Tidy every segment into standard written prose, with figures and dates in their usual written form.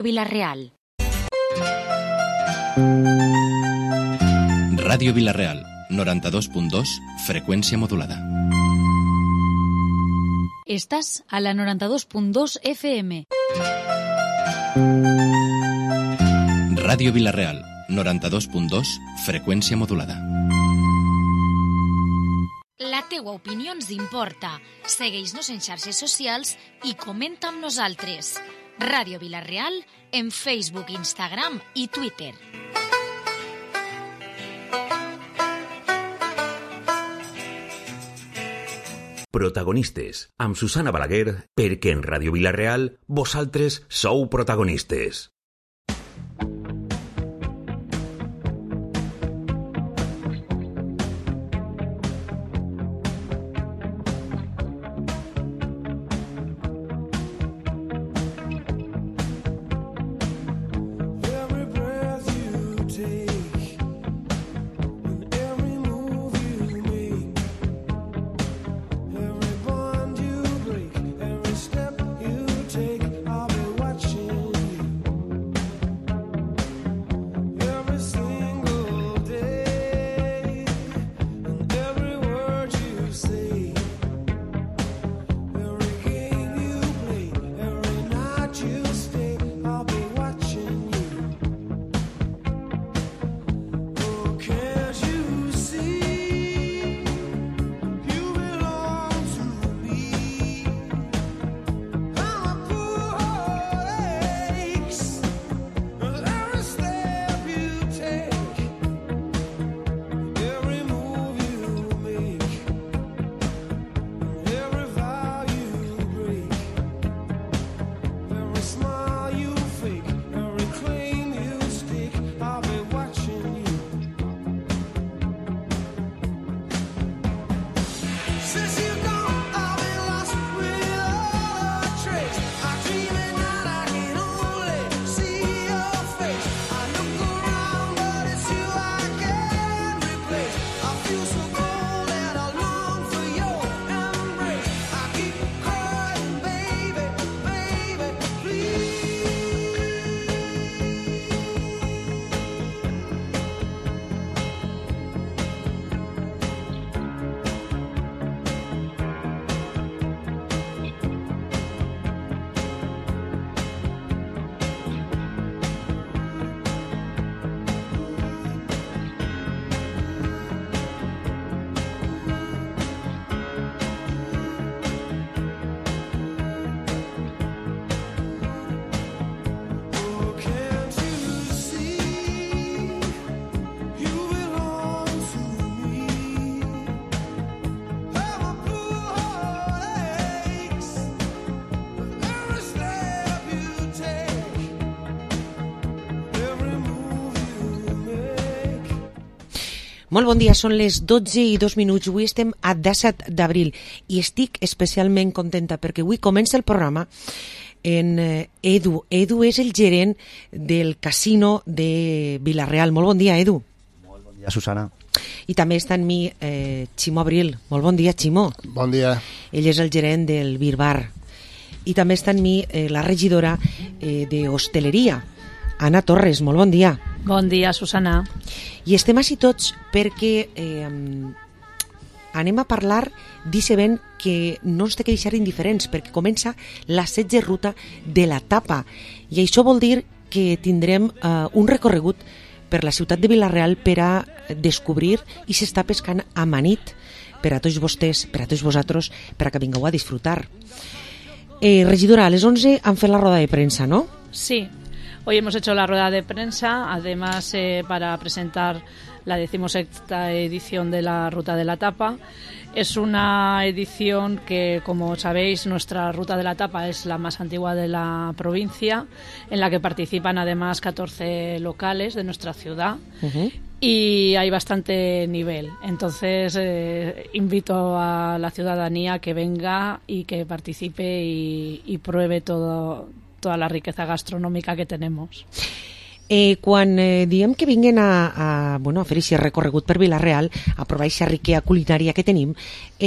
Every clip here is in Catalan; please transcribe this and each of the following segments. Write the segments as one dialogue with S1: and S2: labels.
S1: Vila-real.
S2: Ràdio Vila-real, 92.2, freqüència modulada.
S1: Estàs a la 92.2 FM.
S2: Ràdio Vila-real, 92.2, freqüència modulada.
S1: La teua opinió ens importa. Segueix-nos en xarxes socials i comenta amb nosaltres. Ràdio Vila-real en Facebook, Instagram i Twitter.
S3: Protagonistes, amb Susana Balaguer, perquè en Ràdio Vila-real vosaltres sou protagonistes.
S4: Molt bon dia, són les 12:02. Avui estem a 17 d'abril i estic especialment contenta perquè avui comença el programa en Edu. Edu és el gerent del casino de Vila-real. Molt bon dia, Edu.
S5: Molt bon dia, Susana.
S4: I també està amb mi Ximo Abril. Molt bon dia, Ximo.
S5: Bon dia.
S4: Ell és el gerent del Beer Bar. I també està amb mi la regidora d'Hostaleria, Anna Torres. Molt bon dia.
S6: Bon dia, Susana.
S4: I estem així tots perquè anem a parlar d'Isevent que no ens té que deixar indiferents, perquè comença la 16 ruta de la tapa. I això vol dir que tindrem un recorregut per la ciutat de Vila-real per a descobrir i s'està pescant amanit per a tots vostès, per a tots vosaltres, per a que vingueu a disfrutar. Regidora, a les 11 han fet la roda de prensa, ¿no?
S6: Sí. Hoy hemos hecho la rueda de prensa, además para presentar la 16ª edición de la Ruta de la Tapa. Es una edición que, como sabéis, nuestra Ruta de la Tapa es la más antigua de la provincia, en la que participan además 14 locales de nuestra ciudad. Uh-huh. Y hay bastante nivel. Entonces invito a la ciudadanía que venga y que participe y pruebe toda la riqueza gastronòmica que tenemos.
S4: Quan diem que vinguin a fer aquest recorregut per Vila-real, a provar aquesta riquesa culinària que tenim,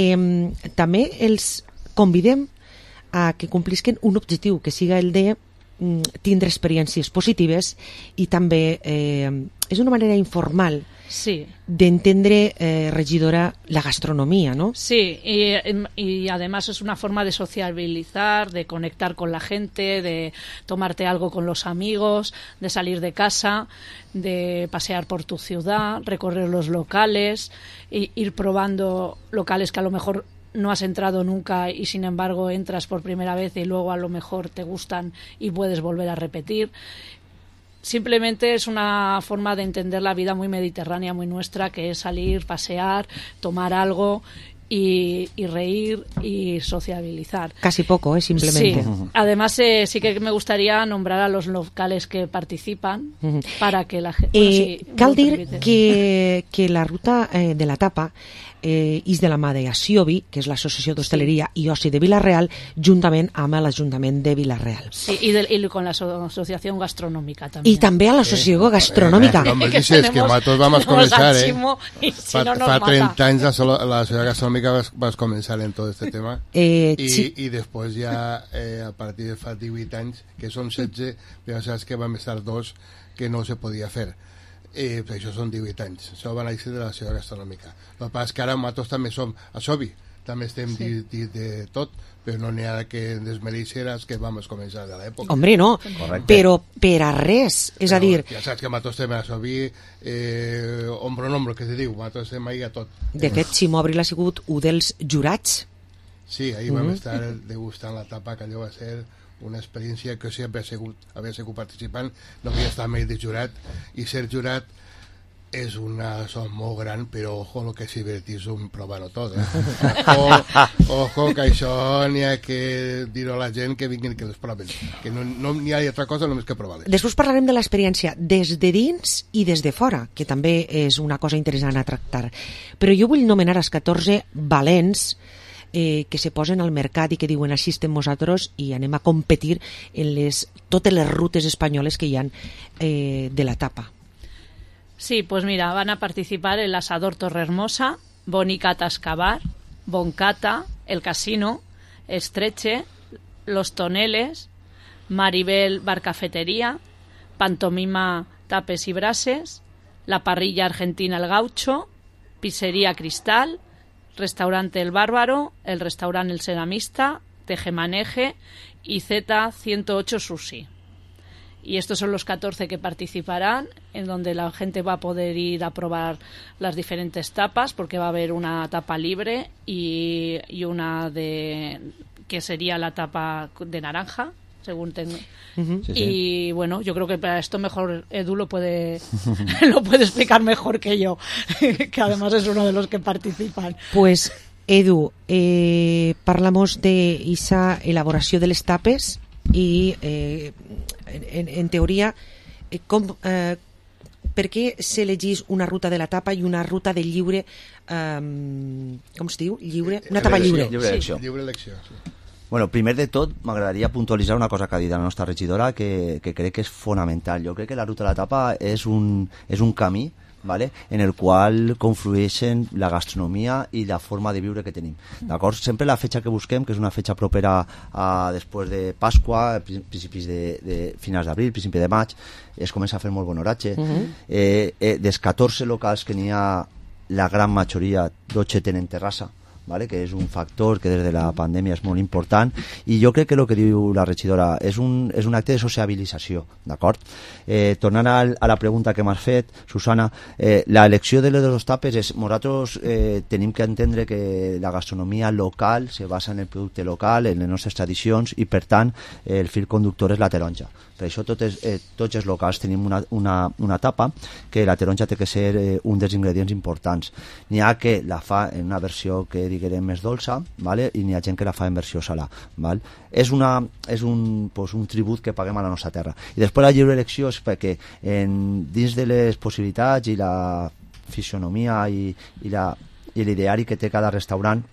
S4: també els convidem a que complisquen un objectiu, que siga el de tindre experiències positives i també és una manera informal d'entendre, regidora, la gastronomía, ¿no?
S6: Sí, y además es una forma de sociabilizar, de conectar con la gente, de tomarte algo con los amigos, de salir de casa, de pasear por tu ciudad, recorrer los locales, ir probando locales que a lo mejor no has entrado nunca y sin embargo entras por primera vez y luego a lo mejor te gustan y puedes volver a repetir. Simplemente es una forma de entender la vida muy mediterránea, muy nuestra, que es salir, pasear, tomar algo y reír y sociabilizar.
S4: Casi poco, simplemente.
S6: Sí. Además, sí que me gustaría nombrar a los locales que participan para que la gente...
S4: cal dir que la ruta de la tapa és de la mà d'Asiobi, que és l'Associació d'Hostaleria i Oci de Vila-real, juntament amb l'Ajuntament de Vila-real.
S6: Sí, y con la Asociación Gastronómica también.
S4: I també a l'Associació Gastronòmica.
S5: No me dices que nosaltres vam començar, fa 30 anys la Societat Gastronòmica vas començar en tot aquest tema i després ja a partir de fa 18 anys, que són 16, ja saps que vam estar 2 que no se podia fer. Això són 18 anys, això va néixer de la Societat Gastronòmica. El que passa és que ara nosaltres també som a Sobi, també estem dit de tot, però no n'hi ha que desmereixer els que vam començar de l'època.
S4: Hombre, no, però per a res, és a dir...
S5: Ja saps que nosaltres estem a Sobi, ombro, que te diu, nosaltres estem ahí a tot.
S4: De fet, Ximo Abril ha sigut un dels jurats.
S5: Sí, ahir vam estar degustant la tapa, que allò va ser una experiència que sempre havia sigut participant, no havia estat mai de jurat, i ser jurat és una son molt gran, però ojo lo que és divertir-se provant-ho tot, ojo que això n'hi ha que dir-ho a la gent que vinguin que les proven, que no n'hi ha altra cosa només que provar-les.
S4: Després parlarem de l'experiència des de dins i des de fora, que també és una cosa interessant a tractar, però jo vull nomenar els 14 valents que se posen al mercat i que diuen així estem nosaltres i anem a competir en totes les rutes espanyoles que hi ha de la tapa.
S6: Sí, pues mira, van a participar el Asador Torrehermosa, Bonicata Excavar, Boncata, El Casino, Estreche, Los Toneles, Maribel Bar Cafetería, Pantomima Tapes y Brases, La Parrilla Argentina El Gaucho, Pizzería Cristal, Restaurante El Bárbaro, el Restaurante El Ceramista, Tejemaneje y Z108 Sushi. Y estos son los 14 que participarán, en donde la gente va a poder ir a probar las diferentes tapas, porque va a haber una tapa libre y una que sería la tapa de naranja, según tengo. Y bueno, yo creo que para esto mejor Edu lo puede explicar mejor que yo, que además es uno de los que participan.
S4: Pues Edu, parlamos de esa elaboració de les tapes i en teoria per què s'elegís una ruta de la tapa i una ruta de lliure com es diu? Una tapa lliure.
S5: Lliure elecció, sí.
S7: Bueno, primer de tot, m'agradaria puntualitzar una cosa que ha dit la nostra regidora que crec que és fonamental. Jo crec que la ruta de la tapa és un camí, ¿vale?, en el qual conflueixen la gastronomia i la forma de viure que tenim. D'acord? Sempre la fetxa que busquem, que és una fetxa propera a després de Pasqua, principis de finals d'abril, principi de maig, es comença a fer molt bon oratge. Dels 14 locals que n'hi ha, la gran majoria, 12 tenen terrassa, ¿vale?, que és un factor que des de la pandèmia és molt important, i jo crec que el que diu la regidora és un acte de sociabilització, d'acord? Tornant a la pregunta que m'has fet, Susana, l'elecció de les dos tapes és, nosaltres tenim que entendre que la gastronomia local se basa en el producte local, en les nostres tradicions, i per tant el fil conductor és la taronja. Per això tots els locals tenim una tapa que la taronja té que ser un dels ingredients importants. N'hi ha que la fa en una versió que diguem més dolça, ¿vale?, i n'hi ha gent que la fa en versió salà, ¿vale? És un tribut que paguem a la nostra terra. I després la lliure elecció és perquè dins de les possibilitats i la fisionomia i l'ideari que té cada restaurant,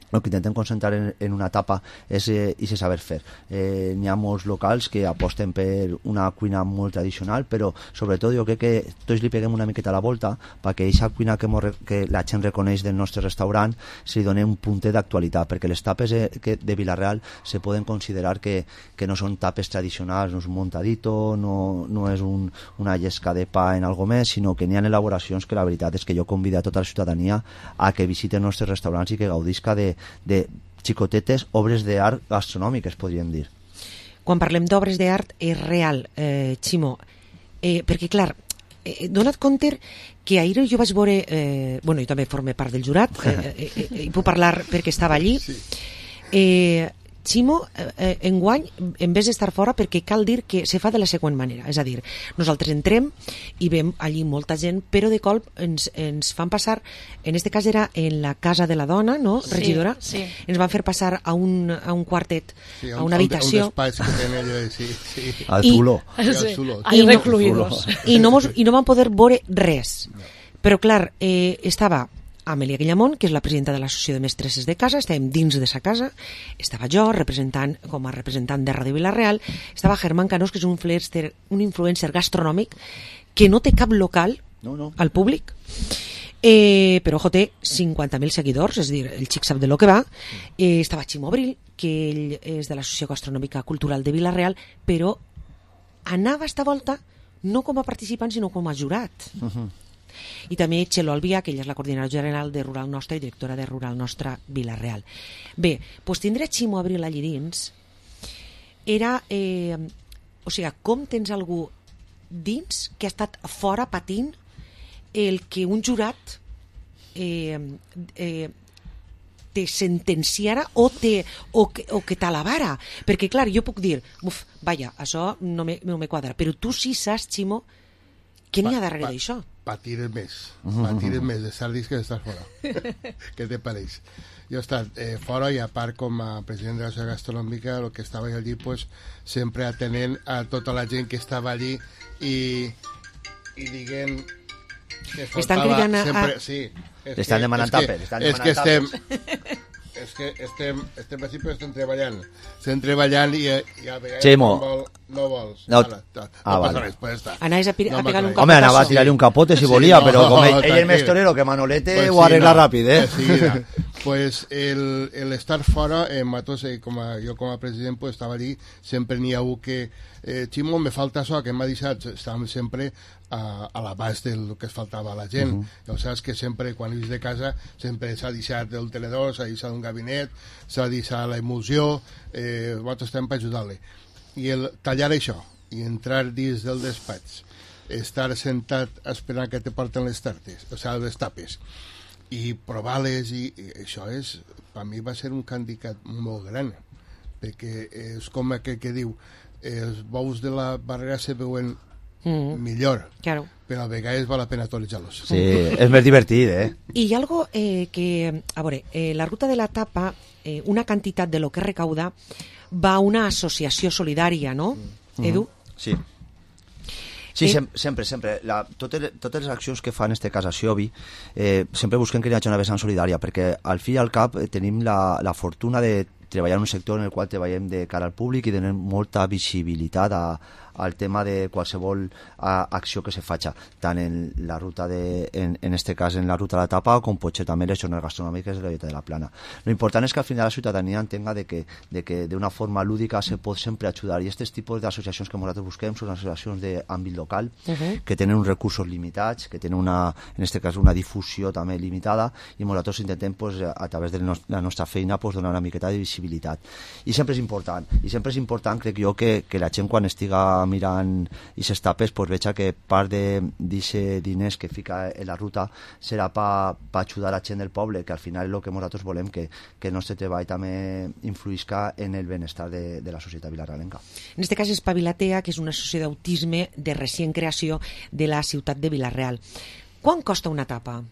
S7: el que intentem concentrar en una etapa és aquest saber fer. N'hi ha molts locals que aposten per una cuina molt tradicional, però sobretot jo crec que tots li peguem una miqueta a la volta perquè aquesta cuina que la gent reconeix del nostre restaurant se li doni un puntet d'actualitat, perquè les tapes de Vila-real se poden considerar que no són tapes tradicionals, no és un montadito, no és una llesca de pa en algo més, sinó que n'hi ha elaboracions que la veritat és que jo convido a tota la ciutadania a que visiten els nostres restaurants i que gaudisca de xicotetes obres d'art gastronòmiques, podríem dir.
S4: Quan parlem d'obres d'art és real, Ximo, perquè clar, dona't compte que ahir jo vaig veure, jo també forme part del jurat, i puc parlar perquè estava allí, Ximo, enguany, en vez d'estar fora, perquè cal dir que se fa de la següent manera, és a dir, nosaltres entrem i veiem allí molta gent, però de colp ens fan passar, en este cas era en la casa de la dona, no, regidora?
S6: Sí.
S4: Ens van fer passar a un quartet, a una habitació.
S5: Un despatx que tenen allò, sí.
S7: Al Zulo.
S6: Ahí recluïdos.
S4: I no van poder veure res. Però clar, estava Amèlia Guillamont, que és la presidenta de l'Associació de Mestresses de Casa, estàvem dins de sa casa, estava jo com a representant de Ràdio Vila-real, estava Germán Canós, que és un influencer gastronòmic que no té cap local al públic, però té 50.000 seguidors, és a dir, el xic sap de lo que va. Estava Ximo Abril, que ell és de l'Associació Gastronòmica Cultural de Vila-real, però anava esta volta no com a participant, sinó com a jurat. I també Txelo Albia, que ella és la coordinadora general de Rural Nostra i directora de Rural Nostra Vila-real. Bé, doncs tindre Ximo Abril allí dins era, o sigui, com tens algú dins que ha estat fora patint el que un jurat te sentenciara o que t'alabara, perquè clar, jo puc dir, vaja, això no me quadra, però tu sí saps, Ximo, què n'hi ha darrere d'això?
S5: Patir més d'estar dins que d'estar fora. Què te pareix? Jo he estat fora i a part com a president de la Societat Gastronòmica el que estava allí pues, sempre atenent a tota la gent que estava allí i diguent que faltava...
S4: Estan cridant
S5: sempre, sí,
S7: estan demanant tapes.
S5: És que estem treballant i a vegades
S7: Ximo.
S5: no vols.
S7: No.
S5: Passa res, pues està.
S4: Anaves a pegar un capotazo.
S7: Home, anava a tirar-li un capote si volia, però com ell és més torero que Manolete,
S5: pues
S7: ho arregla ràpid,
S5: Sí, pues el estar fora, nosaltres, jo com a president, pues, estava allí, sempre n'hi ha un que Ximo, me falta això, que m'ha deixat, estàvem sempre a l'abast del que es faltava a la gent. Ja saps que sempre, quan ets de casa, sempre s'ha deixat el tenedor, s'ha deixat un gabinet, s'ha deixat la emulsió, nosaltres estem per ajudar-li. I el tallar això, i entrar dins del despatx, estar sentat esperant que te porten les tartes, o sigui, les tapes, i provar-les, i això és, per mi va ser un handicap molt gran, perquè és com aquell que diu, els bous de la barrera se veuen millor,
S4: claro.
S5: Però a vegades val la pena actualitzar-los.
S7: Sí, és més divertit,
S4: I hi ha algo que, a veure, la ruta de la tapa, una quantitat de lo que recauda va a una associació solidària, no, Edu?
S7: Sí. Sí, sempre. Totes les accions que fa en este cas a Xiobi sempre busquem que hi hagi una vessant solidària, perquè al fi i al cap tenim la fortuna de treballar en un sector en el qual treballem de cara al públic i tenim molta visibilitat al tema de qualsevol acció que se faci, tant en la ruta en este cas en la ruta de la tapa, com pot ser també les jornades gastronòmiques de la Veta de la Plana. Lo important és que al final la ciutadania entenga de que d'una forma lúdica se pot sempre ajudar, i aquests tipus d'associacions que nosaltres busquem són associacions d'àmbit local, que tenen uns recursos limitats, que tenen en este cas una difusió també limitada, i nosaltres intentem a través de la nostra feina donar una miqueta de visibilitat. I sempre és important, crec jo, que la gent quan estiga mirant aquestes tapes veja que part d'aquests diners que fica en la ruta serà per ajudar la gent del poble, que al final és el que nosaltres volem, que el nostre treball també influïsca en el benestar de la societat vilarrealenca. En
S4: aquest cas és Pavilatea, que és una associació d'autisme de recent creació de la ciutat de Vila-real. Quant costa una tapa?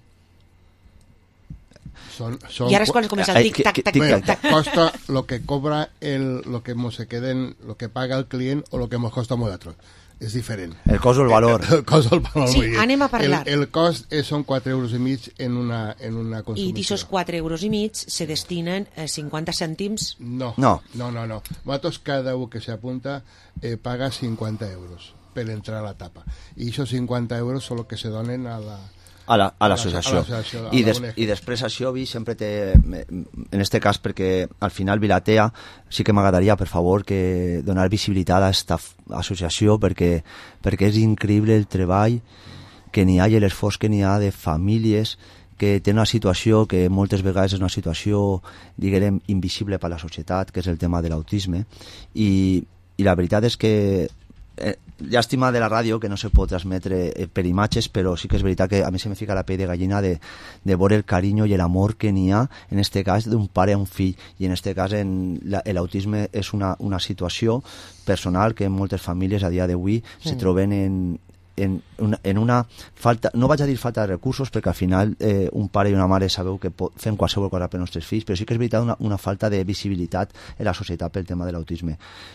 S4: I ara és quan comença el tic-tac.
S5: Costa lo que cobra lo que paga el client o lo que nos costa a nosotros. és diferent.
S7: El cost o el valor.
S5: El cost o el valor.
S4: Sí, anem a parlar.
S5: El cost són 4,5 euros en una consumició.
S4: I d'aquests 4,5 euros se destinen 50 cèntims?
S5: No. Nosaltres, cada un que s'apunta paga 50 euros per entrar a la tapa. I aquests 50 euros són els que se donen a
S7: l'associació. I després això sempre té, en este cas, perquè al final Vilatea sí que m'agradaria, per favor, que donar visibilitat a aquesta associació, perquè és increïble el treball que n'hi ha i l'esforç que n'hi ha de famílies que tenen una situació que moltes vegades és una situació, diguem, invisible per a la societat, que és el tema de l'autisme, i la veritat és que llàstima de la ràdio que no se pot transmetre per imatges, però sí que és veritat que a mi se me fica la pell de gallina de veure el carinyo i l'amor que n'hi ha, en este cas, d'un pare a un fill, i en este cas l'autisme és una situació personal que moltes famílies a dia d'avui se troben en una falta, no vaig a dir falta de recursos, perquè al final un pare i una mare sabeu que fem qualsevol cosa per als nostres fills, però sí que és veritat una falta de visibilitat en la societat pel tema de l'autisme.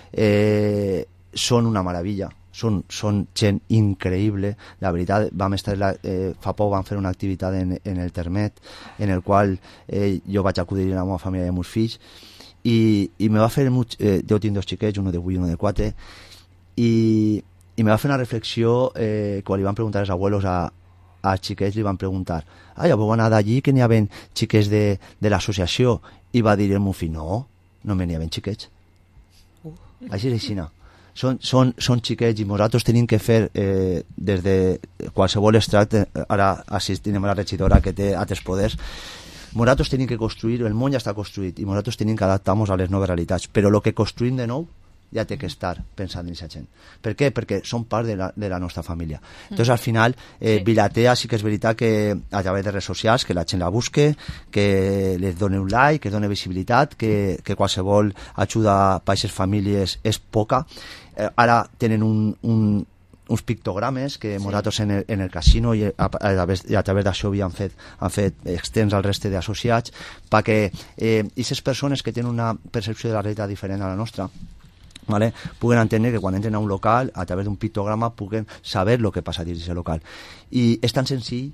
S7: Són una meravella, són gent increïble. La veritat, fa poc vam fer una activitat en el Termet, en el qual jo vaig acudir a la meva família i als meus fills, i me va fer jo tinc 2 xiquets, uno de 8 i uno de 4, i me va fer una reflexió quan li van preguntar als abuelos als xiquets, li van preguntar: ja vau anar d'allí que n'hi havia xiquets de l'associació? I va dir el meu fill: no me n'hi havia xiquets. Així és així, no. Són xiquets, i nosaltres tenim que fer des de qualsevol estrat, ara assistim a la regidora que té altres poders, nosaltres tenim que construir, el món ja està construït i nosaltres tenim que adaptar-nos a les noves realitats, però el que construïm de nou ja té que estar pensant en aquesta gent. Per què? Perquè són part de la nostra família. Entonces, al final, Vilatea sí que és veritat que a través de redes socials, que la gent la busque, que les doni un like, que doni visibilitat, que qualsevol ajuda per a aquestes famílies és poca. Ara tenen uns pictogrames que nosaltres en el casino i a través d'això han fet extens al reste d'associats, perquè aquestes persones que tenen una percepció de la realitat diferent a la nostra, puguen entendre que quan entren a un local, a través d'un pictograma, puguen saber el que passa dins d'aquest local. I és tan senzill,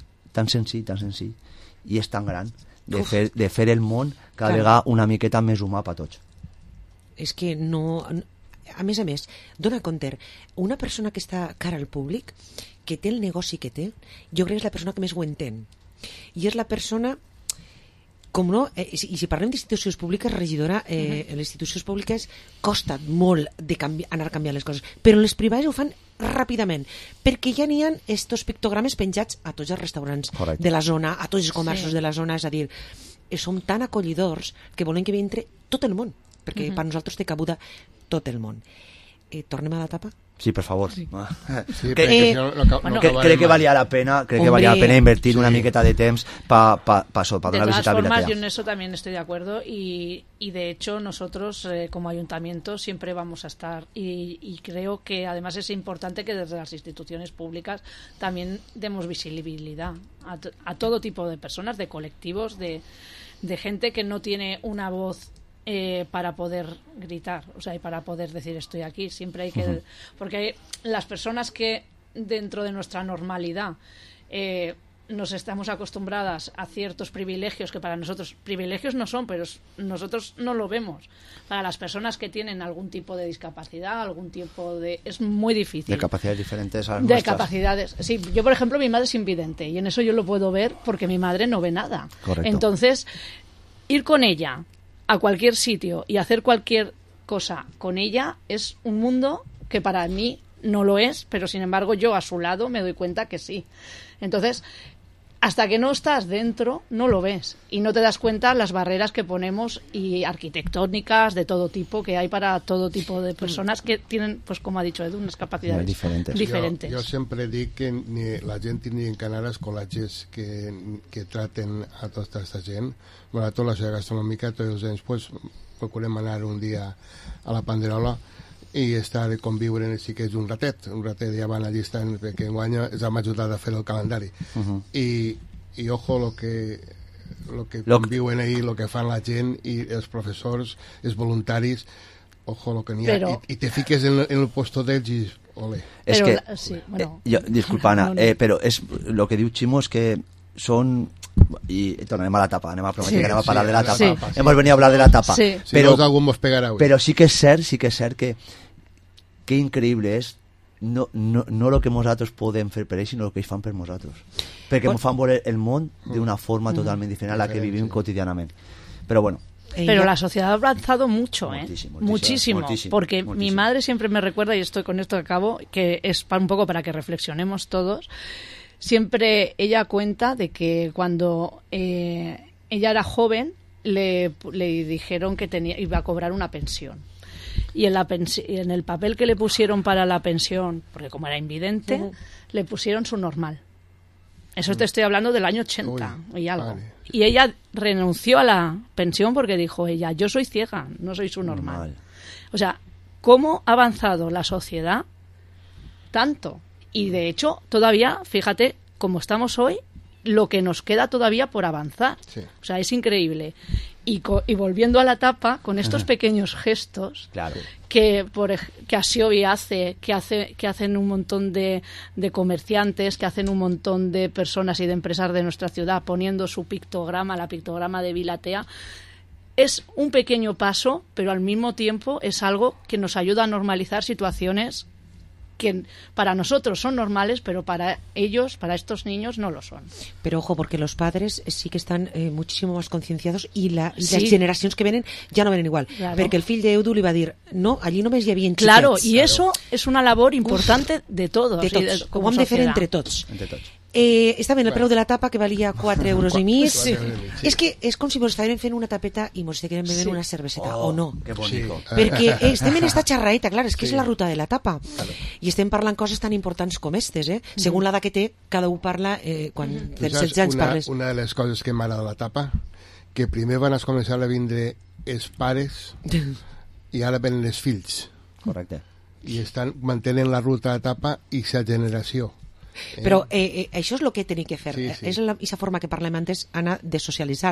S7: i és tan gran de fer el món cada vegada una miqueta més humà per tots.
S4: És que no... A més, dona compte, una persona que està cara al públic, que té el negoci que té, jo crec que és la persona que més ho entén. I és la persona... Com no, i si parlem d'institucions públiques, regidora, les institucions públiques costa molt anar canviant les coses, però les privades ho fan ràpidament, perquè ja n'hi ha estos pictogrames penjats a tots els restaurants de la zona, a tots els comerços de la zona, és a dir, som tan acollidors que volem que vingui tot el món, perquè per nosaltres té cabuda tot el món. Tornem a la tapa?
S7: Sí, per favor.
S5: Sí, crec
S7: que valia la pena, invertir una miqueta de temps para donar visita a Vilatea.
S6: De todas formas, yo en eso también estoy de acuerdo y de hecho nosotros como ayuntamiento siempre vamos a estar y creo que además es importante que desde las instituciones públicas también demos visibilidad a todo tipo de personas, de colectivos, de gente que no tiene una voz para poder gritar, o sea, y para poder decir estoy aquí. Siempre hay que... Porque las personas que dentro de nuestra normalidad nos estamos acostumbradas a ciertos privilegios que para nosotros privilegios no son, pero nosotros no lo vemos. Para las personas que tienen algún tipo de discapacidad, algún tipo de... Es muy difícil.
S7: De capacidades diferentes a las nuestras.
S6: De capacidades. Sí, yo, por ejemplo, mi madre es invidente y en eso yo lo puedo ver porque mi madre no ve nada.
S7: Correcto.
S6: Entonces, ir con ella a cualquier sitio y hacer cualquier cosa con ella es un mundo que para mí no lo es, pero sin embargo yo a su lado me doy cuenta que sí. Entonces, hasta que no estás dentro, no lo ves y no te das cuenta las barreras que ponemos y arquitectónicas de todo tipo que hay para todo tipo de personas que tienen, pues como ha dicho Edu, unas capacidades diferentes.
S5: Jo sempre dic que la gent tingui que anar als col·legis que traten a tota aquesta gent. Bueno, a tota la societat gastronòmica, tots els anys pues, procurem anar un dia a la Panderola i estar i conviure en els xiquets un ratet ja van allí estant, perquè enguany ens hem ajudat a fer el calendari i ojo lo que conviuen ahir, lo que fan la gent i els professors, els voluntaris, ojo lo que n'hi ha. Però... I te fiques en el puesto d'ells i
S7: És que, disculpa, Anna, però el que diu Ximo és que són... i tornarem a la tapa, anem a prometre que anem a parlar de la tapa. Hemos venido a hablar de la tapa. Però sí que és cert que increïble és no el que nosaltres podem fer per ells, sinó el que ells fan per nosaltres. Perquè ens fan veure el món d'una forma totalment diferent a la que vivim quotidianament. Però bueno.
S6: Pero la sociedad ha avanzado mucho, muchísimo, porque mi madre siempre me recuerda, y con esto acabo, que es un poco para que reflexionemos todos. Siempre ella cuenta de que cuando ella era joven le dijeron que iba a cobrar una pensión. Y en el papel que le pusieron para la pensión, porque como era invidente, le pusieron su normal. Eso te estoy hablando del año 80 y algo. Vale. Y ella renunció a la pensión porque dijo ella, yo soy ciega, no soy su normal. O sea, ¿cómo ha avanzado la sociedad tanto? Y de hecho, todavía, fíjate, como estamos hoy, lo que nos queda todavía por avanzar. Sí. O sea, es increíble. Y volviendo a la tapa, con estos pequeños gestos que Asiobi hace, que hacen un montón de comerciantes, que hacen un montón de personas y de empresas de nuestra ciudad, poniendo su pictograma, la pictograma de Vilatea, es un pequeño paso, pero al mismo tiempo es algo que nos ayuda a normalizar situaciones que para nosotros son normales, pero para ellos, para estos niños, no lo son.
S4: Pero ojo, porque los padres sí que están muchísimo más concienciados y las generacions que venen ja no venen igual. Claro. Perquè el fill d'Eudu li va dir, no, allí només hi havia xiquets.
S6: Claro, y eso es una labor importante de todos.
S4: De tots, ho hem de fer entre tots. Està bé el preu de la tapa, que valia 4,5 €. Sí. És que és com si mos estàvem fent una tapeta i mos estiguem bevent una cerveseta, o no?
S7: Que bonico.
S4: Perquè estem en esta xarraeta, clar, és que és la ruta de la tapa. I estem parlant coses tan importants com estes, Segons l'edat que té, cada un parla quan tens 16 anys parles.
S5: Una de les coses que m'agrada de la tapa, que primer van a començar a vindre els pares i ara venen els fills.
S7: Correcte.
S5: I mantenen la ruta de tapa i sa generació.
S4: Però això és el que tenim que fer. És aquesta forma que parlem antes, Anna, de socialitzar.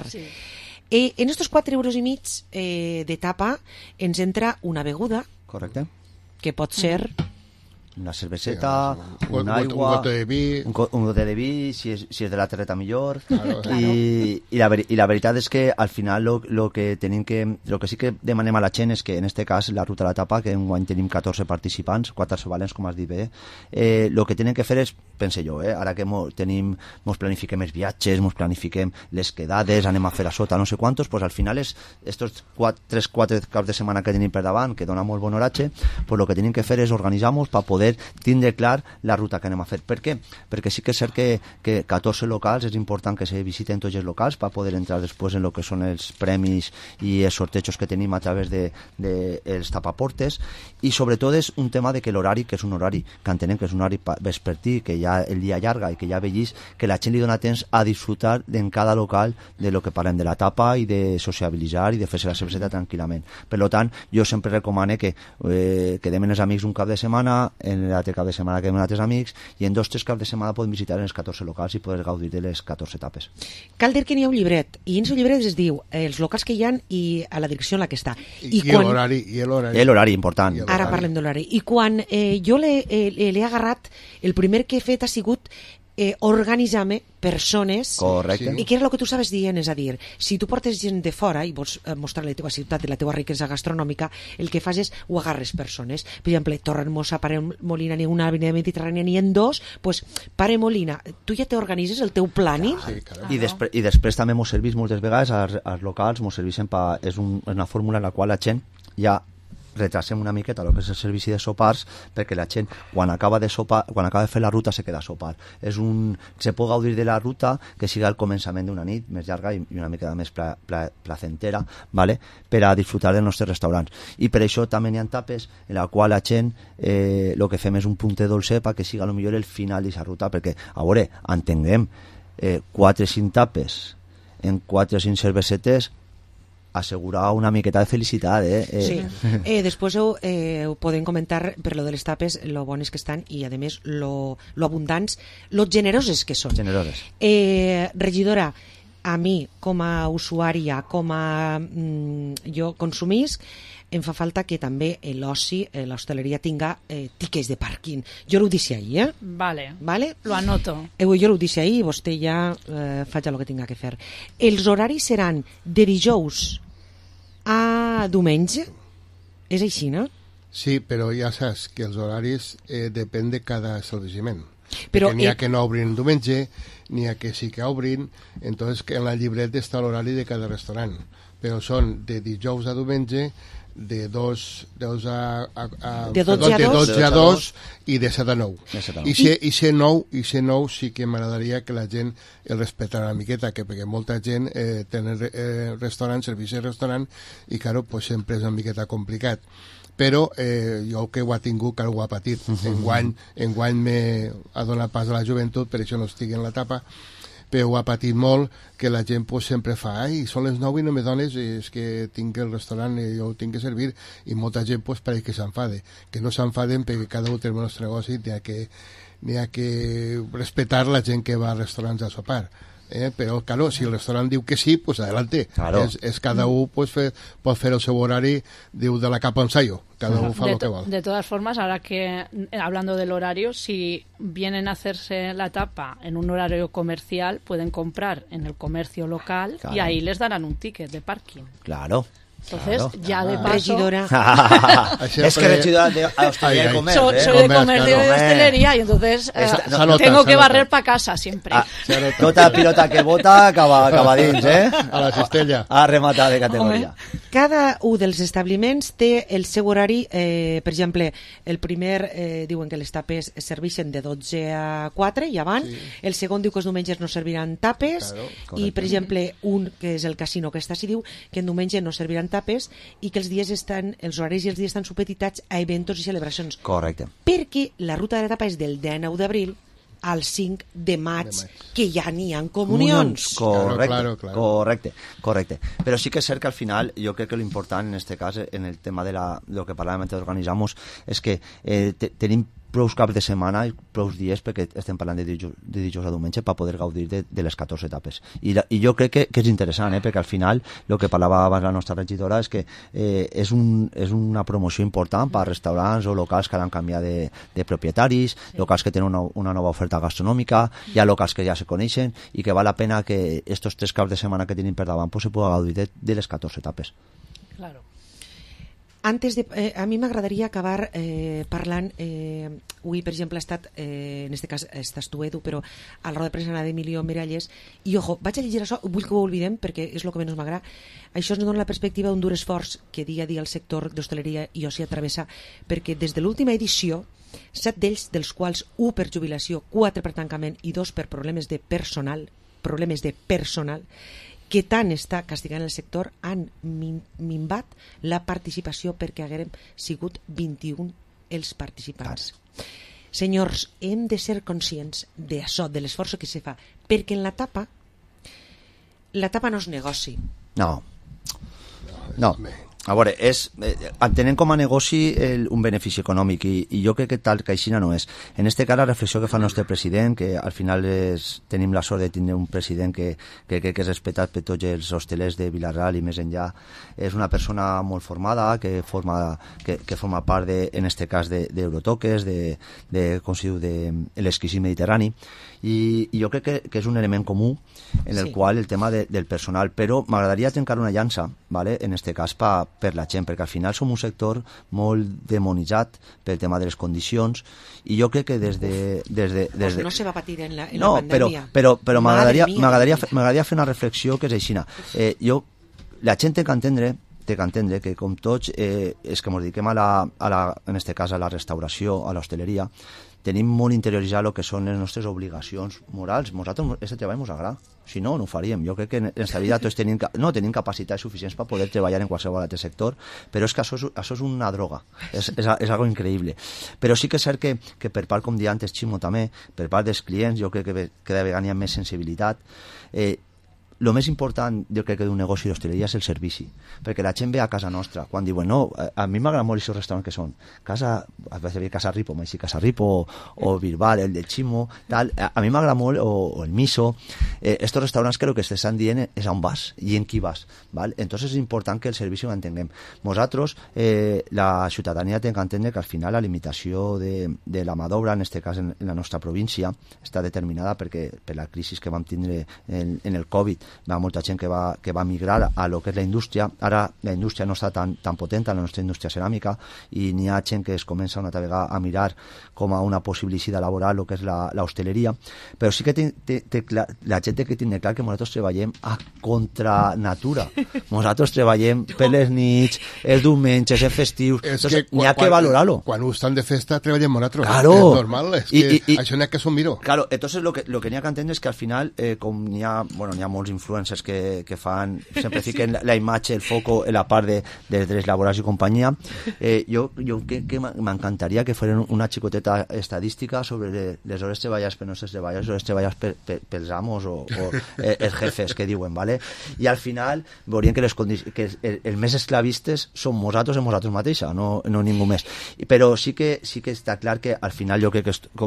S4: En estos 4,5 € de tapa ens entra una beguda.
S7: Correcte.
S4: Que pot ser
S7: una cerveseta, un aigua,
S5: un gote de vi,
S7: un gote de vi, si és de la terreta millor. I la veritat és que al final lo que sí que demanem a la gent és que en este cas la ruta de la tapa, que enguany tenim 14 participants, 14 valents, com has dit bé, el que tenen que fer és, pense jo, ara que mos planifiquem els viatges, mos planifiquem les quedades, anem a fer a sota, no sé quantos, pues al final estos 3-4 caps de setmana que tenim per davant, que dona molt bon horatge, pues lo que tenim que fer és organitzar-nos per poder tindre clar la ruta que anem a fer. Per què? Perquè sí que és cert que 14 locals és important que se visiten tots els locals per poder entrar després en el que són els premis i els sortejos que tenim a través dels tapaportes, i sobretot és un tema de que l'horari, que és un horari que entenem que és un horari vespertí, que ja el dia llarga i que ja vegis que la gent li dona temps a disfrutar en cada local de lo que parlem de la tapa i de sociabilitzar i de fer-se la cerveseta tranquil·lament. Per tant, jo sempre recomano que quedem amb els amics un cap de setmana, en l'altre cap de setmana quedem amb altres amics, i en 2-3 caps de setmana podem visitar els 14 locals i poder gaudir de les 14 tapes.
S4: Cal dir que n'hi ha un llibret, i en el llibret es diu els locals que hi ha i a la direcció en la que està.
S5: I l'horari.
S7: L'horari, important.
S4: Ara parlem de l'horari. I quan jo l'he agarrat, el primer que he fet ha sigut organitzar-me persones.
S7: Correcte.
S4: I què és el que tu estaves dient? És a dir, si tu portes gent de fora i vols mostrar la teva ciutat i la teva riquesa gastronòmica, el que fas és ho agarres persones. Per exemple, Torremosa, Paremolina, ni una avenida mediterrània ni en dos, doncs Paremolina, tu ja t'organitzes el teu planning?
S7: Sí, I després també mos servís moltes vegades als locals, mos serveixen és una fórmula en la qual la gent ja retrasem una miqueta el que és el servici de sopars, perquè la gent quan acaba de fer la ruta se queda a sopar. Se pot gaudir de la ruta que siga el començament d'una nit més llarga i una mica més placentera, ¿vale? Per a disfrutar dels nostres restaurants. I per això també hi ha tapes en la qual la gent el que fem és un punt de dolce perquè siga millor el final d'aquesta ruta, perquè, a veure, entenguem, 4-5 tapes en 4-5 cervesetes assegurar una miqueta de felicitat,
S4: Sí. Després ho podem comentar per lo de les tapes, lo bones que estan i, a més, lo abundants, lo generoses que són.
S7: Generoses.
S4: Regidora, a mi, com a usuària, com a jo consumís, em fa falta que també l'oci, l'hostaleria tinga tickets de pàrquing. Jo ho deixo ahí,
S6: Vale, lo anoto.
S4: Jo ho deixo ahí i vostè ja faig el que tinga que fer. Els horaris seran de dijous a diumenge? És així, no?
S5: Sí, però ja saps que els horaris depèn de cada establishment. Però n'hi ha que no obrin diumenge, n'hi ha que sí que obrin, entonces en la llibreta està l'horari de cada restaurant, però són de dijous a diumenge, de 12 a 2 i de 7 a 9. I ser 9 sí que m'agradaria que la gent el respetara una miqueta, perquè molta gent tenen restaurant, servici de restaurant, i claro, pues sempre és una miqueta complicat. Però jo que ho ha tingut, que ho ha patit. Enguany m'ha donat pas a la joventut, per això no estic en la tapa, però ho ha patit molt, que la gent pues, sempre fa, ai, són les 9 i no me dones, és que tinc el restaurant i jo ho tinc que servir, i molta gent pues, pareix que s'enfade, que no s'enfaden perquè cada un té el nostre negoci, n'hi ha que respectar la gent que va a restaurants a sopar. Però, claro, si el restaurant diu que sí, pues adelante. Claro. És cada un pues, pot fer el seu horari, diu de la capa ensayo. Cada uno fa lo que vol.
S6: De todas formas, ahora que, hablando del horario, si vienen a hacerse la tapa en un horario comercial, pueden comprar en el comercio local, claro, y ahí les darán un ticket de parking.
S7: Claro.
S6: Entonces, claro, ya de paso...
S4: Regidora.
S7: Es que regidora de hostelería y comercio.
S6: Soy de comercio y de hostelería y entonces tengo que barrer para casa siempre.
S7: Tota pilota que bota acaba dins,
S5: A la cistella.
S7: A rematar de categoria.
S4: Cada un dels establiments té el seu horari, per exemple, el primer diuen que les tapes serveixen de 12 a 4 i avant, sí. El segon diu que els diumenges no serviran tapes, claro, i per exemple un que és el casino que està s'hi diu que en diumenge no serviran tapes i que els horaris i els dies estan supeditats a eventos i celebracions.
S7: Correcte.
S4: Perquè la ruta de la tapa és del 19 d'abril al 5 de maig, que ja n'hi ha comunions.
S7: Correcte, claro. Correcte. Però sí que és cert que al final, jo crec que l'important en este cas, en el tema de lo que parlàvem entre organitzamos, és que tenim prou caps de setmana i prou dies, perquè estem parlant de dijous a diumenge, per poder gaudir de les 14 etapes. I jo crec que és interessant, perquè al final el que parlava abans la nostra regidora és que és una promoció important per restaurants o locals que han canviat de propietaris, locals que tenen una nova oferta gastronòmica, hi ha locals que ja se coneixen i que val la pena que estos 3 caps de setmana que tenim per davant pues, se pugui gaudir de les 14 etapes.
S6: Claro.
S4: A mi m'agradaria acabar parlant, avui per exemple ha estat, en aquest cas estàs tu Edu, però a la roda de premsa d'Emilio Miralles, i ojo, vaig a llegir això, vull que ho oblidem perquè és el que menys m'agrada. Això ens dona la perspectiva d'un dur esforç que dia a dia el sector d'hostaleria i oci atravessa, perquè des de l'última edició 7 d'ells, dels quals 1 per jubilació, 4 per tancament i 2 per problemes de personal, que tant està castigant el sector, han minvat la participació perquè haguérem sigut 21 els participants. Senyors, hem de ser conscients d'això, de l'esforç que se fa, perquè en la tapa no és negoci.
S7: No. A veure, entenem com a negoci un benefici econòmic i jo crec que tal que així no és. En este cas, la reflexió que fa el nostre president, que al final tenim la sort de tenir un president que crec que és respectat per tots els hostelers de Vila-real i més enllà, és una persona molt formada, que forma part, en este cas, d'Eurotoques, com se diu, de l'exquisit mediterrani, i jo crec que és un element comú en el qual el tema del personal, però m'agradaria trencar una llança, en este cas, per la gent, perquè al final som un sector molt demonitzat pel tema de les condicions i jo crec que des de...
S4: No se va patir en la pandèmia.
S7: Però m'agradaria fer una reflexió que és aixina. La gent té que entendre que com tots és que ens dediquem en este cas a la restauració, a l'hostaleria, tenim molt interioritzat el que són les nostres obligacions morals. Nosaltres aquest treball ens agrada, si no, no ho faríem. Jo crec que en aquesta vida tots tenim capacitats suficients per poder treballar en qualsevol altre sector, però és que això és una droga, és algo increïble. Però sí que és cert que per part, com deia antes Ximo també, per part dels clients, jo crec que cada vegada hi ha més sensibilitat. el més important, jo crec que d'un negoci d'hostaleria és el servici, perquè la gent ve a casa nostra, quan diuen, no, a mi m'agrada molt aquests restaurants que són Casa Ripo, Casa Ripo, o Bilbao, el del Chimo, tal, a mi m'agrada molt, o el Miso, estos restaurants que lo que estan dient és on vas i en qui vas, ¿vale? Entonces és important que el servici ho entenguem. Nosaltres, la ciutadania té que entendre que al final la limitació de la mà d'obra, en aquest cas en la nostra província, està determinada per la crisi que vam tindre en el Covid. Hi ha molta gent que va migrar a lo que és la indústria. Ara la indústria no està tan potent, la nostra indústria ceràmica, i n'hi ha gent que es comença una altra vegada a mirar com a una possibilitat laboral el que és l'hostaleria, però sí que la gent té que tindre clar que nosaltres treballem a contra-natura. Nosaltres treballem per les nits, els diumenges, els festius, n'hi ha que valorar-lo.
S5: Quan estan de festa treballem nosaltres,
S7: claro.
S5: És normal, és que això n'hi ha que assumir-ho.
S7: Claro, entonces lo que n'hi ha que entendre és que al final, com n'hi ha molts influencers que fan, sempre fiquen la imatge, el foco en la part de drets laborals i companyia, jo que m'encantaria que fossin una xicoteta estadística sobre les hores treballades per nostres treballadors, les hores treballades pels amos o els jefes que diuen, ¿vale? I al final veurien que els més esclavistes són nosaltres mateixa, no ningú més. Però sí que està clar que al final jo crec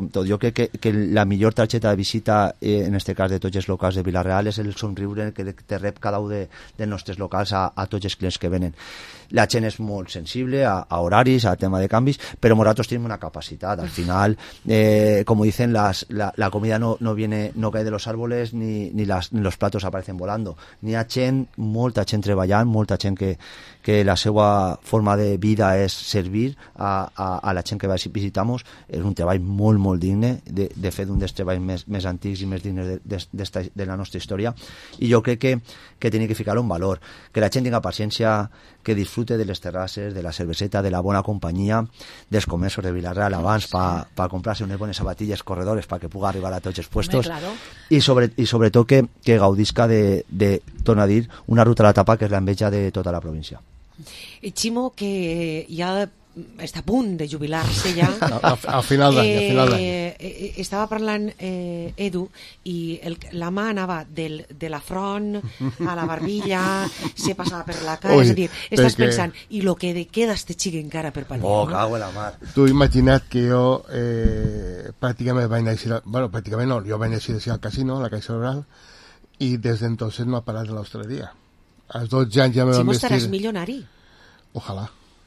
S7: que la millor targeta de visita, en aquest cas de tots els locals de Vila-real, és el somriure que te rep cada un dels nostres locals a tots els clients que venen. La gent és molt sensible a horaris, a tema de canvis, però nosaltres tenim una capacitat. Al final, como dicen, la comida no cae de los árboles ni los platos aparecen volando. N'hi ha gent, molta gent treballant, molta gent que la seva forma de vida és servir a la gent que visitamos. És un treball molt, molt digne, de fet un dels treballs més antics i més dignes de la nostra història, i jo crec que tenim que ficar-ho en valor, que la gent tinga paciència, que disfrute de les terrasses, de la cerveseta, de la bona companyia, dels comerços de Vila-real abans per comprar-se unes bones sabatilles corredores perquè pugui arribar a tots els puestos.
S6: Claro.
S7: I sobretot que gaudisca de, torno a dir, una ruta a la tapa que és l'enveja de tota la província.
S4: Ximo, que ja està a punt de jubilar-se ja.
S5: Al final d'any.
S4: Estava parlant Edu, i la mà anava de la front a la barbilla, se passava per la cara. És a dir, estàs pensant, i lo que queda este xic encara per pallar.
S7: Oh, cago en la mar.
S5: Tu imagina't que jo pràcticament vaig néixer, bueno, pràcticament no, jo vaig néixer al casino, a la Caixa Rural, i des d'entonces no ha parat de l'hostaleria. Als 12 anys ja me van vestir...
S4: Si estaràs milionari.
S5: Ojalà.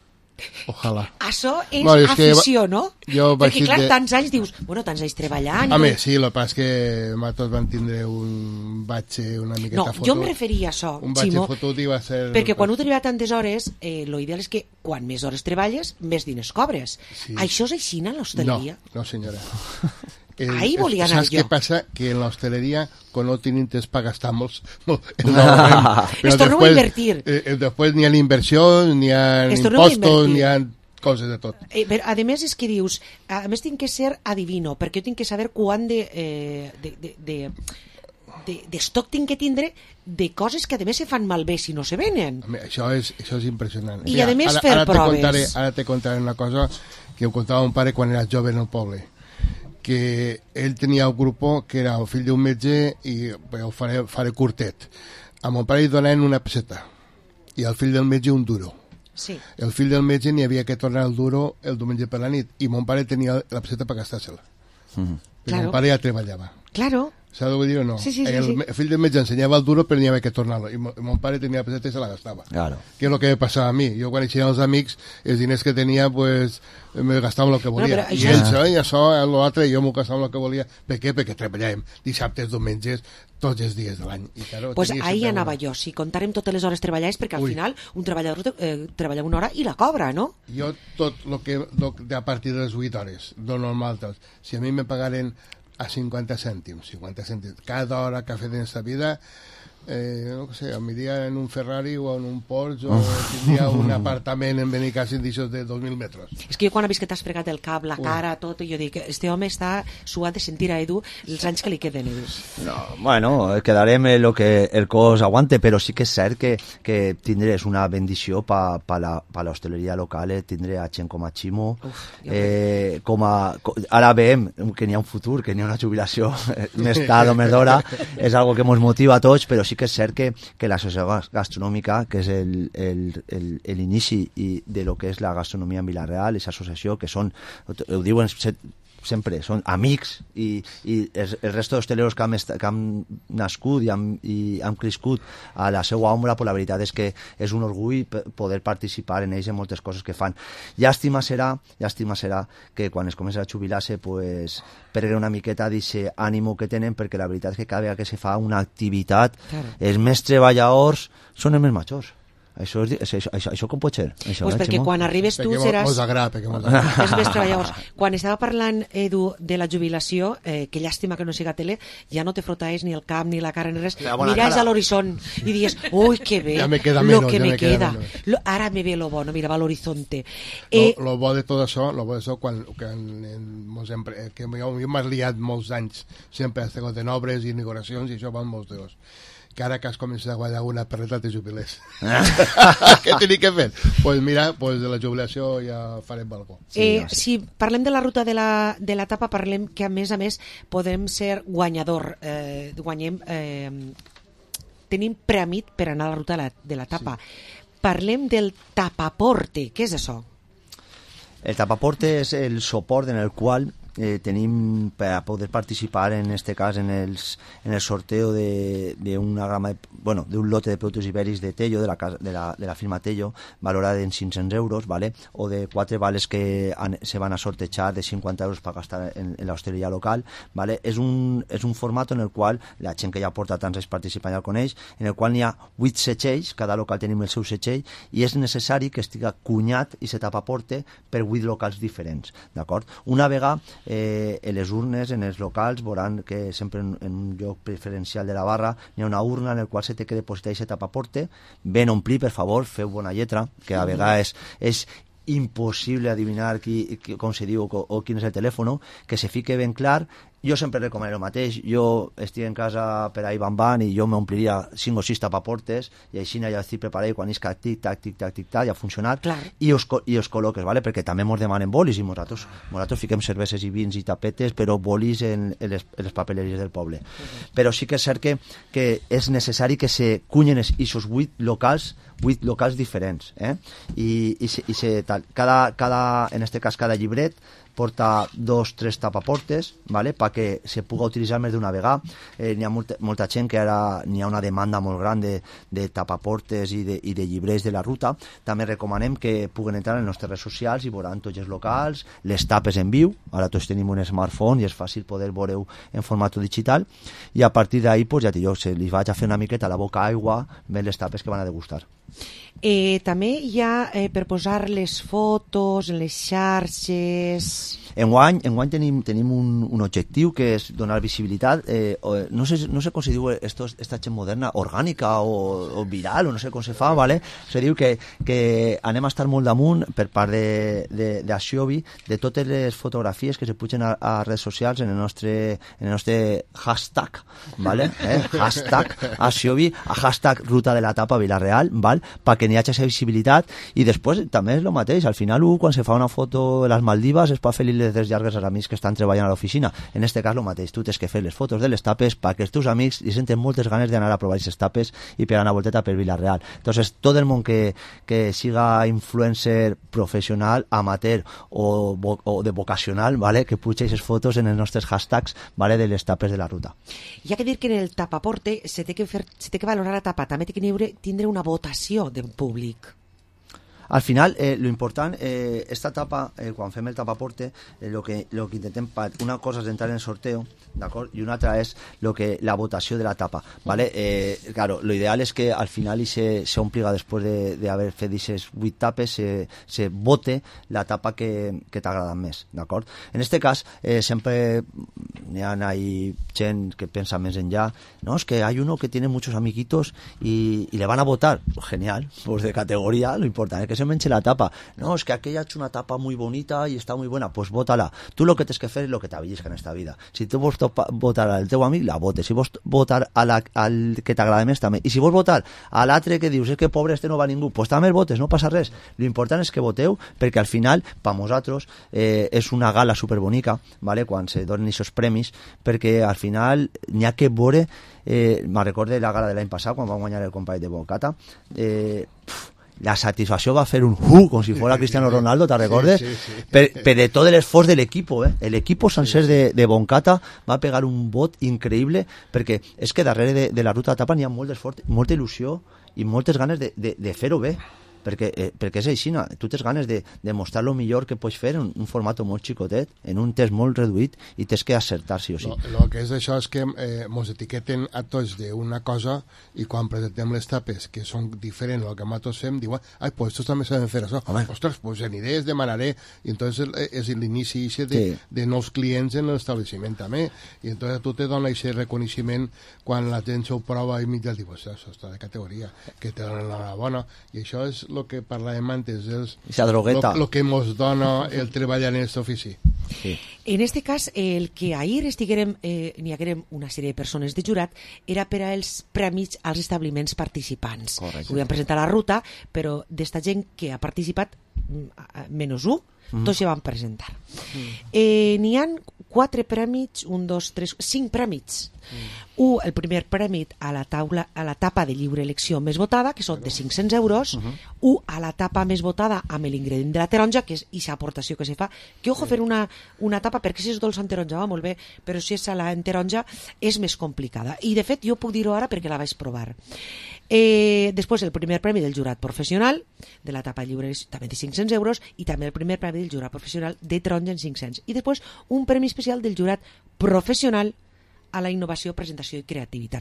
S4: Això és afició, no? Perquè clar, tants anys dius, tants anys treballant.
S5: Home, sí, el que passa és que nosaltres vam tindre un batxe una miqueta fotut.
S4: No, jo em referia a això,
S5: un batxe fotut i va ser...
S4: Perquè quan ho treballa tantes hores, l'ideal és que quan més hores treballes, més diners cobres. Sí. Això és així en l'hostaleria?
S5: No, senyora.
S4: Ahí volia anar
S5: ¿sabes
S4: jo?
S5: Què passa? Que en la hostelería, quan no tienen interés para gastamos.
S4: Esto no va a invertir.
S5: Después ni ha inversió, ni ha impostos, ni ha coses de tot.
S4: Però, a més, és que dius, a més tinc que ser adivino, perquè jo tinc que saber quan de stock tinc que tindre de coses que a més se fan malbé si no se venen.
S5: Això és impressionant.
S4: I a més fer proves.
S5: Ara te contaré una cosa que ho contava un pare quan era jove en el poble, que ell tenia un grup que era el fill d'un metge, i ho faré curtet. A mon pare li donaven una peseta i al fill del metge un duro.
S4: Sí.
S5: El fill del metge n'hi havia que tornar el duro el diumenge per la nit, i mon pare tenia la peseta per gastar-se-la. Claro. Mon pare ja treballava.
S4: Claro.
S5: ¿Sabes lo que digo? No.
S4: Sí.
S5: El fill del metge ensenyava el duro, però n'hi havia que tornar-lo. I mon pare tenia la peseta i se la gastava.
S7: Claro.
S5: Que és el que me passava a mi. Jo quan eixia els amics, els diners que tenia, pues, me gastava el que volia. I ells, això, l'altre, jo m'ho gastava el que volia. Per què? Perquè treballàvem dissabtes, diumenges, tots els dies de l'any.
S4: Pues ahí anava jo, si contarem totes les hores treballades, perquè al final un treballador treballa una hora i la cobra, no?
S5: Jo tot el que a partir de les 8 hores dono altres. Si a mi me pagaren a 50 cèntims cada hora que he fet en esta vida, no sé, aniria en un Ferrari o en un Porsche, o tindria un apartament en Benicàssim d'aixòs de 2.000 metres.
S4: És que jo quan he vist que t'has fregat el cap, la cara, tot, i jo dic, este home està suat de sentir a Edu els anys que li queden, Edu.
S7: No, bueno, quedarem lo que el cos aguante, però sí que és cert que tindràs una bendició per l'hostaleria local, tindré a gent com a Ximo, ara veiem que n'hi ha un futur, que n'hi ha una jubilació més tard o més d'hora, és algo que ens motiva a tots, però sí sí que és cert que la societat gastronòmica, que és l'inici de lo que és la gastronomia en Vila-real, aquesta associació que són, ho diuen sempre, són amics i el resto d'hostaleros que han nascut i han crescut a la seva ombra, però la veritat és que és un orgull poder participar en ells en moltes coses que fan. Llàstima serà que quan es comença a jubilar-se pues, perdre una miqueta d'aquest ànimo que tenen, perquè la veritat és que cada vegada que se fa una activitat els més treballadors són els més majors. Això com pot ser?
S4: Pues perquè quan arribes tu seràs...
S5: Mos agrada,
S4: els més treballadors. Quan estava parlant, Edu, de la jubilació, que llàstima que no siga tele, ja no te frotaves ni el cap ni la cara ni res, miraves a l'horitzont i dius, ui, que bé, lo que me queda. Ara me ve lo bo, no mirava l'horizonte.
S5: Lo bo de tot això, quan que m'he liat molts anys, sempre has tingut en obres i inauguracions i això van molts deus. Que ara que has començat a guanyar una perreta te jubilés. Què t'he que fer? Pues mira, pues de la jubilació ja farem alguna cosa.
S4: Si parlem de la ruta de la tapa, parlem que a més podem ser guanyador. Tenim preàmit per anar a la ruta de la tapa. Sí. Parlem del tapaporte. Què és això?
S7: El tapaporte és el suport en el qual tenim per a poder participar en este cas en el sorteo d'una grama d'un lote de productes ibèrics de Tello, de la firma Tello, valorada en 500 euros, ¿vale? O de 4 vales que se van a sortejar de 50 euros para gastar en la hostelería local, ¿vale? És un format en el qual la gent que ja porta tants anys participant ja el coneix, en el qual n'hi ha 8 setxells, cada local tenim el seu setxell, i és necessari que estiga cunyat i se tapaporte per 8 locals diferents, d'acord? Una vegada en les urnes, en els locals, veuran que sempre en un lloc preferencial de la barra hi ha una urna en el qual se té que depositar aquest tapaporte, ben omplir, per favor, feu bona lletra, que a vegades és impossible adivinar com se diu o quin és el telèfon, que se fique ben clar. Jo sempre recomano el mateix, jo estic en casa per ahí van i jo m'ompliria 5 o 6 tapaportes i així ja estic preparat i quan isca tic-tac, ja ha funcionat i us col·loques, ¿vale? Perquè també ens demanen bolis i nosaltres fiquem cerveses i vins i tapetes, però bolis en les papeleries del poble. Però sí que és cert que és necessari que se cunyen aquests 8 locals diferents, i en este cas cada llibret porta 2-3 tapaportes, ¿vale? Perquè se puga utilitzar més d'una vegada. N'hi ha molta gent que ara n'hi ha una demanda molt gran de tapaportes i de llibrets de la ruta. També recomanem que puguen entrar en les nostres redes socials i veuran tots els locals, les tapes en viu, ara tots tenim un smartphone i és fàcil poder veure-ho en format digital, i a partir d'ahí pues, ja se li vaig a fer una miqueta a la boca aigua ben les tapes que van a degustar.
S4: També hi ha per posar les fotos en les xarxes...
S7: Enguany tenim un objectiu que és donar visibilitat, no sé com se diu esta gent moderna, orgànica o viral, o no sé com se fa, ¿vale? Se diu que anem a estar molt damunt per part d'Axiobi de totes les fotografies que se pugen a redes socials en el nostre hashtag, ¿vale? Hashtag Axiobi, hashtag Ruta de la Tapa Vila-real, ¿vale? Perquè n'hi hagi visibilitat, i després també és el mateix, al final quan se fa una foto de les Maldives es pot fer dels llargues als amics que estan treballant a l'oficina. En este cas el mateix, tu tens que fer les fotos de les tapes perquè els teus amics li senten moltes ganes d'anar a provar aquestes tapes i per anar a volteta per Vila-real. Entonces tot el món que siga influencer professional, amateur o de vocacional, ¿vale? Que puja aquestes fotos en els nostres hashtags, ¿vale? De les tapes de la ruta.
S4: Hi ha que dir que en el tapaporte se té que valorar la tapa, també té que tindre una votació del públic.
S7: Al final, lo important, esta tapa, quan fem el tapaporte, lo que intentem, una cosa és entrar en el sorteo, d'acord? I una altra és la votació de la tapa, ¿vale? Claro, lo ideal és que al final se ompliga després d'haver fet aquestes 8 tapes, se vote la tapa que t'agrada més, d'acord? En este cas, sempre n'hi ha gent que pensa més enllà, no, es que hay uno que tiene muchos amiguitos y le van a votar. Genial, pues de categoría, lo importante es que se menche la tapa. No, es que aquella ha hecho una tapa muy bonita y está muy buena, pues vótala. Tú lo que tienes que fer és lo que t'avillisca en esta vida. Si tu vols votar al teu amic, la votes. Si vols votar al que t'agrada més, també. I si vols votar a l'altre que dius, que pobre, no va ningú, pues també el votes, no passa res. Lo important és que voteu, perquè al final, per nosaltres, és una gala superbonica, ¿vale? Quan se donen aquests premis, perquè al final n'hi ha que veure, me'n recordo la gala de l'any passat, quan va guanyar el company de Boncata, la satisfacció va fer un com si fos Cristiano Ronaldo, ¿te recordes?
S5: Sí.
S7: Per de tot l'esforç de l'equipo, el equipo sencer de Boncata va pegar un vot increïble, perquè és que darrere de la ruta de tapa n'hi ha molt d'esforç, molta il·lusió i moltes ganes de fer-ho bé, perquè és així, tu tens ganes de mostrar el millor que pots fer en un format molt xicotet, en un test molt reduït, i tens que acertar sí o sí.
S5: El que és això és que mos etiqueten a tots d'una cosa i quan presentem les tapes que són diferents del que nosaltres fem, diuen, pues estos també saben fer això. Ostres, pues aniré, es demanaré, i entonces és l'inici de nous clients en l'establishment també, i entonces tu te dona aquest reconeixement quan la gent s'ho prova i mitja diu, això està de categoria, que te donen la bona, i això és el que parlàvem antes, el que mos dona el treballar en aquest ofici.
S4: Sí. En este cas, el que ahir n'hi haguérem una sèrie de persones de jurat era per als premis als establiments participants.
S7: Correcte.
S4: Podíem presentar la ruta, però d'esta gent que ha participat, menys un, tots ja van presentar. N'hi ha 4 premis, 1, 2, 3, 5 premis. El primer premi a la tapa de lliure elecció més votada, que són de 500 euros, a la tapa més votada amb l'ingredient de la taronja, que és aquesta aportació que se fa, que ojo fer una tapa, perquè si és dolç en taronja va molt bé, però si és salada en taronja és més complicada, i de fet jo puc dir-ho ara perquè la vaig provar. Després el primer premi del jurat professional de la tapa lliure també de 500 euros, i també el primer premi del jurat professional de taronja en 500, i després un premi especial del jurat professional a la innovació, presentació i creativitat.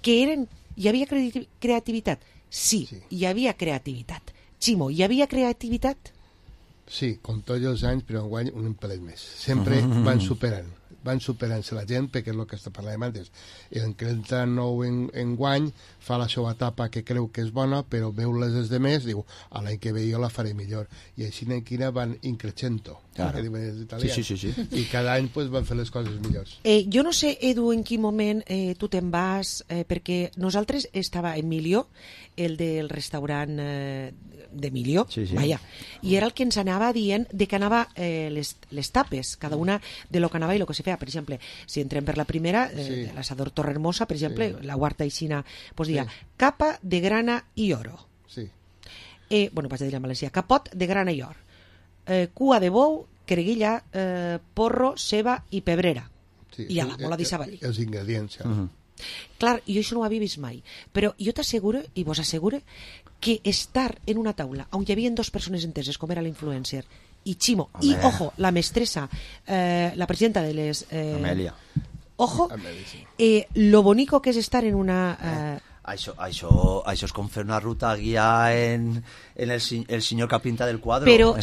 S4: Hi havia creativitat? Sí, hi havia creativitat. Ximo, hi havia creativitat?
S5: Sí, com tots els anys, però enguany un pelet més. Sempre van superant-se la gent, perquè és el que parlàvem antes. El que entra nou enguany fa la seva etapa que creu que és bona, però veu les de més, diu, l'any que ve jo la faré millor. I així n'enquina van increixendo.
S7: Claro. Sí.
S5: I cada any van fer les coses millors.
S4: Jo no sé, Edu, en quin moment tu te'n vas, perquè nosaltres estava Emilio, el del restaurant d'Emilio, vaja, i era el que ens anava dient de que anava les tapes, cada una de lo que anava i lo que se feia. Per exemple, si entrem per la primera, l'assador Torrehermosa, per exemple, la quarta aixina, pues dia, capa de grana i oro.
S5: Sí.
S4: Bueno, vaig a dir en valencià, capot de grana i or. Cua de bou, creguilla, porro, ceba i pebrera.
S5: Sí,
S4: i ala, molt a dir savallí.
S5: Els ingredients,
S4: Clar, jo això no ho havia vist mai, però jo t'asseguro, i vos asseguro, que estar en una taula on hi havia 2 persones enteses, com era l'influencer, i Ximo, i, ojo, la mestressa, la presidenta de les...
S7: Amèlia.
S4: Ojo, lo bonico que és estar en una...
S7: Això és com fer una ruta guia en el senyor que pinta del quadre.
S4: Però,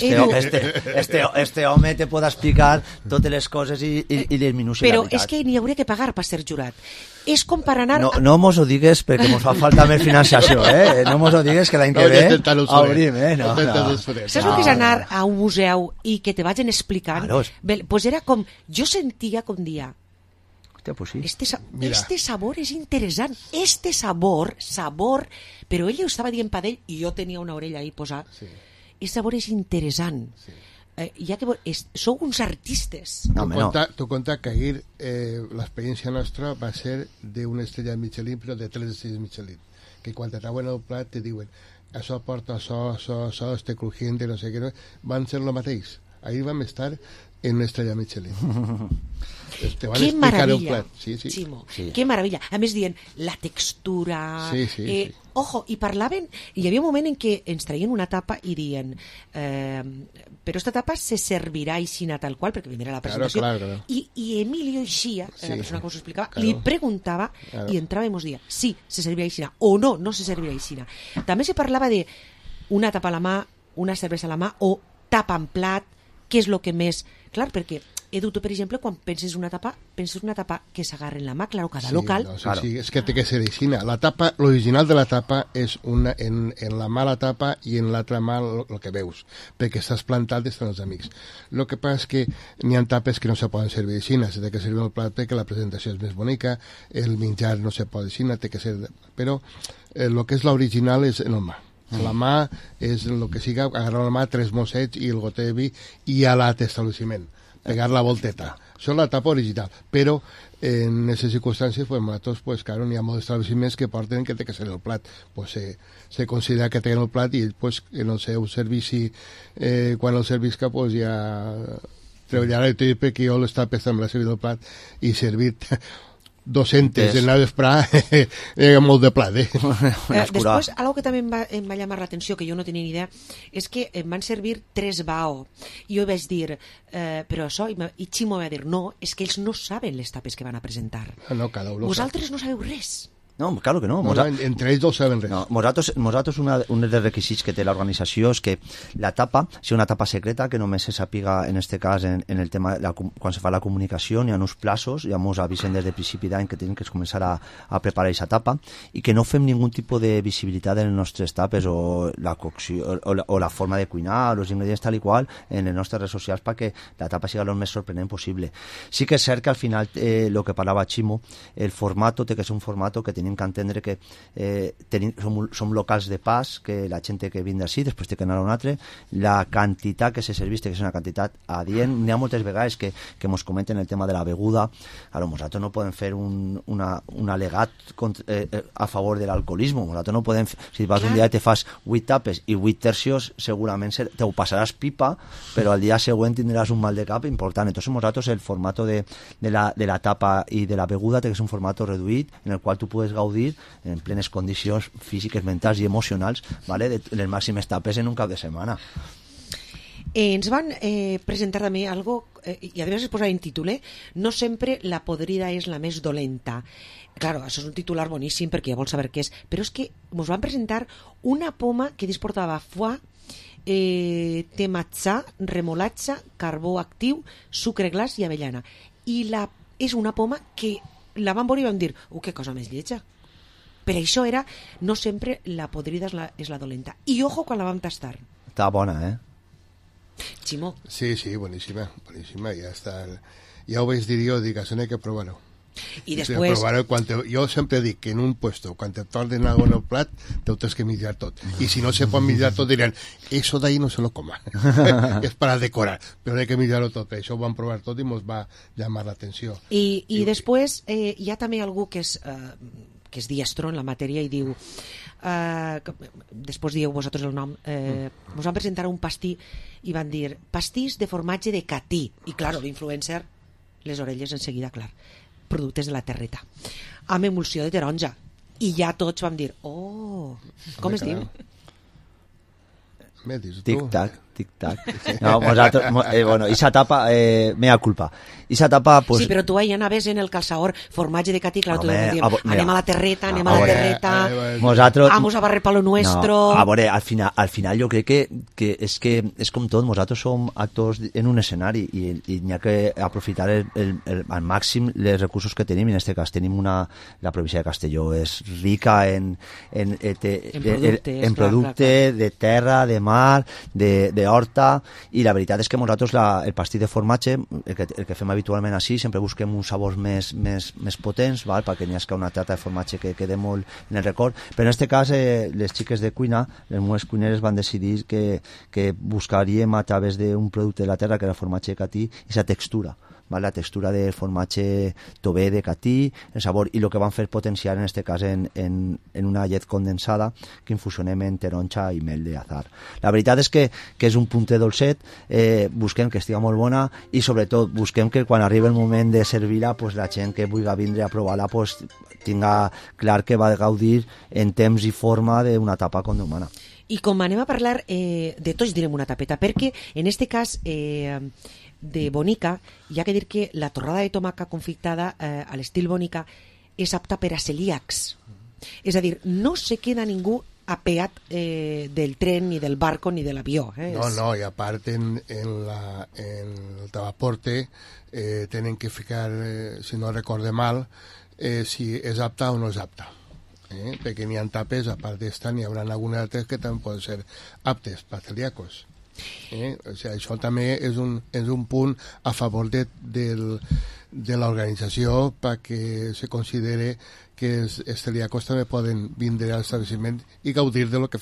S7: este home te pot explicar totes les coses i les minúcies.
S4: Però és que n'hi hauria que pagar per ser jurat. És com per anar...
S7: No mos ho digues perquè mos fa falta més financiació, No mos ho digues que l'any que ve obrim, No.
S4: Saps el que és anar a un museu i que te vagin explicant? Pues era com... Jo sentia com dia...
S7: Pues sí.
S4: Este sabor és interessant, sabor, però ell ho estava dient per ell i jo tenia una orella ahí posada. Este sabor és interessant. Ja que sou uns artistes.
S5: Tu conta que ahir l'experiència nostra va ser d'una estrella Michelin, però de 3 estrelles Michelin, que quan te trauen el plat te diuen això porta això, este crujiente, no sé què, van ser el mateix. Ahir vam estar en una estrella Michelin.
S4: Qué maravilla, Ximo, qué maravilla. A més dient, la textura... Ojo, i parlaven, hi havia un moment en què ens traien una tapa i dient però esta tapa se servirà aixina tal qual, perquè vindrà la presentació.
S5: Claro.
S4: I Emilio Ixia, la persona que us ho explicava, li preguntava i entrava i mos dia, sí, se servirà aixina, o no se servirà aixina. També se parlava de una tapa a la mà, una cervesa a la mà, o tapa en plat, què és el que més... Clar, perquè, Edu, tu, per exemple, quan penses una tapa que s'agarra en la mà, clar, cada local...
S5: Sí, és que té que ser aixina. La tapa, l'original de la tapa és una en la mà la tapa i en l'altra mà el que veus, perquè estàs plantat des dels amics. El que passa és que n'hi ha tapes que no se poden servir aixina, s'ha de servir el plat perquè la presentació és més bonica, el menjar no se pot aixina, té que ser... Però el que és l'original és en el mà. La mà és el que siga, agarrar la mà 3 mossets i el gotet de vi i a l'establishment, pegar la volteta. Això és la tapa original, però en aquestes circumstàncies, pues nosaltres, pues claro, n'hi ha molts establiments que porten que té que ser el plat, pues se considera que tenen el plat i ell, pues, en el seu servici, quan el servisca, pues ja treballarà el tip que jo les tapes amb la servit del plat i servit 200 en la vesprà, molt de plat,
S4: Després, algo que també em va llamar l'atenció, que jo no tenia ni idea, és que em van servir 3 bao. I jo vaig dir, però això, i Ximo va dir, no, és que ells no saben les tapes que van a presentar.
S5: No, cada un
S4: Vosaltres no sabeu res.
S7: No, claro que no.
S5: Entre ells no saben res.
S7: No, nosaltres un dels requisits que té l'organització és que la tapa sigui una tapa secreta, que només se sàpiga, en este cas, en el tema, quan se fa la comunicació, hi ha uns plaços, ja ens avisen des del principi d'any que tenim que començar a preparar aquesta tapa, i que no fem ningun tipus de visibilitat en les nostres tapes o la cocció o la forma de cuinar, els ingredients tal i qual, en les nostres redes socials, perquè la tapa sigui el més sorprenent possible. Sí que és cert que al final, el que parlava Ximo, el formato té que ser un formato que tenim que entendre que som locals de pas, que la gent té que vindre així, després té que anar a un altre, la quantitat que se serveix té que ser una quantitat adient. N'hi ha moltes vegades que ens comenten el tema de la beguda. Claro, nosaltres no podem fer un al·legat a favor de l'alcoholisme. Nosaltres no podem, si vas un dia i te fas 8 tapes i 8 tercios, segurament te ho passaràs pipa, però al dia següent tindràs un mal de cap important. Entonces nosaltres el formato de la tapa i de la beguda té que ser un formato reduït en el qual tu puedes gaudir en plenes condicions físiques, mentals i emocionals, ¿vale? De les màximes tapes en un cap de setmana.
S4: Ens van presentar també algo, i a més es posa en títol, no sempre la podrida és la més dolenta. Claro, això és un titular boníssim perquè ja vols saber què és, però és que ens van presentar una poma que disportava foie, té matxà, remolatxa, carbó actiu, sucre glaç i avellana. I és una poma que la vam veure i vam dir, que cosa més lletja. Per això era, no sempre la podrida és la dolenta. I ojo quan la vam tastar.
S7: Està bona,
S4: Ximo.
S5: Sí, boníssima, ja està. Ja ho vaig dir jo, dic, això n'hi ha que provar-ho.
S4: I després...
S5: Jo sempre dic que en un puesto, quan te tornen algo en el plat, te ho tens que millar tot. I si no se pot millar tot, diran, eso de ahí no se lo coma. És per a decorar, però hay que millar-ho tot. Això ho vam provar tot i ens va llamar l'atenció.
S4: I després hi ha també algú que és diestro en la matèria i diu, després dieu vosaltres el nom, ens van presentar un pastí i van dir pastís de formatge de catí, i clar, l'influencer, les orelles en seguida, clar, productes de la terreta amb emulsió de taronja, i ja tots vam dir, com es diu?
S7: Tic-tac. No, nosaltres, bueno, esa tapa, mea culpa. Esa tapa, pues...
S4: Sí, però tu ahí anaves en el calçador, formatge de catí, clar, tu deus dir, anem a la terreta, vamos a barrer pa lo nuestro...
S7: No, a veure, al final jo crec que és com tot, nosaltres som actors en un escenari i n'hi ha que aprofitar al màxim els recursos que tenim, en aquest cas tenim la província de Castelló, és rica en producte de terra, de mar, de horta, i la veritat és que nosaltres el pastís de formatge, el que fem habitualment així, sempre busquem uns sabors més potents, val? Perquè n'hi ha una tarta de formatge que queda molt en el record, però en aquest cas les xiques de cuina, les meves cuineres van decidir que buscaríem a través d'un producte de la terra, que era el formatge de catí, aquesta textura, la textura del formatge tové de catí, el sabor, i el que van fer potenciar en aquest cas en una llet condensada que infusionem en taronja i mel d'azar. La veritat és que és un punter dolcet, busquem que estigui molt bona i sobretot busquem que quan arribi el moment de servir-la, pues, la gent que vulgui vindre a provar-la pues, tinga clar que va gaudir en temps i forma d'una tapa com demana.
S4: I com anem a parlar de tots direm una tapeta, perquè en aquest cas de bonica, hi ha que dir que la torrada de tomaca confitada a l'estil bonica és apta per a celíacs. És a dir, no se queda ningú apeat del tren, ni del barco, ni de l'avió.
S5: No, i a part en el tabaporte tenen que ficar, si no recorde mal, si és apta o no és apta. Perquè n'hi ha tapes, a part d'esta, n'hi haurà algunes altres que també poden ser aptes per celíacos. O sigui, això també és un punt a favor de l'organització perquè se considere que els celíacos també poden vindre a l'establiment i gaudir de lo que fem.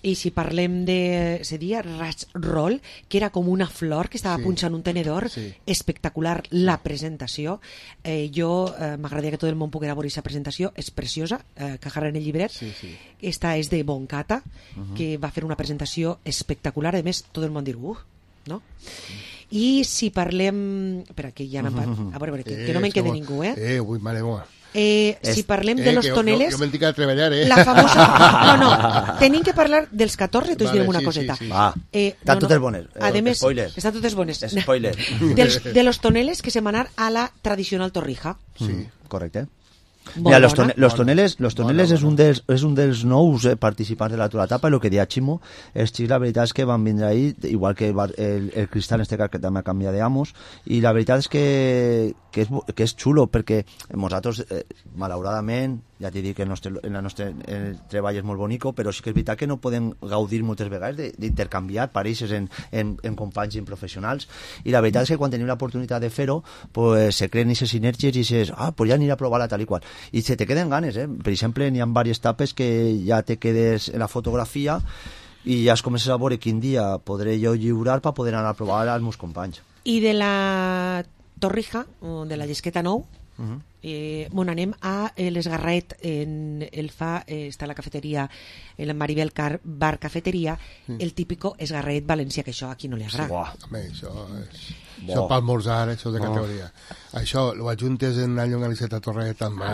S4: I si parlem de, se dia Ras Roll, que era com una flor que estava punxant un tenedor, espectacular la presentació. Jo m'agradaria que tot el món poguera veure aquesta presentació, és preciosa, que agarra en el llibret. Esta és de Boncata, que va fer una presentació espectacular, a més tot el món dir, no? I si parlem... Espera, que ja n'hem... A veure, que no me'n quede ningú,
S5: Ui, mare meva.
S4: Si parlem de los toneles...
S5: Jo me'n dic a treballar,
S4: La famosa... No, tenim que parlar dels 14, tu direm una coseta.
S7: Estan totes bones.
S4: Spoiler. Estan totes bones.
S7: Spoiler.
S4: De los toneles que se manar a la tradicional torrija.
S7: Sí, correcte. Mira, los toneles és un dels nous participants de la etapa, i el que deia Ximo és que la veritat és que van vindre ahir, igual que el Cristal en este cas, que també ha canviat d'amos, i la veritat és que és xulo, perquè nosaltres, malauradament, ja t'he dit que el nostre treball és molt bonico, però sí que és veritat que no podem gaudir moltes vegades d'intercanviar pareixes en companys i en professionals, i la veritat és que quan tenim l'oportunitat de fer-ho, pues se creen aquestes sinergies i dices, pues ja aniré a provar-la tal i qual, i se te queden ganes, per exemple, n'hi ha diverses etapes que ja te quedes en la fotografia i ja es comences a veure quin dia podré jo lliurar per poder anar a provar als meus companys.
S4: I de la Torrija, o de la Llesqueta Nou, anem a l'Esgarraet, està la cafeteria, el Maribel Bar Cafeteria, el típico esgarraet valencià, que això aquí no li agrada.
S5: Això pel morzar, això de categoria. Això, ho ajuntes en una llonganiseta torreta amb...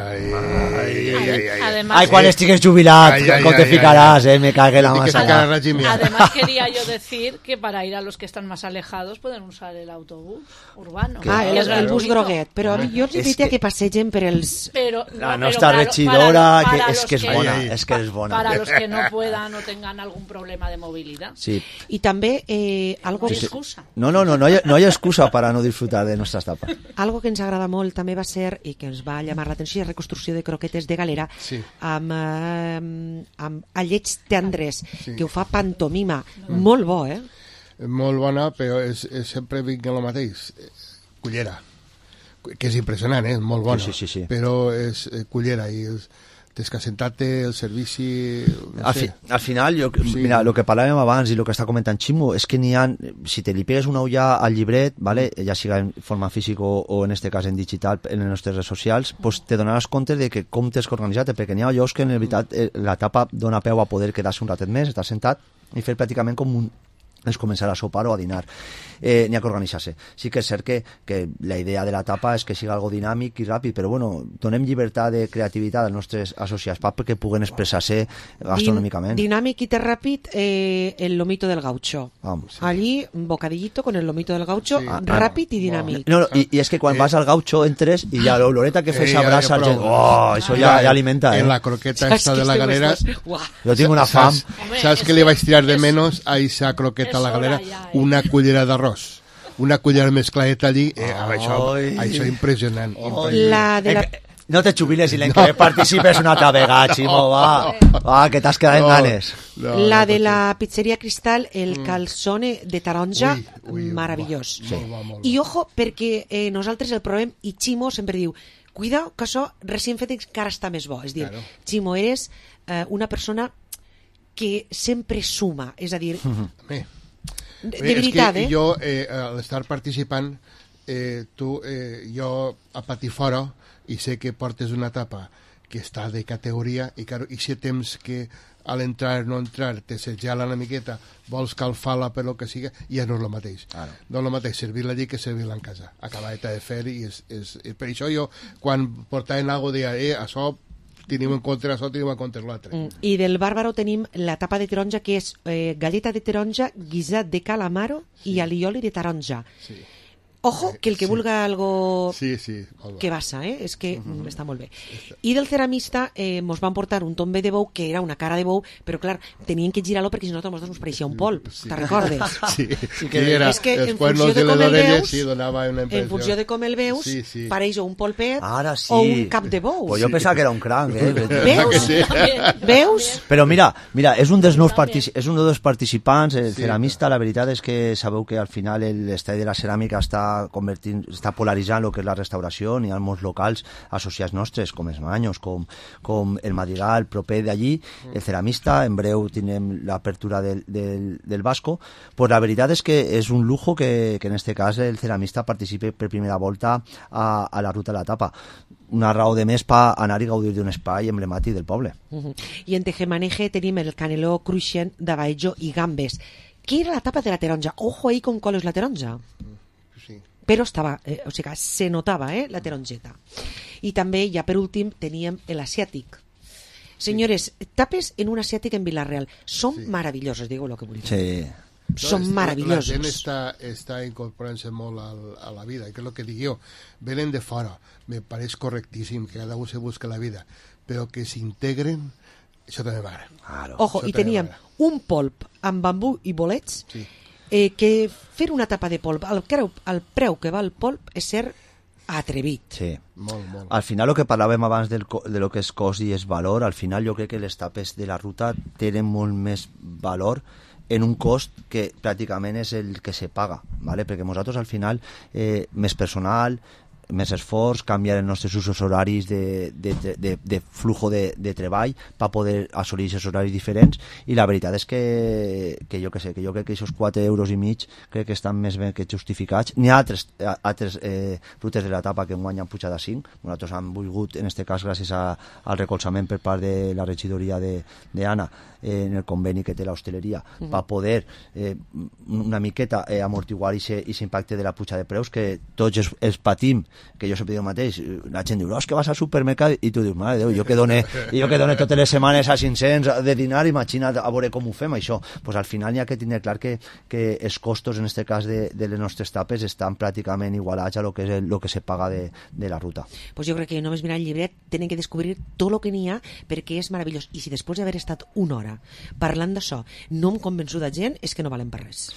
S7: Ai, quan estigues jubilat, com te ficaràs, me cague la masa.
S6: Además, quería yo decir que para ir a los que están más alejados pueden usar el autobús urbano.
S4: El bus groguet, però jo els invito a que passegen per els...
S7: La nostra regidora, és que és bona.
S6: Para los que no puedan o tengan algún problema de movilidad.
S7: Sí.
S4: Y también algo...
S6: No hay excusa.
S7: No hay excusa para no disfrutar de nuestra etapa.
S4: Algo que ens agrada molt també va ser, i que ens va llamar l'atenció, la reconstrucció de croquetes de galera amb Alleig Tendres, que ho fa pantomima. Molt bo,
S5: Molt bona, però sempre vinc en el mateix. Cullera. Que és impressionant, molt bona.
S7: Sí.
S5: Però és cullera i és... descasentate, el servici...
S7: Al final, mira, el que parlàvem abans i el que està comentant Ximo, és que n'hi ha, si te li pegues una ulla al llibret, ¿vale? Ja siga en forma física o en este cas en digital, en les nostres redes socials, pues te donaràs compte de que com tens que organitzar-te, perquè n'hi ha llocs que en veritat l'etapa dona peu a poder quedar-se un ratet més, estar sentat i fer pràcticament com és començar a sopar o a dinar. N'hi ha que organitzar-se. Sí que és cert que la idea de l'etapa és que siga algo dinàmic i ràpid, però bueno, donem llibertat de creativitat als nostres associats perquè puguen expressar-se gastronòmicament.
S4: Dinàmic i ràpid, el lomito del gaucho. Allí, bocadillito con el lomito del gaucho, ràpid i dinàmic.
S7: No, i és que quan vas al gaucho entres i ja l'oloreta que fes abraça gent, això ja alimenta.
S5: En la croqueta esta de la galera
S7: jo tinc una fam.
S5: Saps que li vaig tirar de menos a esa croqueta a la galera? Una cullera d'arròs. Una cullera mezcladeta allí, això impressionant.
S7: No te jubiles i l'any que participes una altra vegada, Ximo, va, que t'has quedat en ganes.
S4: La de la pizzeria Cristal, el calzone de taronja, meravellós. I ojo, perquè nosaltres el provem i Ximo sempre diu, cuida que això recient fet encara està més bo. És dir, Ximo, eres una persona que sempre suma, és a dir... De veritat,
S5: és que jo, al estar participant, jo a patir fora i sé que portes una etapa que està de categoria i si temps que a l'entrar no entrar te setjala una miqueta, vols calfar-la per lo que siga, ja no és el mateix. No és el mateix servir-la allí que servir-la en casa. Acabada de fer i per això jo quan portaven alguna cosa deia, això tenim en compte això, tenim en compte l'altre.
S4: I del bàrbaro tenim la tapa de taronja, que és galleta de taronja, guisat de calamaro i alioli de taronja. Ojo, que el que vulga algo que basa, és que està molt bé. I del ceramista mos van portar un tombe de bou, que era una cara de bou, però clar, tenien que girar-lo perquè si no ens pareixia un polp, te'n recordes?
S5: Sí,
S4: és que en funció de com el veus, pareix o un polpet o un cap de bou.
S7: Jo pensava que era un cranc,
S4: Veus?
S7: Però mira, és un dels participants, el ceramista, la veritat és que sabeu que al final l'estadi de la ceràmica està està polaritzant el que és la restauració. Hi ha molts locals associats nostres, com els Maños, com el Madrigal, proper d'allí, el Ceramista, en breu tindrem l'apertura del Vasco. Pues la veritat és que és un lujo que en este cas el Ceramista participi per primera volta a la ruta de la tapa. Una raó de més per anar i gaudir d'un espai emblemàtic del poble.
S4: I en Tejemaneje tenim el Caneló Cruixent d'Abaello i Gambes. Què era la tapa de la taronja? Ojo ahí con colos la taronja. Sí. Però estava, o sigui, se notava la taronjeta. I també, ja per últim, teníem l'asiàtic. Senyores, tapes en un asiàtic en Vila-real. Són maravillosos, digo lo que vull dir.
S7: Sí.
S4: Són maravillosos.
S5: La gent està incorporant-se molt a la vida, que és el que dic jo. Venen de fora, me pareix correctíssim que cada un se busca la vida, però que s'integren, això també m'agrada.
S7: Claro.
S4: Ojo, i teníem un polp amb bambú i bolets, que fer una tapa de polp, el preu que va el polp és ser atrevit.
S7: Sí.
S5: Molt.
S7: Al final, el que parlàvem abans de lo que és cost i és valor, al final jo crec que les tapes de la ruta tenen molt més valor en un cost que pràcticament és el que se paga, ¿vale? Perquè nosaltres al final més personal, més esforç, canviar els nostres usos horaris de flujo de treball per poder assolir aquests horaris diferents, i la veritat és que jo crec que aquests 4,5 euros crec que estan més ben que justificats. N'hi ha altres rutes de l'etapa que enguany han pujat a 5. Nosaltres hem volgut, en aquest cas gràcies al recolzament per part de la regidoria d'Anna en el conveni que té l'hostaleria, per poder una miqueta amortiguar aquest impacte de la puja de preus que tots els patim, que jo sempre dic el mateix. La gent diu, és que vas al supermercat, i tu dius, mare de Déu, jo que dono totes les setmanes a 500 de dinar, imagina't a veure com ho fem això. Pues al final hi ha que tenir clar que els costos en aquest cas de les nostres tapes estan pràcticament igualats a lo que és lo que se paga de la ruta.
S4: Pues jo crec que només mirant el llibret tenen que descobrir tot el que n'hi ha, perquè és meravellós, i si després d'haver estat una hora parlant d'això no em convençut de gent, és que no valen per res.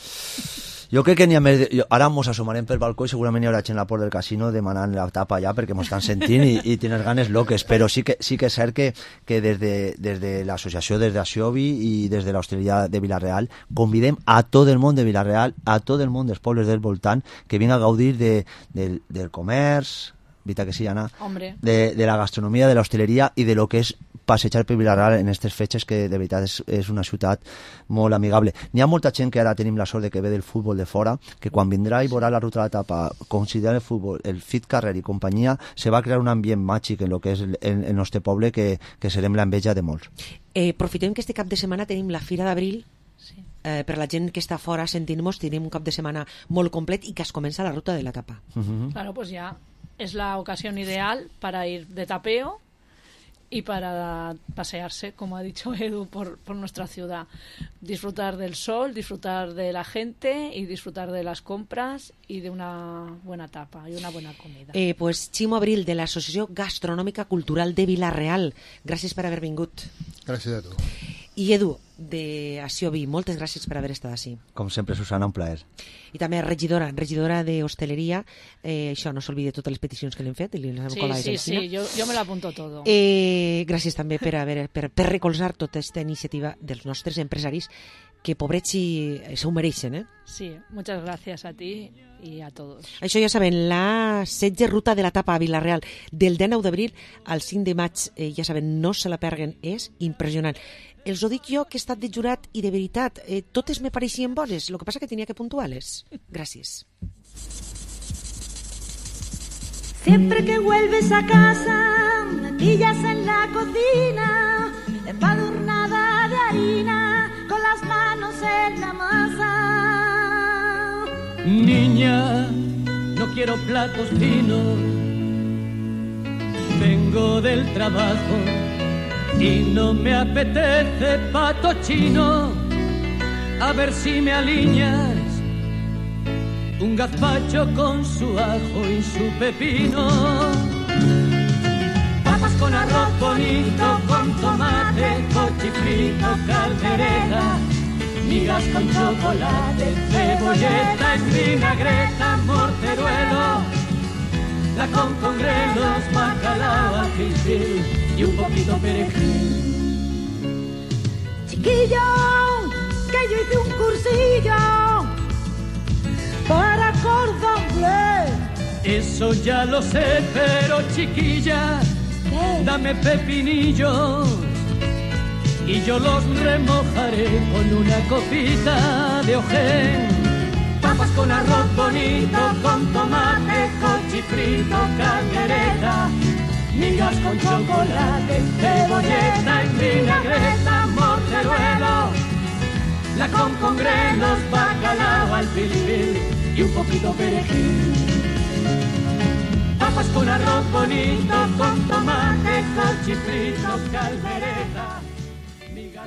S7: Jo crec que n'hi ha més... Ara ens assomarem pel balcó i segurament hi haurà gent a la porta del casino demanant la tapa allà perquè ens estan sentint i tenen ganes loques, però sí que és cert que des de l'associació, des d'Axiobi i des de l'hostaleria de Vila-real convidem a tot el món de Vila-real, a tot el món dels pobles del voltant, que vinga a gaudir del comerç, veritat que sí, Anna, de la gastronomia, de l'hostaleria i de lo que és passejar per Vila-real en aquestes fetges, que de veritat és una ciutat molt amigable. N'hi ha molta gent que ara tenim la sort de que ve del futbol de fora, que quan vindrà i veurà la ruta de la tapa, considerant el futbol, el fit carrer i companyia, se va crear un ambient màgic en lo que és el nostre poble que serem l'enveja de molts.
S4: Aprofitem que este cap de setmana tenim la Fira d'Abril. Sí. Per la gent que està fora sentint-nos, tenim un cap de setmana molt complet i que es comença la ruta de la tapa.
S6: Claro, pues ya es la ocasión ideal para ir de tapeo y para pasearse, como ha dicho Edu, por nuestra ciudad. Disfrutar del sol, disfrutar de la gente y disfrutar de las compras y de una buena tapa y una buena comida.
S4: Pues Ximo Abril, de l'Associació Gastronòmica Cultural de Vila-real. Gràcies per haver vingut.
S5: Gràcies a tu.
S4: I Edu, de Axiobi, moltes gràcies per haver estat així.
S7: Com sempre, Susana, un plaer.
S4: I també regidora d'hostaleria, això, no s'olvide totes les peticions que l'hem fet.
S6: Sí, jo me l'apunto todo.
S4: Gràcies també per recolzar tota aquesta iniciativa dels nostres empresaris, que pobrets se ho mereixen,
S6: Sí, muchas gracias a ti y a todos.
S4: Això ja saben, la 16 ruta de la tapa a Vila-real del 19 d'abril al 5 de maig, ja saben, no se la perguen, és impressionant. Els ho dic jo, que he estat de jurat, i de veritat, totes me pareixien bones, el que passa que tenia que puntuar-les. Gràcies.
S8: Siempre que vuelves a casa, me pillas en la cocina, embadurnada de harina, con las manos en la masa.
S9: Niña, no quiero platos finos, vengo del trabajo y no me apetece pato chino. A ver si me alineas un gazpacho con su ajo y su pepino. Papas con arroz bonito, con tomate, cochifrito, caldereta, migas con chocolate, cebolleta en vinagreta, morteruelo, la con grelos, bacalao, ajilpil y un poquito perejil.
S8: Chiquillo, que yo hice un cursillo para cordon bleu.
S9: Eso ya lo sé, pero chiquilla, dame pepinillos y yo los remojaré con una copita de ojén. Papas con arroz bonito, con tomate, cochifrito, caldereta, migas con chocolate, cebolleta en vinagreta, morteruelo, lacón con grelos, bacalao al pilipil y un poquito perejil. Papas con arroz bonito, con tomate, cochifrito, caldereta, migas.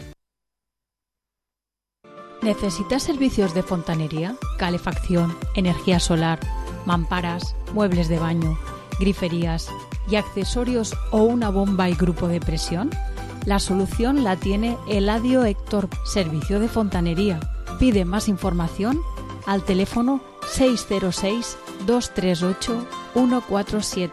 S6: ¿Necesitas servicios de fontanería, calefacción, energía solar, mamparas, muebles de baño, griferías y accesorios o una bomba y grupo de presión? La solución la tiene Eladio Héctor, Servicio de Fontanería. Pide más información al teléfono 606-238-147.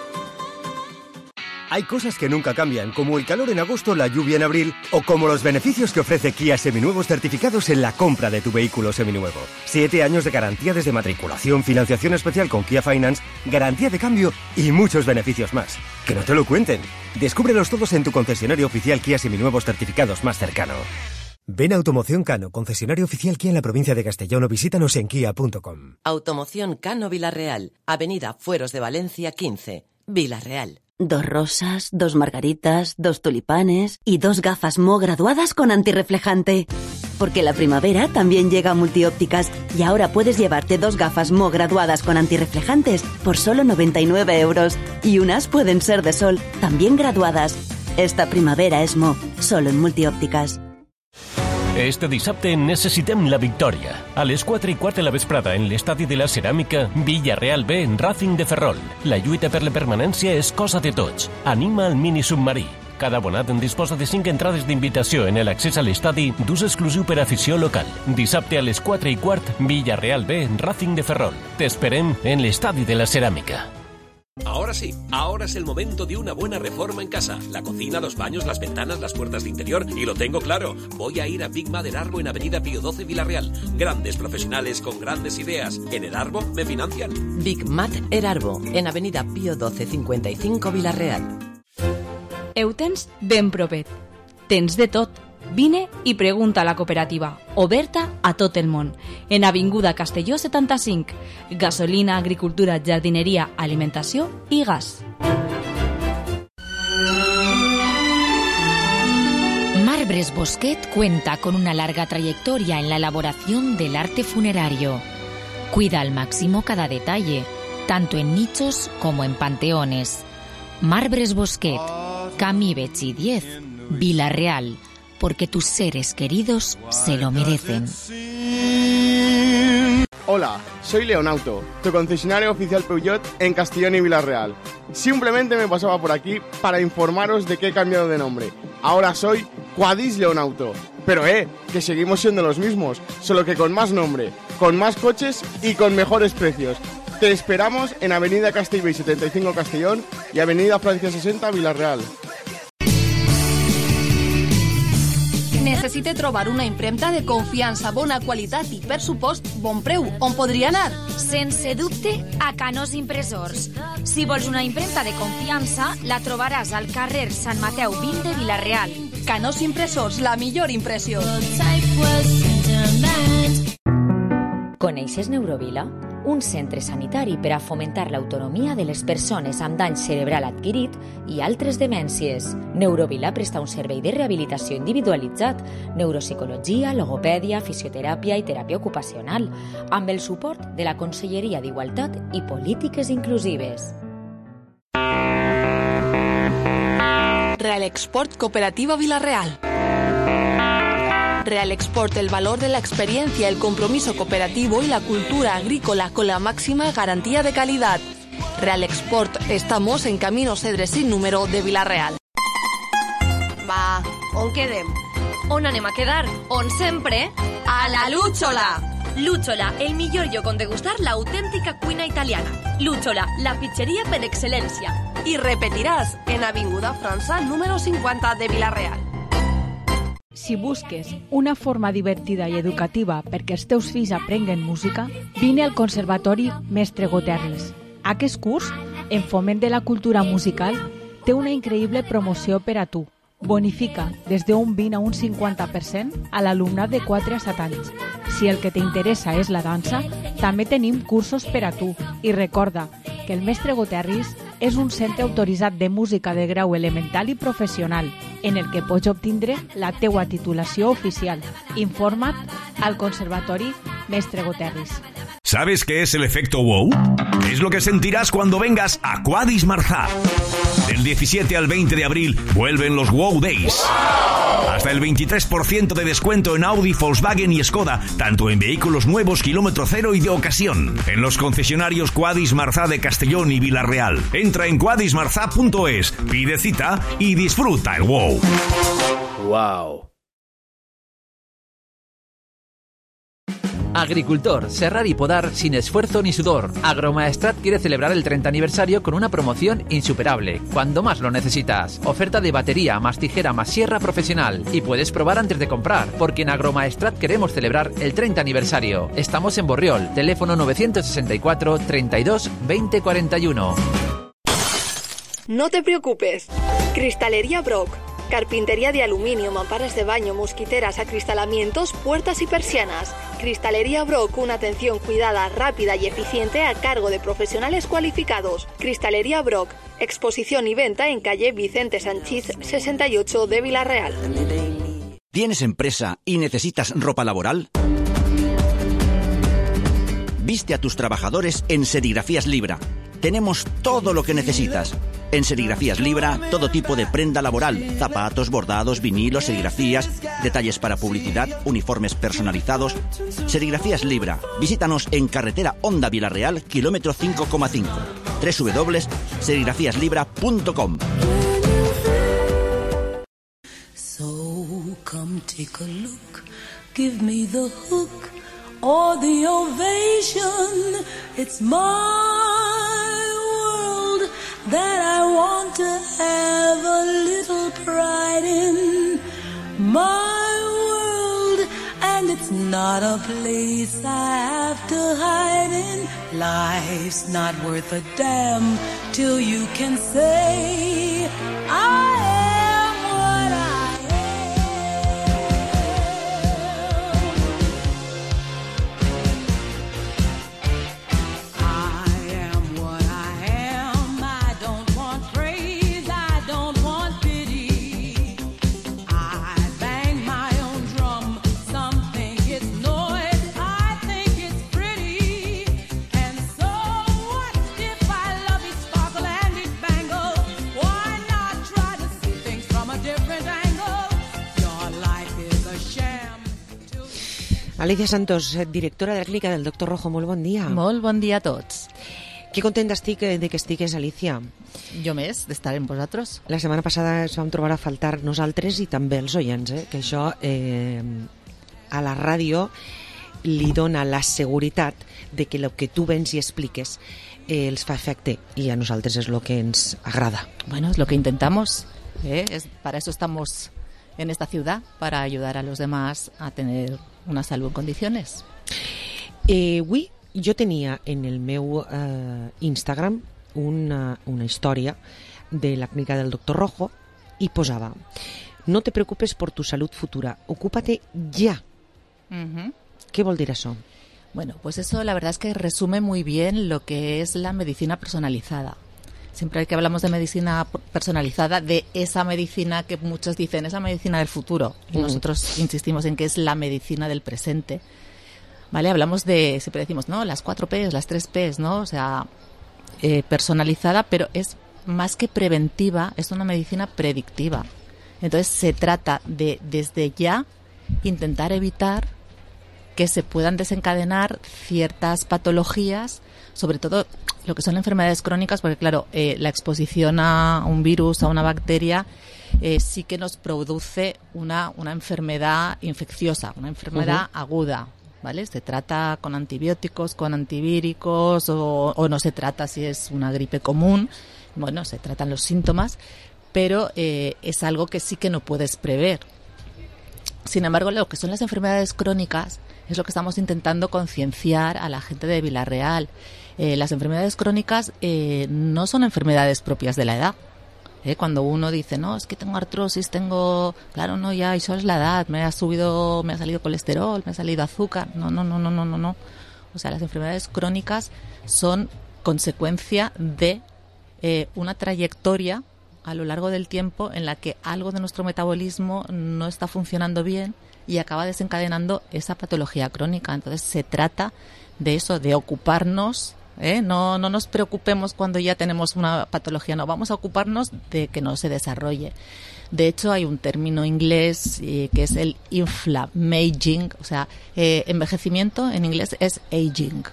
S10: Hay cosas que nunca cambian, como el calor en agosto, la lluvia en abril, o como los beneficios que ofrece Kia Seminuevos certificados en la compra de tu vehículo seminuevo. 7 años de garantía desde matriculación, financiación especial con Kia Finance, garantía de cambio y muchos beneficios más. ¡Que no te lo cuenten! Descúbrelos todos en tu concesionario oficial Kia Seminuevos certificados más cercano. Ven a Automoción Cano, concesionario oficial Kia en la provincia de Castellón, o visítanos en kia.com.
S11: Automoción Cano Vilarreal, Avenida Fueros de Valencia 15, Vilarreal.
S12: 2 rosas, 2 margaritas, 2 tulipanes y 2 gafas Mo graduadas con antirreflejante. Porque la primavera también llega a Multiópticas y ahora puedes llevarte 2 gafas Mo graduadas con antirreflejantes por solo 99 euros. Y unas pueden ser de sol, también graduadas. Esta primavera es Mo, solo en Multiópticas.
S13: Este dissabte necessitem la victòria. A les 4:15 de la vesprada en l'estadi de la Ceràmica, Villarreal B, Racing de Ferrol. La lluita per la permanència és cosa de tots. Anima el mini submarí. Cada abonat en disposa de 5 entrades d'invitació en l'accés a l'estadi d'ús exclusiu per afició local. Dissabte a les 4:15, Villarreal B, Racing de Ferrol. T'esperem en l'estadi de la Ceràmica.
S14: Ahora sí, ahora es el momento de una buena reforma en casa. La cocina, los baños, las ventanas, las puertas de interior. Y lo tengo claro, voy a ir a Big Mat Erarbo en Avenida Pío XII Villarreal. Grandes profesionales con grandes ideas. En Erarbo me financian.
S11: Big Mat Erarbo, en Avenida Pío XII 55 Villarreal.
S15: Ho tens ben propet. Tens de tot. Vine i pregunta a la cooperativa, oberta a tot el món, en Avinguda Castelló 75, gasolina, agricultura, jardineria, alimentació i gas.
S1: Marbres Bosquet cuenta con una larga trayectoria en la elaboración del arte funerario. Cuida al máximo cada detalle, tanto en nichos como en panteones. Marbres Bosquet, Camí Betxí 10, Vilarreal, porque tus seres queridos se lo merecen.
S16: Hola, soy Leonauto, tu concesionario oficial Peugeot en Castellón y Vilarreal. Simplemente me pasaba por aquí para informaros de que he cambiado de nombre. Ahora soy Quadis Leonauto. Pero que seguimos siendo los mismos, solo que con más nombre, con más coches y con mejores precios. Te esperamos en Avenida Castellbell 75 Castellón y Avenida Francia 60 Vilarreal.
S17: Necessite trobar una impremta de confiança, bona qualitat i, per supost, bon preu. On podria anar?
S1: Sense dubte, a Canós Impressors. Si vols una impremta de confiança, la trobaràs al carrer Sant Mateu 20 de Vilarreal.
S17: Canós Impressors, la millor impressió.
S1: Coneixes Neurovila? Un centre sanitari per a fomentar l'autonomia de les persones amb dany cerebral adquirit i altres demències. Neurovila presta un servei de rehabilitació individualitzat, neuropsicologia, logopèdia, fisioteràpia i teràpia ocupacional, amb el suport de la Conselleria d'Igualtat i Polítiques Inclusives.
S17: Real Export Cooperativa Vilarreal. Real Export, el valor de la experiencia, el compromiso cooperativo y la cultura agrícola con la máxima garantía de calidad. Real Export, estamos en Camino Cedre sin número de Vilarreal.
S18: Va, on quedem? On anem a quedar? On sempre?
S17: A la Lúchola!
S18: Lúchola, el millor lloc on degustar l'autèntica cuina italiana. Lúchola, la pizzeria per excel·lència.
S17: I repetiràs en Avinguda França número 50 de Vilarreal.
S6: Si busques una forma divertida i educativa perquè els teus fills aprenguen música, vine al Conservatori Mestre Goterres.
S19: Aquest curs, en Foment de la Cultura Musical, té una increïble promoció per a tu. Bonifica des d'un 20 a un 50% a l'alumnat de 4 a 7 anys. Si el que t'interessa és la dansa, també tenim cursos per a tu. I recorda que el Mestre Goterris és un centre autoritzat de música de grau elemental i professional, en el que pots obtindre la teua titulació oficial. Informa't al Conservatori Mestre Goterris.
S20: ¿Sabes qué es el efecto wow? Es lo que sentirás cuando vengas a Quadis Marzá. Del 17 al 20 de abril vuelven los Wow Days. Hasta el 23% de descuento en Audi, Volkswagen y Skoda, tanto en vehículos nuevos kilómetro cero y de ocasión. En los concesionarios Quadis Marzá de Castellón y Vila-real. Entra en quadismarzá.es, pide cita y disfruta el wow.
S21: Wow. Agricultor, serrar y podar sin esfuerzo ni sudor. Agromaestrat quiere celebrar el 30 aniversario con una promoción insuperable, cuando más lo necesitas. Oferta de batería, más tijera, más sierra profesional. Y puedes probar antes de comprar, porque en Agromaestrat queremos celebrar el 30 aniversario. Estamos en Borriol, teléfono 964 32 20 41.
S17: No te preocupes. Cristalería Brock. Carpintería de aluminio, mamparas de baño, mosquiteras, acristalamientos, puertas y persianas. Cristalería Brock, una atención cuidada, rápida y eficiente a cargo de profesionales cualificados. Cristalería Brock, exposición y venta en calle Vicente Sanchís 68 de Vila-real.
S22: ¿Tienes empresa y necesitas ropa laboral? Viste a tus trabajadores en Serigrafías Libra. Tenemos todo lo que necesitas. En Serigrafías Libra, todo tipo de prenda laboral, zapatos, bordados, vinilos, serigrafías, detalles para publicidad, uniformes personalizados. Serigrafías Libra. Visítanos en carretera Honda Vila-real, kilómetro 5,5. www.serigrafíaslibra.com.
S23: So come take a look, give me the hook or the ovation. It's my world that I want to have a little pride in. My world, and it's not a place I have to hide in. Life's not worth a damn till you can say I am what I
S4: Alicia Santos, directora de la clínica del Doctor Rojo, molt bon dia.
S24: Molt bon dia a tots.
S4: Que contenta estic de que estigues, Alicia.
S24: Jo més, d'estar amb vosaltres.
S4: La setmana passada ens vam trobar a faltar nosaltres i també els oients, que això a la ràdio li dona la seguretat de que el que tu vens i expliques els fa efecte, i a nosaltres és el que ens agrada.
S24: Bueno, es lo que intentamos, para eso estamos en esta ciudad, para ayudar a los demás a tener una salud en condiciones.
S4: Avui jo tenia en el meu Instagram una història de la clínica del Doctor Rojo i posava: no te preocupes por tu salud futura, ocúpate ya. ¿Qué vol dir això?
S24: Bueno, pues eso la verdad es que resume muy bien lo que es la medicina personalizada. Siempre que hablamos de medicina personalizada, de esa medicina que muchos dicen, esa medicina del futuro, y nosotros insistimos en que es la medicina del presente, ¿vale? Hablamos de, siempre decimos, ¿no? Las 4 P's, las 3 P's, ¿no? O sea, personalizada, pero es más que preventiva, es una medicina predictiva. Entonces se trata de, desde ya, intentar evitar que se puedan desencadenar ciertas patologías, sobre todo lo que son enfermedades crónicas, porque claro, la exposición a un virus, a una bacteria, sí que nos produce una enfermedad infecciosa, una enfermedad aguda, ¿vale? Se trata con antibióticos, con antivíricos, o no se trata si es una gripe común. Bueno, se tratan los síntomas, pero es algo que sí que no puedes prever. Sin embargo, lo que son las enfermedades crónicas es lo que estamos intentando concienciar a la gente de Vila-real. Las enfermedades crónicas no son enfermedades propias de la edad. Cuando uno dice, no, es que tengo artrosis, claro, no, ya, eso es la edad, me ha salido colesterol, me ha salido azúcar. No. O sea, las enfermedades crónicas son consecuencia de una trayectoria a lo largo del tiempo en la que algo de nuestro metabolismo no está funcionando bien y acaba desencadenando esa patología crónica. Entonces se trata de eso, de ocuparnos. No nos preocupemos cuando ya tenemos una patología, no, vamos a ocuparnos de que no se desarrolle. De hecho, hay un término inglés que es el inflammaging, o sea, envejecimiento en inglés es aging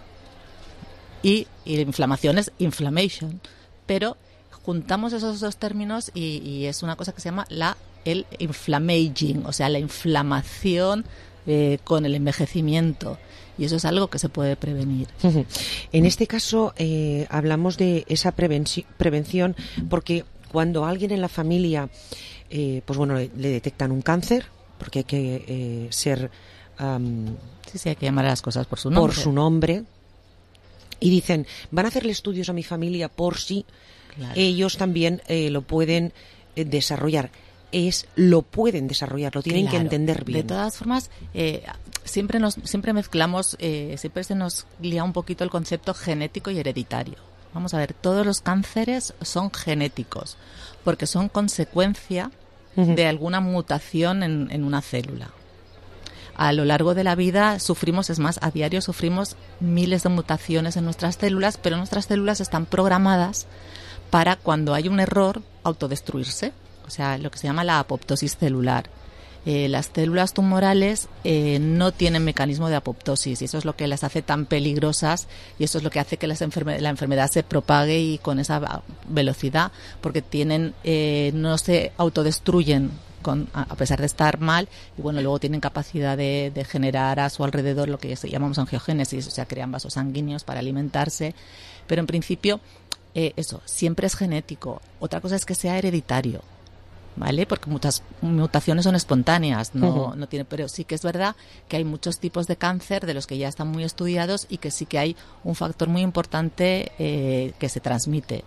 S24: y inflamación es inflammation, pero juntamos esos dos términos y es una cosa que se llama el inflammaging, o sea, la inflamación con el envejecimiento. Y eso es algo que se puede prevenir.
S4: En este caso hablamos de esa prevención porque cuando alguien en la familia pues bueno, le detectan un cáncer, porque hay que ser...
S24: sí, hay que llamar a las cosas por su nombre.
S4: Por su nombre. Y dicen, van a hacerle estudios a mi familia por si ellos también lo pueden desarrollar. Lo pueden desarrollar, lo tienen que entender bien.
S24: De todas formas, siempre mezclamos, siempre se nos lía un poquito el concepto genético y hereditario. Vamos a ver, todos los cánceres son genéticos, porque son consecuencia de alguna mutación en una célula. A lo largo de la vida sufrimos, es más, a diario sufrimos miles de mutaciones en nuestras células, pero nuestras células están programadas para, cuando hay un error, autodestruirse. O sea, lo que se llama la apoptosis celular. Las células tumorales no tienen mecanismo de apoptosis y eso es lo que las hace tan peligrosas y eso es lo que hace que la enfermedad se propague y con esa velocidad, porque no se autodestruyen a pesar de estar mal, y bueno, luego tienen capacidad de generar a su alrededor lo que llamamos angiogénesis, o sea, crean vasos sanguíneos para alimentarse, pero en principio eso siempre es genético. Otra cosa es que sea hereditario, ¿vale? Porque muchas mutaciones son espontáneas, no tiene, pero sí que es verdad que hay muchos tipos de cáncer de los que ya están muy estudiados y que sí que hay un factor muy importante que se transmite.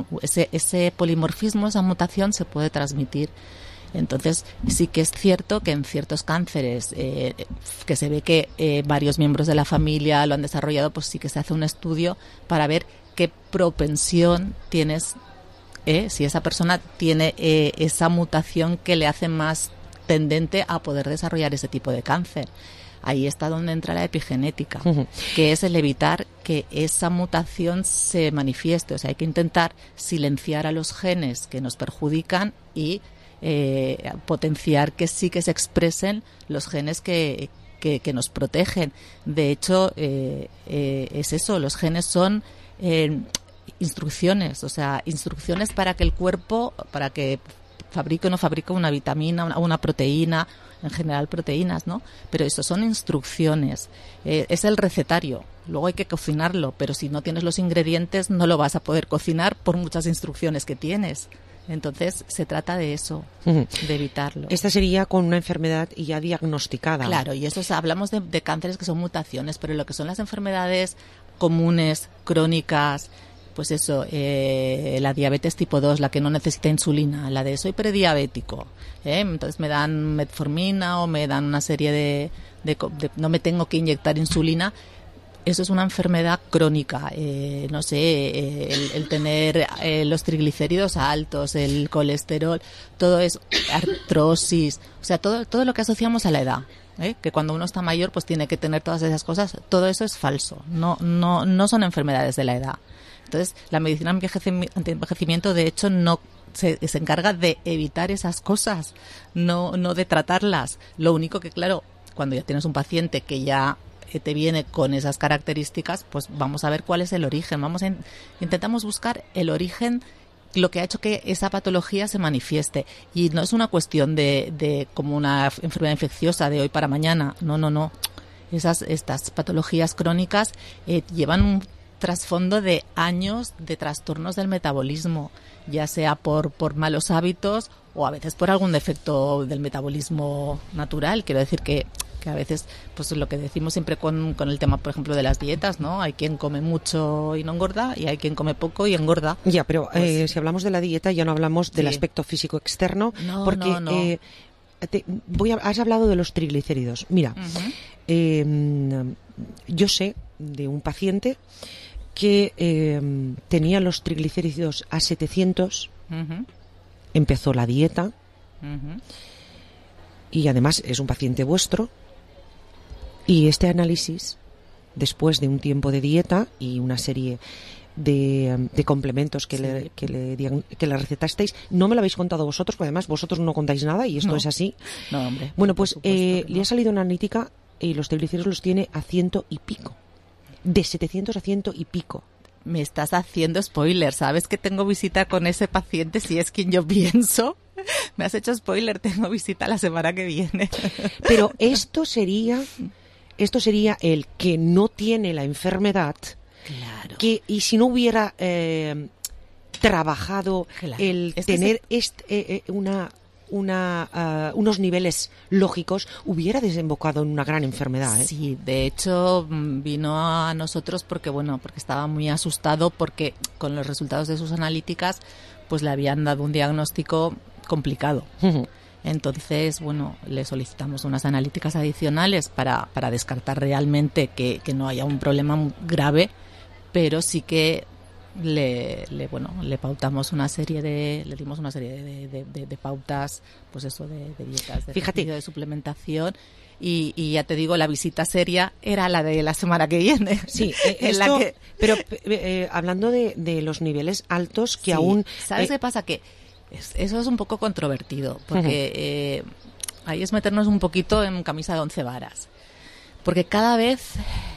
S24: Ese polimorfismo, esa mutación se puede transmitir. Entonces sí que es cierto que en ciertos cánceres que se ve que varios miembros de la familia lo han desarrollado, pues sí que se hace un estudio para ver qué propensión tienes, si esa persona tiene esa mutación que le hace más tendente a poder desarrollar ese tipo de cáncer. Ahí está donde entra la epigenética, que es el evitar que esa mutación se manifieste. O sea, hay que intentar silenciar a los genes que nos perjudican y potenciar que sí que se expresen los genes que nos protegen. De hecho, es eso, los genes son instrucciones, o sea, instrucciones para que el cuerpo, para que fabrique o no fabrique una vitamina, una proteína, en general proteínas, ¿no? Pero eso son instrucciones, es el recetario. Luego hay que cocinarlo, pero si no tienes los ingredientes no lo vas a poder cocinar por muchas instrucciones que tienes. Entonces se trata de eso, de evitarlo.
S4: Esta sería con una enfermedad ya diagnosticada.
S24: Claro, y eso hablamos de cánceres que son mutaciones, pero lo que son las enfermedades comunes, crónicas, pues eso, la diabetes tipo 2, la que no necesita insulina, la de soy prediabético, entonces me dan metformina o me dan una serie de no me tengo que inyectar insulina. Eso es una enfermedad crónica, no sé, el tener los triglicéridos altos, el colesterol, todo es artrosis, o sea, todo lo que asociamos a la edad, que cuando uno está mayor pues tiene que tener todas esas cosas, todo eso es falso, no son enfermedades de la edad. Entonces, la medicina anti-envejecimiento, de hecho, no se encarga de evitar esas cosas, no de tratarlas. Lo único que, claro, cuando ya tienes un paciente que ya te viene con esas características, pues vamos a ver cuál es el origen. Intentamos buscar el origen, lo que ha hecho que esa patología se manifieste. Y no es una cuestión de como una enfermedad infecciosa de hoy para mañana. No. Estas patologías crónicas llevan un trasfondo de años de trastornos del metabolismo, ya sea por malos hábitos o a veces por algún defecto del metabolismo natural. Quiero decir que que a veces, pues lo que decimos siempre con el tema, por ejemplo, de las dietas, ¿no? Hay quien come mucho y no engorda, y hay quien come poco y engorda.
S4: Ya, pero si hablamos de la dieta ya no hablamos del aspecto físico externo, porque has hablado de los triglicéridos. Mira, yo sé de un paciente que tenía los triglicéridos a 700, empezó la dieta, y además es un paciente vuestro, y este análisis, después de un tiempo de dieta y una serie de complementos que le recetasteis, no me lo habéis contado vosotros, porque además vosotros no contáis nada y esto es así.
S24: No, hombre.
S4: Bueno, pues le ha salido una analítica y los triglicéridos los tiene a 100 y pico. De 700 a 100 y pico.
S24: Me estás haciendo spoiler, ¿sabes que tengo visita con ese paciente? Si es quien yo pienso. Me has hecho spoiler, tengo visita la semana que viene.
S4: Pero esto sería el que no tiene la enfermedad.
S24: Claro.
S4: Y si no hubiera trabajado el tener unos niveles lógicos, hubiera desembocado en una gran enfermedad, ¿eh?
S24: Sí, de hecho vino a nosotros porque estaba muy asustado, porque con los resultados de sus analíticas pues le habían dado un diagnóstico complicado. Entonces, le solicitamos unas analíticas adicionales para descartar realmente que no haya un problema grave, pero sí que le pautamos le dimos una serie de pautas, pues eso, de dietas, de ejercicio, de suplementación, y ya te digo, la visita seria era la de la semana que viene.
S4: Sí, pero hablando de los niveles altos que aún...
S24: ¿Sabes qué pasa? Que eso es un poco controvertido, porque ahí es meternos un poquito en camisa de 11 varas, porque cada vez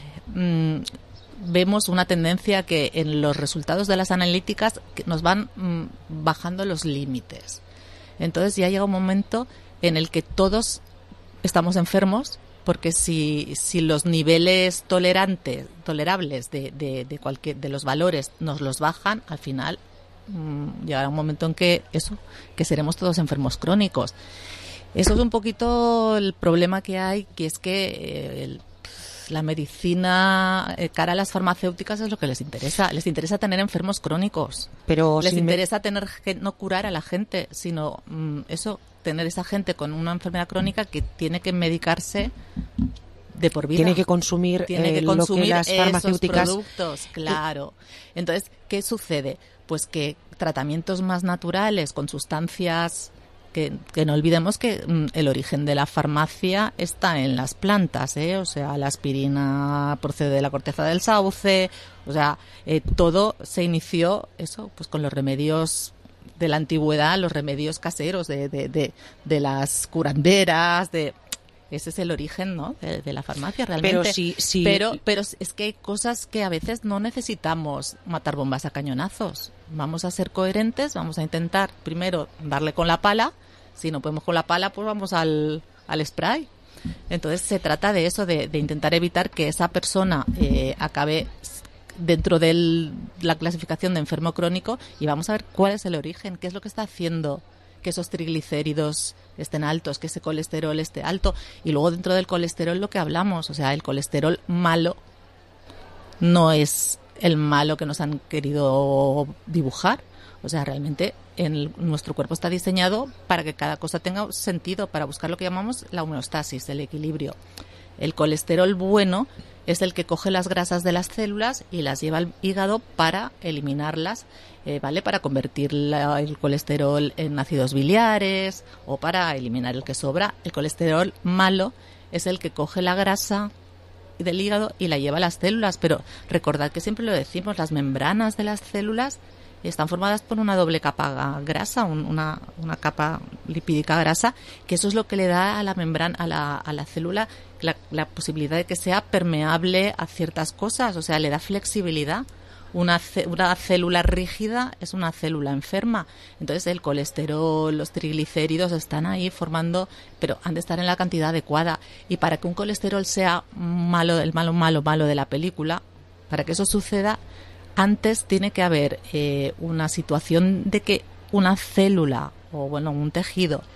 S24: vemos una tendencia que en los resultados de las analíticas nos van bajando los límites. Entonces ya llega un momento en el que todos estamos enfermos, porque si los niveles tolerables de los valores nos los bajan, al final llegará un momento en que seremos todos enfermos crónicos. Eso es un poquito el problema que hay, que es que la medicina cara a las farmacéuticas es lo que les interesa. Les interesa tener enfermos crónicos.
S4: Pero
S24: les interesa no curar a la gente, sino tener esa gente con una enfermedad crónica que tiene que medicarse de por vida.
S4: Tiene que consumir lo que las farmacéuticas...
S24: esos productos, claro. Entonces, ¿qué sucede? Pues que tratamientos más naturales con sustancias... Que no olvidemos que el origen de la farmacia está en las plantas, ¿eh? O sea, la aspirina procede de la corteza del sauce, o sea, todo se inició pues con los remedios de la antigüedad, los remedios caseros de las curanderas, ese es el origen, ¿no? de la farmacia realmente. Pero es que hay cosas que a veces no necesitamos matar bombas a cañonazos. Vamos a ser coherentes, vamos a intentar primero darle con la pala. Si no podemos con la pala, pues vamos al spray. Entonces se trata de eso, de intentar evitar que esa persona acabe dentro de la clasificación de enfermo crónico, y vamos a ver cuál es el origen, qué es lo que está haciendo que esos triglicéridos estén altos, que ese colesterol esté alto. Y luego dentro del colesterol lo que hablamos, o sea, el colesterol malo no es el malo que nos han querido dibujar. O sea, realmente nuestro cuerpo está diseñado para que cada cosa tenga sentido, para buscar lo que llamamos la homeostasis, el equilibrio. El colesterol bueno es el que coge las grasas de las células y las lleva al hígado para eliminarlas, ¿vale? Para convertir el colesterol en ácidos biliares o para eliminar el que sobra. El colesterol malo es el que coge la grasa del hígado y la lleva a las células. Pero recordad que siempre lo decimos, las membranas de las células están formadas por una doble capa grasa, una capa lipídica grasa, que eso es lo que le da a la membrana, a la célula, la posibilidad de que sea permeable a ciertas cosas, o sea, le da flexibilidad. Una célula rígida es una célula enferma. Entonces el colesterol, los triglicéridos están ahí formando, pero han de estar en la cantidad adecuada. Y para que un colesterol sea malo, el malo de la película, para que eso suceda, antes tiene que haber una situación de que una célula o un tejido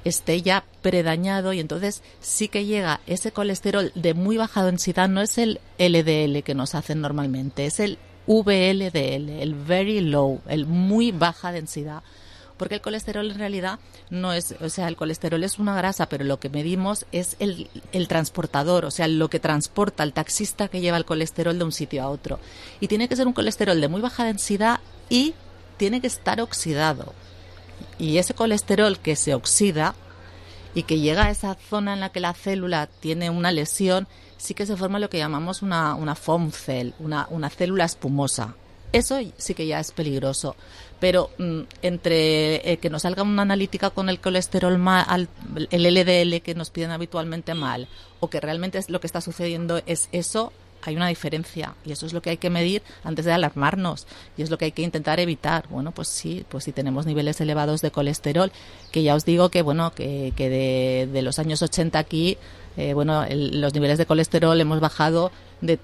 S24: esté ya predañado, y entonces sí que llega ese colesterol de muy baja densidad. No es el LDL que nos hacen normalmente, es el VLDL, el very low, el muy baja densidad. Porque el colesterol en realidad no es, o sea, el colesterol es una grasa, pero lo que medimos es el transportador, o sea, lo que transporta el taxista que lleva el colesterol de un sitio a otro. Y tiene que ser un colesterol de muy baja densidad y tiene que estar oxidado. Y ese colesterol que se oxida y que llega a esa zona en la que la célula tiene una lesión, sí que se forma lo que llamamos una foam cell, una célula espumosa. Eso sí que ya es peligroso. Pero entre que nos salga una analítica con el colesterol mal, el LDL que nos piden habitualmente mal, o que realmente es lo que está sucediendo es eso, hay una diferencia, y eso es lo que hay que medir antes de alarmarnos, y es lo que hay que intentar evitar. Bueno, pues sí, pues si tenemos niveles elevados de colesterol, que ya os digo que bueno, que de los años 80 aquí, los niveles de colesterol hemos bajado de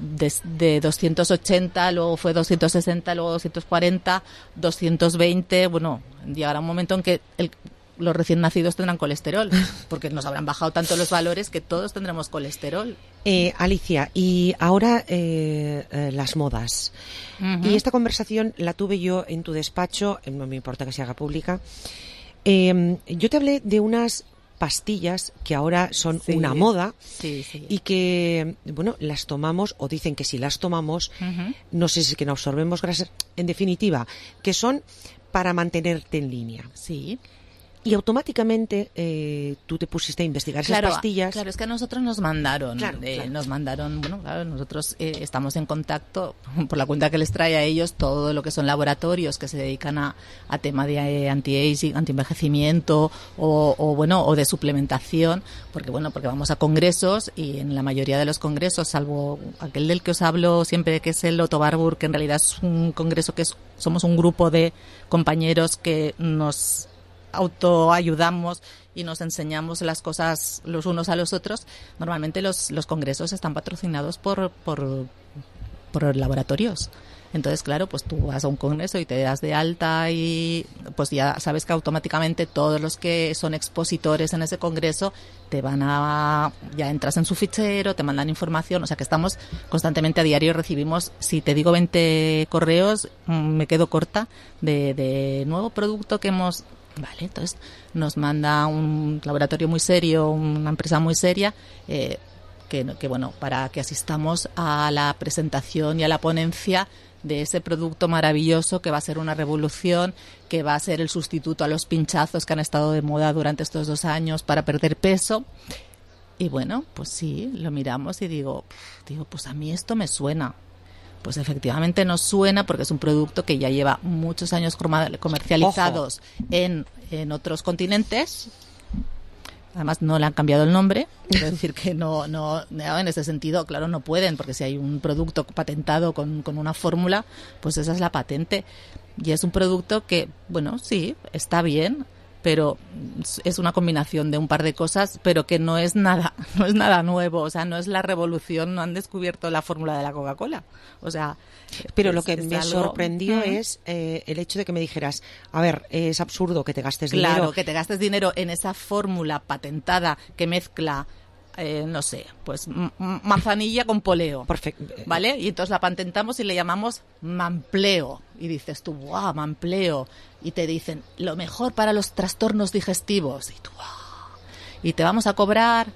S24: 280, luego fue 260, luego 240, 220, bueno, llegará un momento en que los recién nacidos tendrán colesterol, porque nos habrán bajado tanto los valores que todos tendremos colesterol.
S4: Alicia, y ahora las modas. Y esta conversación la tuve yo en tu despacho, no me importa que se haga pública. Yo te hablé de unas pastillas que ahora son una moda y que, bueno, las tomamos, o dicen que si las tomamos, no sé si es que no absorbemos grasas, en definitiva, que son para mantenerte en línea.
S24: Sí.
S4: Y automáticamente tú te pusiste a investigar esas pastillas.
S24: Claro, es que a nosotros nos mandaron. Nos mandaron, bueno, claro, nosotros estamos en contacto por la cuenta que les trae a ellos todo lo que son laboratorios que se dedican a tema de anti-aging, anti-envejecimiento o de suplementación, porque vamos a congresos, y en la mayoría de los congresos, salvo aquel del que os hablo siempre, que es el Otto Warburg, que en realidad es un congreso que somos un grupo de compañeros que nos autoayudamos y nos enseñamos las cosas los unos a los otros. Normalmente los congresos están patrocinados por laboratorios. Entonces, claro, pues tú vas a un congreso y te das de alta, y pues ya sabes que automáticamente todos los que son expositores en ese congreso ya entras en su fichero, te mandan información, o sea que estamos constantemente a diario, recibimos, si te digo 20 correos, me quedo corta de nuevo producto que hemos... Vale, entonces nos manda un laboratorio muy serio, una empresa muy seria, que bueno, para que asistamos a la presentación y a la ponencia de ese producto maravilloso que va a ser una revolución, que va a ser el sustituto a los pinchazos que han estado de moda durante estos 2 años para perder peso. Y bueno, pues sí, lo miramos y digo, pues a mí esto me suena. Pues efectivamente nos suena, porque es un producto que ya lleva muchos años comercializados en otros continentes. Además no le han cambiado el nombre, es decir que no en ese sentido, claro, no pueden, porque si hay un producto patentado con una fórmula, pues esa es la patente. Y es un producto que, bueno, sí, está bien, pero es una combinación de un par de cosas, pero que no es nada nuevo, o sea, no es la revolución, no han descubierto la fórmula de la Coca-Cola, o sea...
S4: Pero lo que me sorprendió es el hecho de que me dijeras, a ver, es absurdo que te gastes dinero.
S24: Claro, que te gastes dinero en esa fórmula patentada que mezcla... no sé, pues manzanilla con poleo.
S4: Perfecto.
S24: ¿Vale? Y entonces la patentamos y le llamamos mampleo. Y dices tú, ¡guau, mampleo! Y te dicen, lo mejor para los trastornos digestivos. Y tú, ¡guau! Y te vamos a cobrar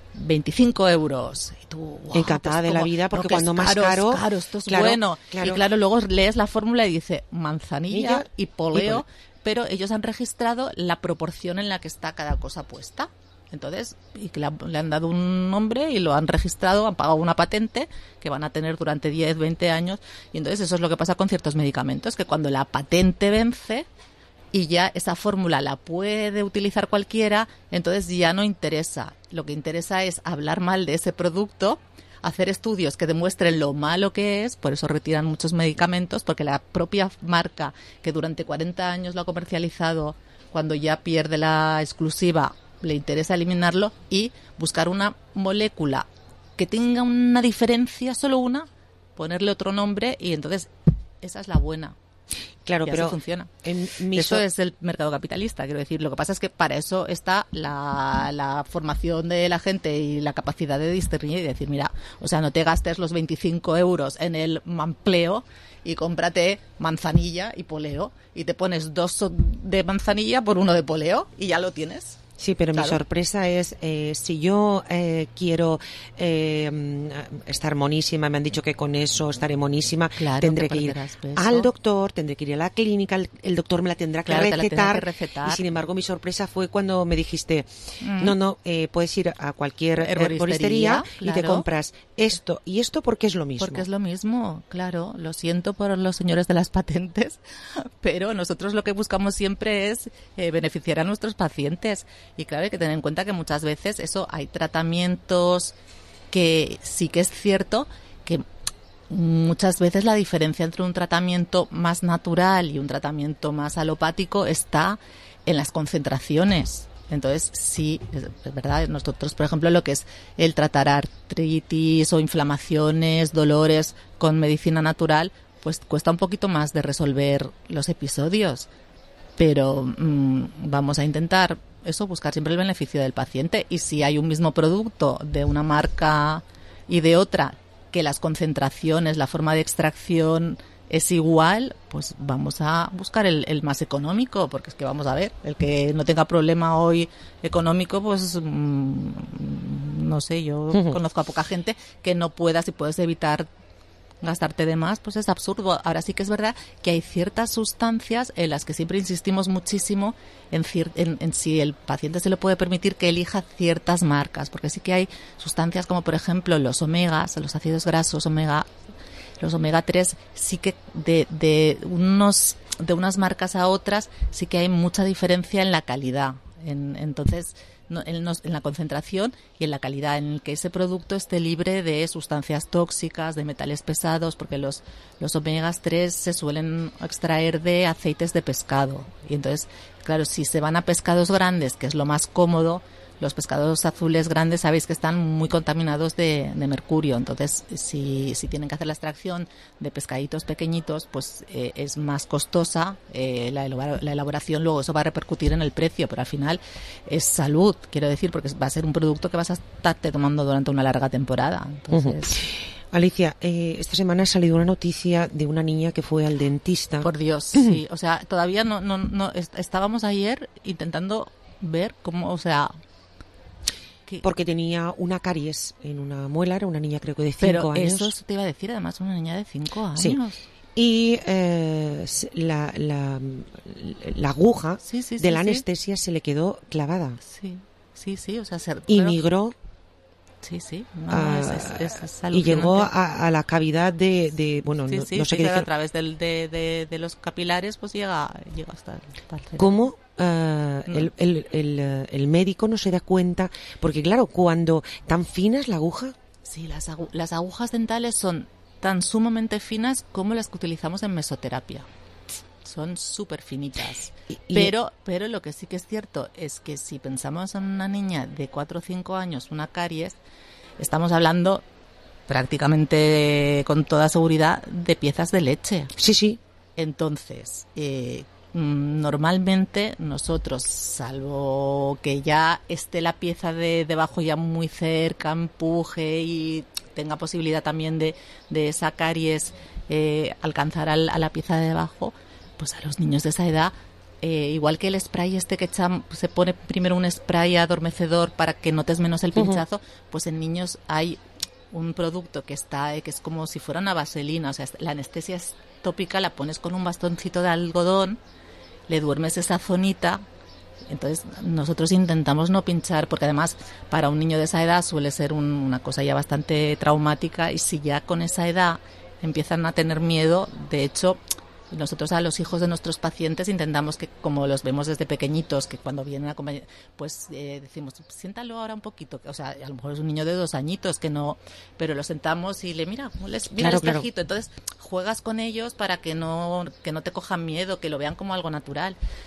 S24: 25 euros. Y tú, ¡guau!
S4: Encantada de la vida, porque cuando más caro...
S24: Claro, esto es bueno. Claro. Y claro, luego lees la fórmula y dice manzanilla y poleo, pero ellos han registrado la proporción en la que está cada cosa puesta. Entonces, y que le han dado un nombre y lo han registrado, han pagado una patente que van a tener durante 10, 20 años. Y entonces eso es lo que pasa con ciertos medicamentos, que cuando la patente vence y ya esa fórmula la puede utilizar cualquiera, entonces ya no interesa. Lo que interesa es hablar mal de ese producto, hacer estudios que demuestren lo malo que es, por eso retiran muchos medicamentos, porque la propia marca que durante 40 años lo ha comercializado, cuando ya pierde la exclusiva, le interesa eliminarlo y buscar una molécula que tenga una diferencia, solo una, ponerle otro nombre, y entonces esa es la buena.
S4: Claro,
S24: y
S4: pero
S24: así funciona.
S4: Eso
S24: es el mercado capitalista, quiero decir. Lo que pasa es que para eso está la formación de la gente y la capacidad de discernir y decir, mira, o sea, no te gastes los 25 euros en el mampleo y cómprate manzanilla y poleo y te pones 2 de manzanilla por 1 de poleo y ya lo tienes.
S4: Sí, pero
S24: claro.
S4: Mi sorpresa es, si yo quiero estar monísima, me han dicho que con eso estaré monísima,
S24: claro,
S4: tendré que ir al doctor, tendré que ir a la clínica, el doctor me la tendrá que recetar, y sin embargo mi sorpresa fue cuando me dijiste, no, puedes ir a cualquier herboristería y te compras esto y esto porque es lo mismo.
S24: Porque es lo mismo, claro, lo siento por los señores de las patentes, pero nosotros lo que buscamos siempre es beneficiar a nuestros pacientes. Y claro, hay que tener en cuenta que muchas veces hay tratamientos que sí que es cierto que muchas veces la diferencia entre un tratamiento más natural y un tratamiento más alopático está en las concentraciones. Entonces, sí, es verdad, nosotros, por ejemplo, lo que es el tratar artritis o inflamaciones, dolores con medicina natural, pues cuesta un poquito más de resolver los episodios. Pero vamos a intentar buscar siempre el beneficio del paciente, y si hay un mismo producto de una marca y de otra, que las concentraciones, la forma de extracción es igual, pues vamos a buscar el más económico, porque es que vamos a ver, el que no tenga problema hoy económico, pues no sé, yo conozco a poca gente que no pueda, si puedes evitar gastarte de más, pues es absurdo. Ahora sí que es verdad que hay ciertas sustancias en las que siempre insistimos muchísimo en si el paciente se lo puede permitir que elija ciertas marcas, porque sí que hay sustancias como por ejemplo los omegas, los ácidos grasos omega, los omega 3, sí que de unas marcas a otras sí que hay mucha diferencia en la calidad. Entonces, en la concentración y en la calidad en el que ese producto esté libre de sustancias tóxicas, de metales pesados, porque los omegas 3 se suelen extraer de aceites de pescado. Y entonces, claro, si se van a pescados grandes, que es lo más cómodo, los pescados azules grandes sabéis que están muy contaminados de mercurio. Entonces, si tienen que hacer la extracción de pescaditos pequeñitos, pues es más costosa la elaboración. Luego eso va a repercutir en el precio, pero al final es salud, quiero decir, porque va a ser un producto que vas a estarte tomando durante una larga temporada. Entonces...
S4: Alicia, esta semana ha salido una noticia de una niña que fue al dentista.
S24: Por Dios, sí. O sea, todavía no estábamos ayer intentando ver cómo, o sea...
S4: Porque tenía una caries en una muela, era una niña creo que de 5 años.
S24: Pero eso te iba a decir, además, una niña de 5 años.
S4: Sí. Y la aguja de la anestesia se le quedó clavada.
S24: Sí, o sea...
S4: Y migró...
S24: Sí, es
S4: y llegó a la cavidad de bueno, no sé qué decir.
S24: A través de los capilares, pues llega hasta el cerebro.
S4: ¿Cómo el médico no se da cuenta? Porque claro, cuando tan fina es la aguja.
S24: Sí, las agujas dentales son tan sumamente finas como las que utilizamos en mesoterapia. Son súper finitas. Pero lo que sí que es cierto es que si pensamos en una niña de 4 o 5 años, una caries, estamos hablando prácticamente con toda seguridad de piezas de leche.
S4: Sí.
S24: Entonces, normalmente nosotros, salvo que ya esté la pieza de debajo ya muy cerca, empuje y tenga posibilidad también de esa caries alcanzar a la pieza de debajo, pues a los niños de esa edad, igual que el spray que se pone primero un spray adormecedor para que notes menos el pinchazo, pues en niños hay un producto que es como si fuera una vaselina, o sea, la anestesia es tópica, la pones con un bastoncito de algodón, le duermes esa zonita. Entonces nosotros intentamos no pinchar, porque además para un niño de esa edad suele ser una cosa ya bastante traumática, y si ya con esa edad empiezan a tener miedo, de hecho nosotros a los hijos de nuestros pacientes intentamos que, como los vemos desde pequeñitos, que cuando vienen a comer, pues decimos, siéntalo ahora un poquito, o sea, a lo mejor es un niño de 2 añitos que no, pero lo sentamos y mira el espejito, entonces juegas con ellos para que no te cojan miedo, que lo vean como algo natural.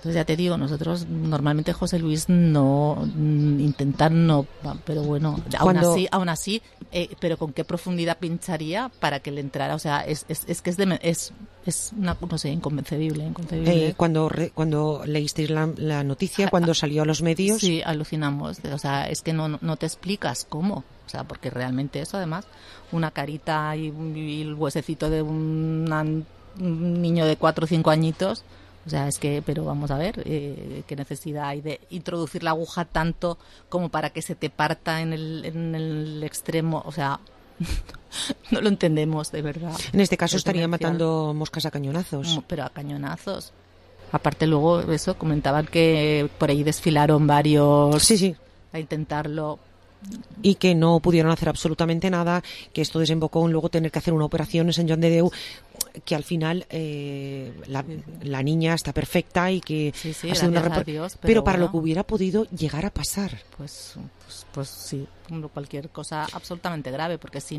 S24: Entonces ya te digo, nosotros normalmente José Luis no intentan no, pero bueno, aún así, pero con qué profundidad pincharía para que le entrara, o sea, es que es una, no sé, inconcebible.
S4: Cuando leísteis la noticia, cuando salió a los medios,
S24: sí, alucinamos, o sea, es que no te explicas cómo, o sea, porque realmente eso, además, una carita y el huesecito de un niño de 4 o 5 añitos. O sea, es que, pero vamos a ver, qué necesidad hay de introducir la aguja tanto como para que se te parta en el extremo, o sea, no lo entendemos, de verdad.
S4: En este caso estaría matando moscas a cañonazos.
S24: Pero a cañonazos. Aparte luego, eso, comentaban que por ahí desfilaron varios a intentarlo.
S4: Y que no pudieron hacer absolutamente nada, que esto desembocó en luego tener que hacer una operación en Sant Joan de Déu, que al final la niña está perfecta y que ha sido una
S24: Dios,
S4: pero para lo que hubiera podido llegar a pasar.
S24: Pues sí, cualquier cosa absolutamente grave, porque si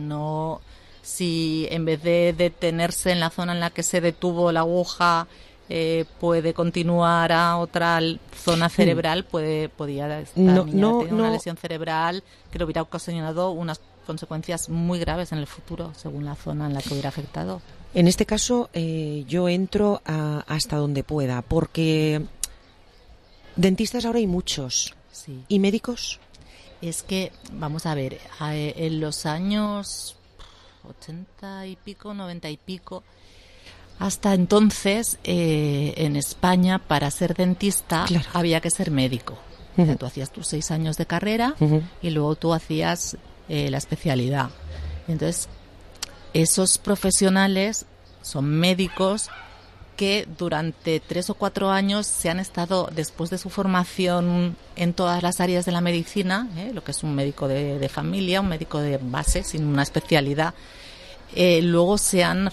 S24: en vez de detenerse en la zona en la que se detuvo la aguja, puede continuar a otra zona cerebral, podía estar una lesión cerebral que le hubiera ocasionado unas consecuencias muy graves en el futuro, según la zona en la que hubiera afectado.
S4: En este caso, yo entro hasta donde pueda, porque dentistas ahora hay muchos.
S24: Sí.
S4: ¿Y médicos?
S24: Es que, vamos a ver, en los años 80 y pico, 90 y pico, hasta entonces, en España, para ser dentista había que ser médico. O sea, tú hacías tus 6 años de carrera y luego tú hacías la especialidad. Entonces, esos profesionales son médicos que durante 3 o 4 años se han estado, después de su formación en todas las áreas de la medicina, lo que es un médico de familia, un médico de base, sin una especialidad, luego se han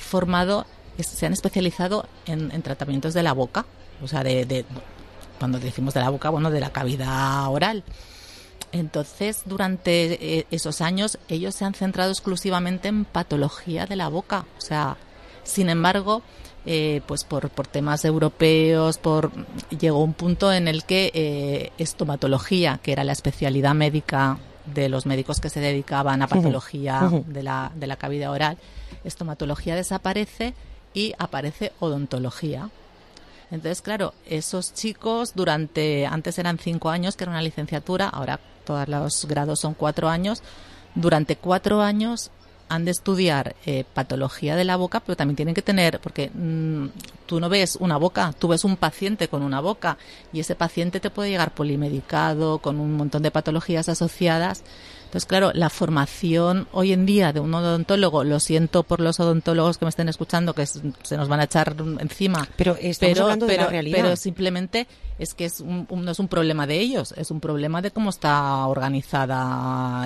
S24: especializado en tratamientos de la boca, o sea, cuando decimos de la boca, bueno, de la cavidad oral. Entonces, durante esos años, ellos se han centrado exclusivamente en patología de la boca. O sea, sin embargo, pues por temas europeos, llegó un punto en el que estomatología, que era la especialidad médica de los médicos que se dedicaban a patología de la cavidad oral, estomatología desaparece y aparece odontología. Entonces, claro, esos chicos antes eran 5 años, que era una licenciatura, ahora todos los grados son 4 años. Durante 4 años han de estudiar patología de la boca, pero también tienen que tener, porque tú no ves una boca, tú ves un paciente con una boca y ese paciente te puede llegar polimedicado, con un montón de patologías asociadas. Entonces, claro, la formación hoy en día de un odontólogo, lo siento por los odontólogos que me estén escuchando, que se nos van a echar encima.
S4: Pero estamos hablando de la realidad.
S24: Pero simplemente es que no es un problema de ellos, es un problema de cómo está organizada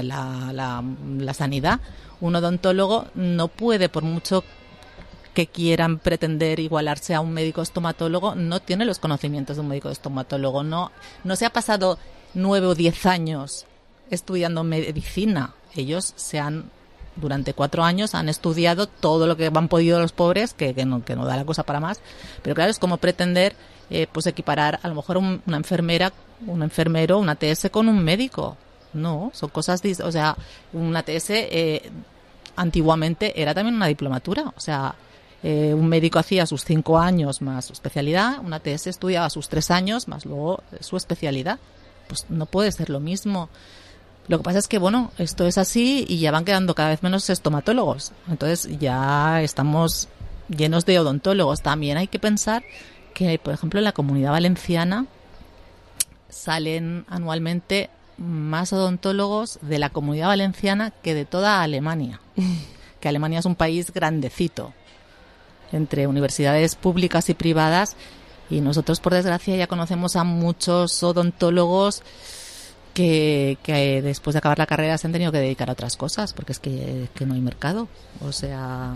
S24: la sanidad. Un odontólogo no puede, por mucho que quieran pretender igualarse a un médico estomatólogo, no tiene los conocimientos de un médico estomatólogo. No se ha pasado 9 o 10 años estudiando medicina. Ellos durante 4 años han estudiado todo lo que han podido los pobres, que no da la cosa para más. Pero claro, es como pretender pues equiparar a lo mejor una enfermera, un enfermero, una TS con un médico. No, son cosas o sea, una TS antiguamente era también una diplomatura. O sea, un médico hacía sus 5 años más su especialidad, una TS estudiaba sus 3 años más luego su especialidad. Pues no puede ser lo mismo. Lo que pasa es que, bueno, esto es así y ya van quedando cada vez menos estomatólogos. Entonces ya estamos llenos de odontólogos. También hay que pensar que, por ejemplo, en la Comunidad Valenciana salen anualmente más odontólogos de la Comunidad Valenciana que de toda Alemania. Que Alemania es un país grandecito, entre universidades públicas y privadas. Y nosotros, por desgracia, ya conocemos a muchos odontólogos que después de acabar la carrera se han tenido que dedicar a otras cosas, porque es que no hay mercado. O sea,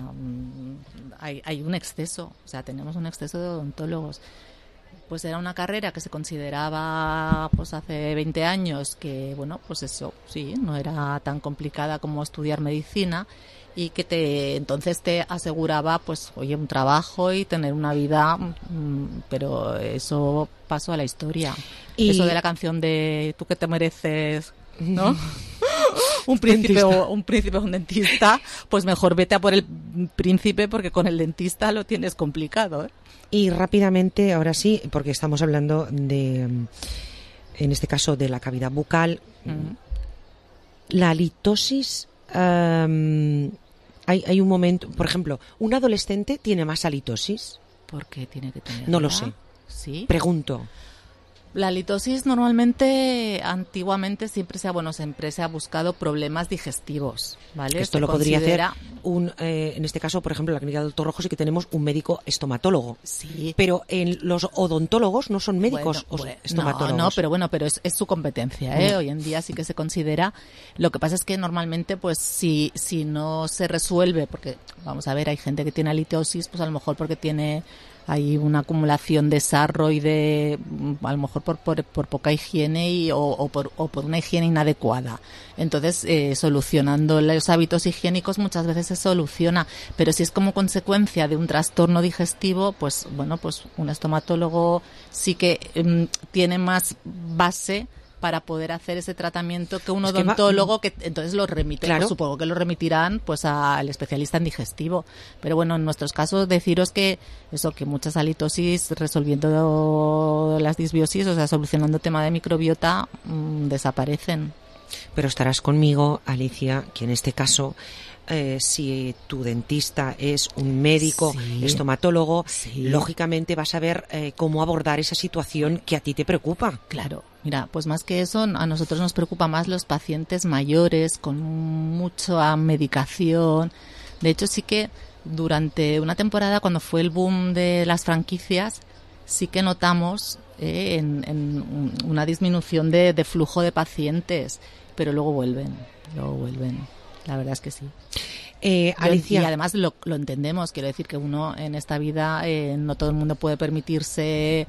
S24: hay un exceso, o sea, tenemos un exceso de odontólogos. Pues era una carrera que se consideraba pues hace 20 años que, bueno, pues eso, sí, no era tan complicada como estudiar medicina y que entonces te aseguraba, pues, oye, un trabajo y tener una vida, pero eso paso a la historia.
S4: Y
S24: eso de la canción de tú que te mereces, ¿no? un príncipe o un dentista, pues mejor vete a por el príncipe, porque con el dentista lo tienes complicado, ¿eh?
S4: Y rápidamente, ahora sí, porque estamos hablando de, en este caso, de la cavidad bucal. La halitosis, hay un momento, por ejemplo, ¿un adolescente tiene más halitosis?
S24: ¿Por qué tiene que tener?
S4: No lo sé.
S24: ¿Sí?
S4: Pregunto.
S24: La halitosis antiguamente siempre se ha buscado problemas digestivos, ¿vale?
S4: Esto lo podría hacer en este caso, por ejemplo, en la clínica del Dr. Rojo sí que tenemos un médico estomatólogo.
S24: Sí.
S4: Pero los odontólogos no son médicos estomatólogos.
S24: pero es su competencia, ¿eh? Hoy en día sí que se considera. Lo que pasa es que normalmente, pues, si no se resuelve, porque, vamos a ver, hay gente que tiene halitosis, pues a lo mejor porque hay una acumulación de sarro y a lo mejor por poca higiene o por una higiene inadecuada. Entonces, solucionando los hábitos higiénicos muchas veces se soluciona, pero si es como consecuencia de un trastorno digestivo, pues bueno, pues un estomatólogo sí que tiene más base para poder hacer ese tratamiento que un odontólogo, que entonces lo remite,
S4: claro.
S24: Pues supongo que lo remitirán pues al especialista en digestivo. Pero bueno, en nuestros casos deciros que muchas halitosis, resolviendo las disbiosis, o sea, solucionando tema de microbiota, desaparecen.
S4: Pero estarás conmigo, Alicia, que en este caso, si tu dentista es un médico estomatólogo, lógicamente vas a ver cómo abordar esa situación que a ti te preocupa.
S24: Claro. Mira, pues más que eso, a nosotros nos preocupa más los pacientes mayores con mucha medicación. De hecho, sí que durante una temporada, cuando fue el boom de las franquicias, sí que notamos en una disminución de flujo de pacientes, pero luego vuelven. La verdad es que sí.
S4: Alicia.
S24: Y además lo entendemos, quiero decir que uno en esta vida, no todo el mundo puede permitirse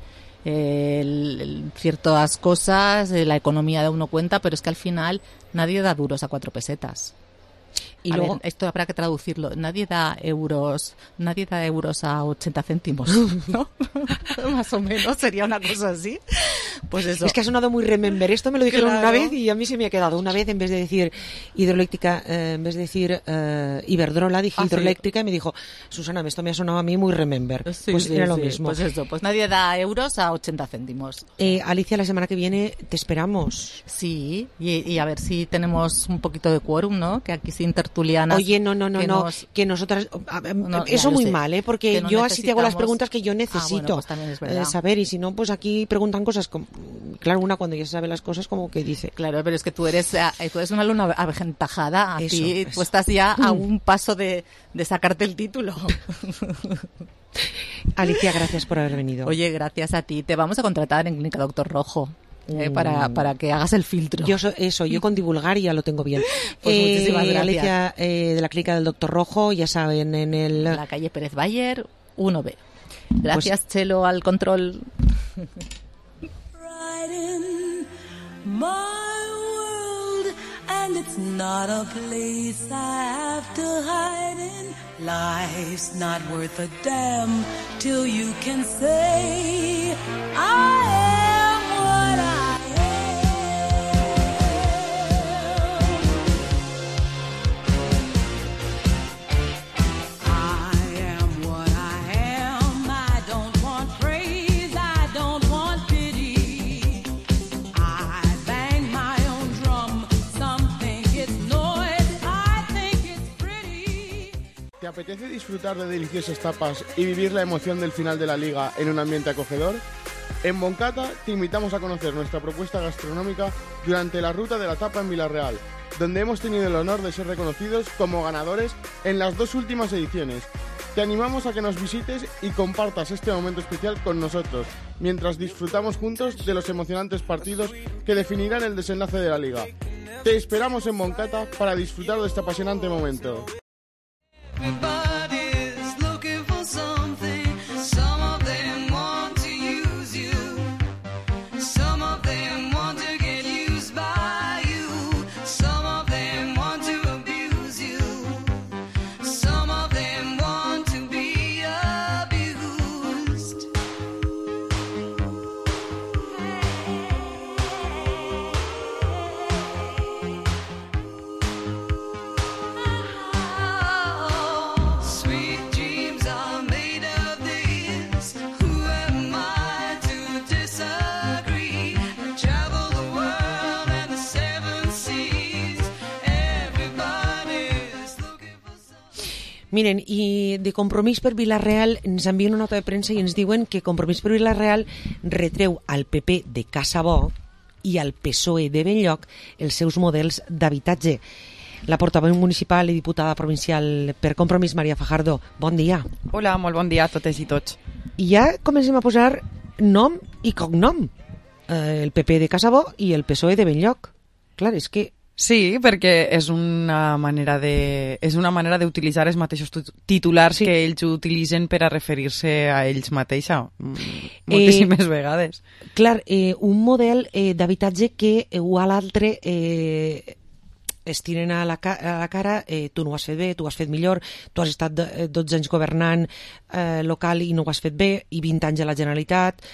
S24: ciertas cosas, la economía de uno cuenta, pero es que al final nadie da duros a 4 pesetas. Y luego esto habrá que traducirlo. Nadie da euros a 80 céntimos, ¿no? Más o menos sería una cosa así. Pues eso.
S4: Es que ha sonado muy remember. Esto me lo dijeron una vez y a mí se me ha quedado. Una vez, en vez de decir hidroeléctrica, en vez de decir Iberdrola, dije hidroeléctrica, y me dijo, Susana, esto me ha sonado a mí muy remember. Era lo mismo.
S24: Pues eso, pues nadie da euros a 80 céntimos.
S4: Alicia, la semana que viene te esperamos.
S24: Sí, y a ver si tenemos un poquito de quórum, ¿no? Que aquí sin tertulianas.
S4: Oye, no, que nosotras... eso muy mal, porque yo así te hago las preguntas que yo necesito
S24: pues también es verdad.
S4: saber, y si no, pues aquí preguntan cosas como... Claro, una cuando ya sabe las cosas como que dice...
S24: Claro, pero es que tú eres una alumna aventajada, tú estás ya a un paso de sacarte el título.
S4: Alicia, gracias por haber venido.
S24: Oye, gracias a ti. Te vamos a contratar en Clínica Doctor Rojo. Para que hagas el filtro.
S4: Yo con divulgar ya lo tengo bien.
S24: Pues muchísimas gracias.
S4: Alicia, de la clínica del Dr. Rojo, ya saben, en
S24: la calle Pérez Bayer 1B. Gracias, pues... Chelo, al control.
S23: And it's not a place I have to hide in. Life's not worth a damn till you can say I am what I am. I am what I am. I don't want praise, I don't want pity. I bang my own drum. Some think it's noise, I think it's pretty.
S16: ¿Te apetece disfrutar de deliciosas tapas y vivir la emoción del final de la liga en un ambiente acogedor? En Moncata te invitamos a conocer nuestra propuesta gastronómica durante la Ruta de la Tapa en Vila-real, donde hemos tenido el honor de ser reconocidos como ganadores en las 2 últimas ediciones. Te animamos a que nos visites y compartas este momento especial con nosotros, mientras disfrutamos juntos de los emocionantes partidos que definirán el desenlace de la liga. Te esperamos en Moncata para disfrutar de este apasionante momento.
S23: Everybody's looking for something. Some of them want to use you. Some of them want to get used by you. Some of them want to abuse you. Some of them want to be abused.
S4: Miren, i de Compromís per Vila-real ens envien una nota de premsa i ens diuen que Compromís per Vila-real retreu al PP de Casabó i al PSOE de Benlloc els seus models d'habitatge. La portaveu municipal i diputada provincial per Compromís, Maria Fajardo. Bon dia.
S2: Hola, molt bon dia a totes i tots.
S4: I ja comencem a posar nom i cognom. El PP de Casabó i el PSOE de Benlloc. Clar, és que...
S2: Sí, perquè és una manera d'utilitzar els mateixos titulars que ells utilitzen per a referir-se a ells mateixa moltíssimes vegades.
S4: Clar, un model d'habitatge que o a l'altre es tiren a la cara, tu no ho has fet bé, tu ho has fet millor, tu has estat 12 anys governant local i no ho has fet bé, i 20 anys a la Generalitat,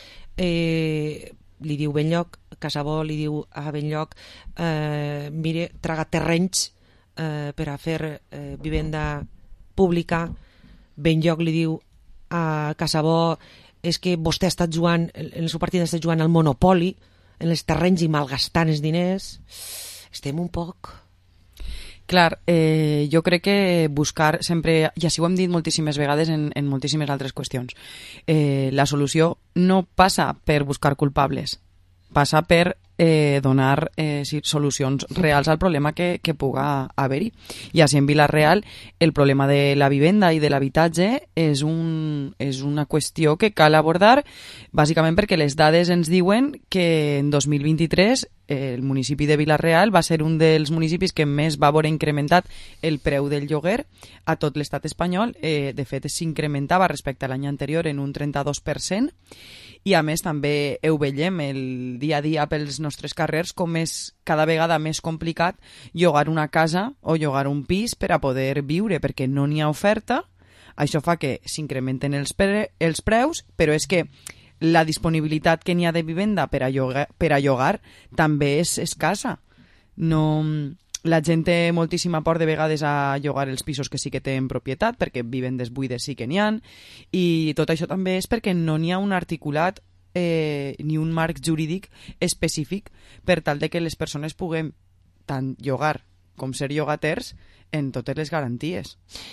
S4: li diu Benlloc, Casabó li diu a Benlloc, mire, traga terrenys per a fer vivenda pública. Benlloc li diu a Casabó, és que vostè ha estat jugant, en el seu partit ha estat jugant al monopoli, en els terrenys i malgastant els diners. Estem un poc...
S2: Clar, jo crec que buscar sempre, ja si ho hem dit moltíssimes vegades en moltíssimes altres qüestions, la solució no passa per buscar culpables, passa per donar solucions reals al problema que puga haver-hi. I així en Vila-real el problema de la vivenda i de l'habitatge és una qüestió que cal abordar, bàsicament perquè les dades ens diuen que en 2023 el municipi de Vila-real va ser un dels municipis que més va veure incrementat el preu del lloguer a tot l'estat espanyol. De fet, s'incrementava respecte a l'any anterior en un 32%, i a més també ho veiem el dia a dia pels nostres carrers com és cada vegada més complicat llogar una casa o llogar un pis per a poder viure, perquè no n'hi ha oferta. Això fa que s'incrementen els preus, però és que la disponibilitat que n'hi ha de vivenda per a llogar també és escassa. No, la gent té moltíssima por de vegades a llogar els pisos que sí que tenen propietat, perquè vivendes buides sí que n'hi ha, i tot això també és perquè no n'hi ha un articulat ni un marc jurídic específic per tal de que les persones puguem tant llogar com ser llogaters en totes les garanties.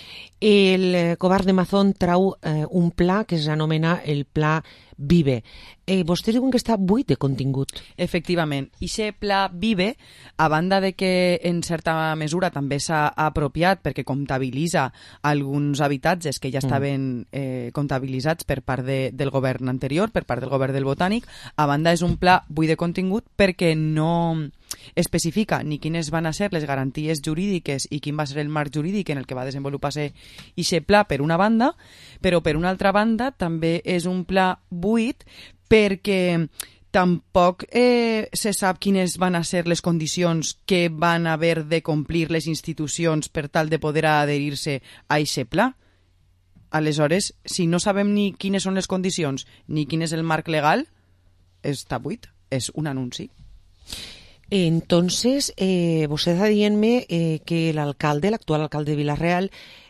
S4: El Govern de Mazón trau un pla que s'anomena el Pla Vive. Vostès diuen que està buit de contingut.
S2: Efectivament. Ixe Pla Vive, a banda de que en certa mesura també s'ha apropiat perquè comptabilitza alguns habitatges que ja estaven comptabilitzats per part del govern anterior, per part del govern del Botànic, a banda és un pla buit de contingut perquè no especifica ni quines van a ser les garanties jurídiques i quin va ser el marc jurídic en el que va desenvolupar-se ixe pla per una banda, però per una altra banda també és un pla buit perquè tampoc se sap quines van a ser les condicions que van haver de complir les institucions per tal de poder adherir-se a ixe pla. Aleshores, si no sabem ni quines són les condicions ni quin és el marc legal, està buit, és un anunci.
S4: Entonces, vostè està dient-me que l'actual alcalde de Vila-real,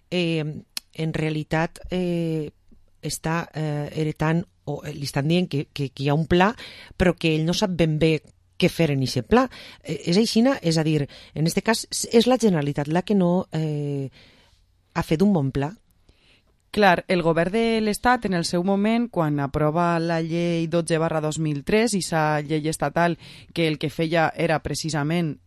S4: en realitat està heretant, o li estan dient que hi ha un pla, però que ell no sap ben bé què fer en aquest pla. És així? És a dir, en aquest cas, és la Generalitat la que no ha fet un bon pla?
S2: Clar, el govern de l'Estat, en el seu moment, quan aprova la llei 12/2003, i sa llei estatal que el que feia era precisament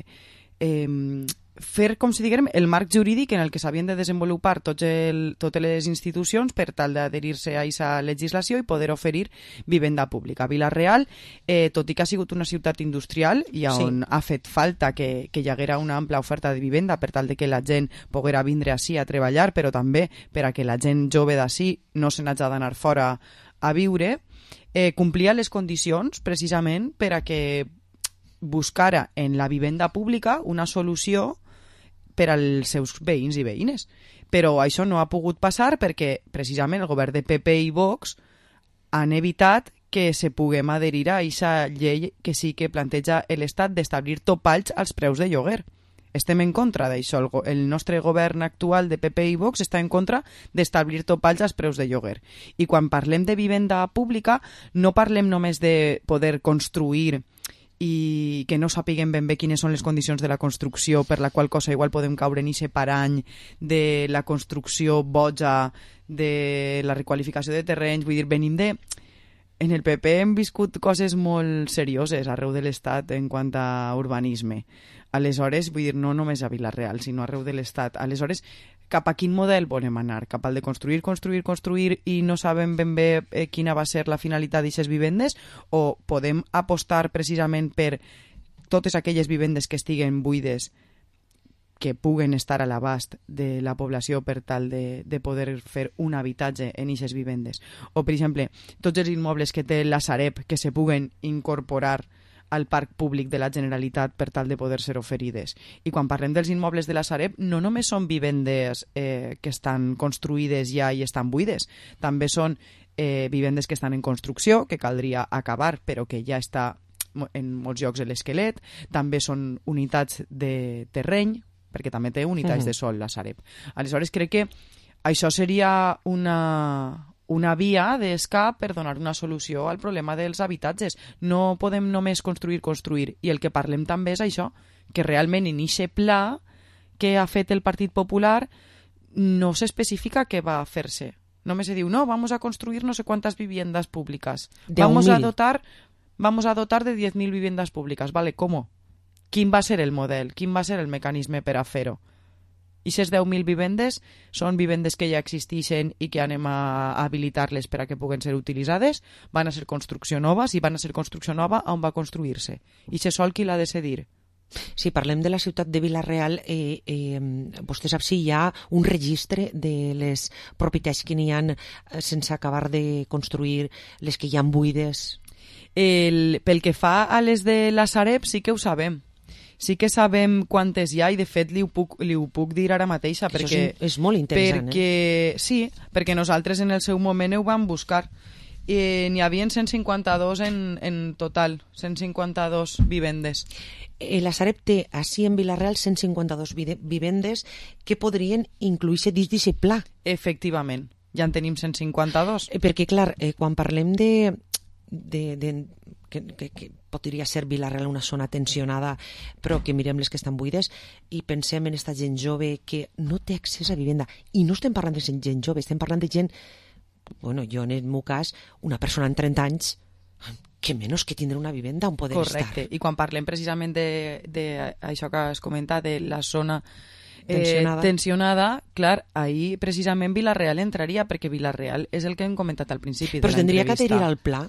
S2: fer, com si diguem, el marc jurídic en el que s'havien de desenvolupar totes les institucions per tal d'adherir-se a aquesta legislació i poder oferir vivenda pública. Vila-real, tot i que ha sigut una ciutat industrial i on ha fet falta que hi haguera una ampla oferta de vivenda per tal de que la gent poguera vindre ací a treballar, però també per a que la gent jove d'ací no se n'hagi d'anar fora a viure, complia les condicions precisament per a que buscara en la vivenda pública una solució per als seus veïns i veïnes. Però això no ha pogut passar perquè precisament el govern de PP i Vox han evitat que se puguem adherir a aquesta llei que sí que planteja l'Estat d'establir topalls als preus de lloguer. Estem en contra d'això. El nostre govern actual de PP i Vox està en contra d'establir topalls als preus de lloguer. I quan parlem de vivenda pública no parlem només de poder construir i que no sapiguem ben bé quines són les condicions de la construcció, per la qual cosa igual podem caure en aquest parany de la construcció boja, de la requalificació de terrenys. Vull dir, venim de... En el PP hem viscut coses molt serioses arreu de l'Estat en quant a urbanisme. Aleshores, vull dir, no només a Vila-real, sinó arreu de l'Estat. Aleshores, cap a quin model volem anar? Cap al de construir i no sabem ben bé quina va ser la finalitat d'aquestes vivendes? O podem apostar precisament per totes aquelles vivendes que estiguen buides, que puguen estar a l'abast de la població per tal de poder fer un habitatge en aquestes vivendes? O, per exemple, tots els immobles que té la Sareb que se puguen incorporar al parc públic de la Generalitat per tal de poder ser oferides. I quan parlem dels immobles de la Sareb, no només són vivendes que estan construïdes ja i estan buides, també són vivendes que estan en construcció, que caldria acabar, però que ja està en molts llocs l'esquelet. També són unitats de terreny, perquè també té unitats de sol la Sareb. Aleshores, crec que això seria una via d'escap per donar una solució al problema dels habitatges. No podem només construir, i el que parlem també és això, que realment en aquest pla que ha fet el Partit Popular no s'especifica què va fer-se. Només se diu, no, vamos a construir no sé quantas viviendas públicas. Vamos a dotar de 10.000 viviendas públicas. Vale, ¿cómo? Quin va ser el model? Quin va ser el mecanisme per a fer-ho? I aquestes 10.000 vivendes són vivendes que ja existeixen i que anem a habilitar-les per a que puguen ser utilitzades? Van a ser construcció nova? Si van a ser construcció nova, on va construir-se? I se sol qui l'ha de decidir?
S4: Si parlem de la ciutat de Vila-real, vostè sap si hi ha un registre de les propietats que n'hi ha sense acabar de construir, les que hi ha buides?
S2: Pel que fa a les de la Sareb, sí que ho sabem. Sí que sabem quantes hi ha i, de fet, li ho puc dir ara mateixa. Perquè,
S4: és molt interessant.
S2: Sí, perquè nosaltres en el seu moment ho vam buscar. N'hi havia 152 en total, 152 vivendes.
S4: La Sareb té, així en Vila-real, 152 vivendes que podrien incluir-se dins d'aquest pla.
S2: Efectivament, ja en tenim 152.
S4: Perquè, clar, quan parlem de que podria ser Vila-real una zona tensionada, però que mirem les que estan buides i pensem en aquesta gent jove que no té accés a vivenda. I no estem parlant de gent jove, estem parlant de gent, bueno, jo en el meu cas, una persona en 30 anys, que menys que tindre una vivenda on poder estar.
S2: Correcte, i quan parlem precisament d'això que has comentat, de la zona tensionada, clar, ahir precisament Vila-real entraria, perquè Vila-real és el que hem comentat al principi de l'entrevista.
S4: Però tindria que adherir al pla?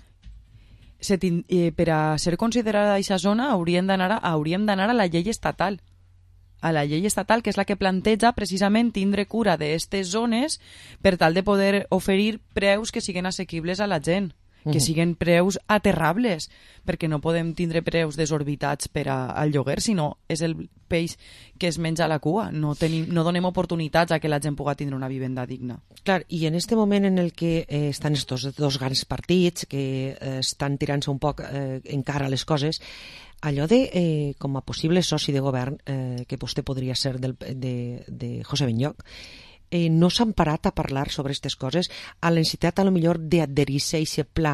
S2: Per a ser considerada aquesta zona hauríem d'anar a la llei estatal. A la llei estatal, que és la que planteja precisament tindre cura d'aquestes zones per tal de poder oferir preus que siguin assequibles a la gent, que siguin preus aterrables, perquè no podem tindre preus desorbitats per al lloguer, sinó és el peix que es menja la cua. No donem oportunitats a que la gent pugui tindre una vivenda digna.
S4: Clar, i en este moment en el que estan estos dos grans partits que estan tirant-se un poc encara les coses, allò de com a possible soci de govern que vostè podria ser de José Benlloch, no s'han parat a parlar sobre aquestes coses, a la necessitat a lo millor d'adherir-se a aquest pla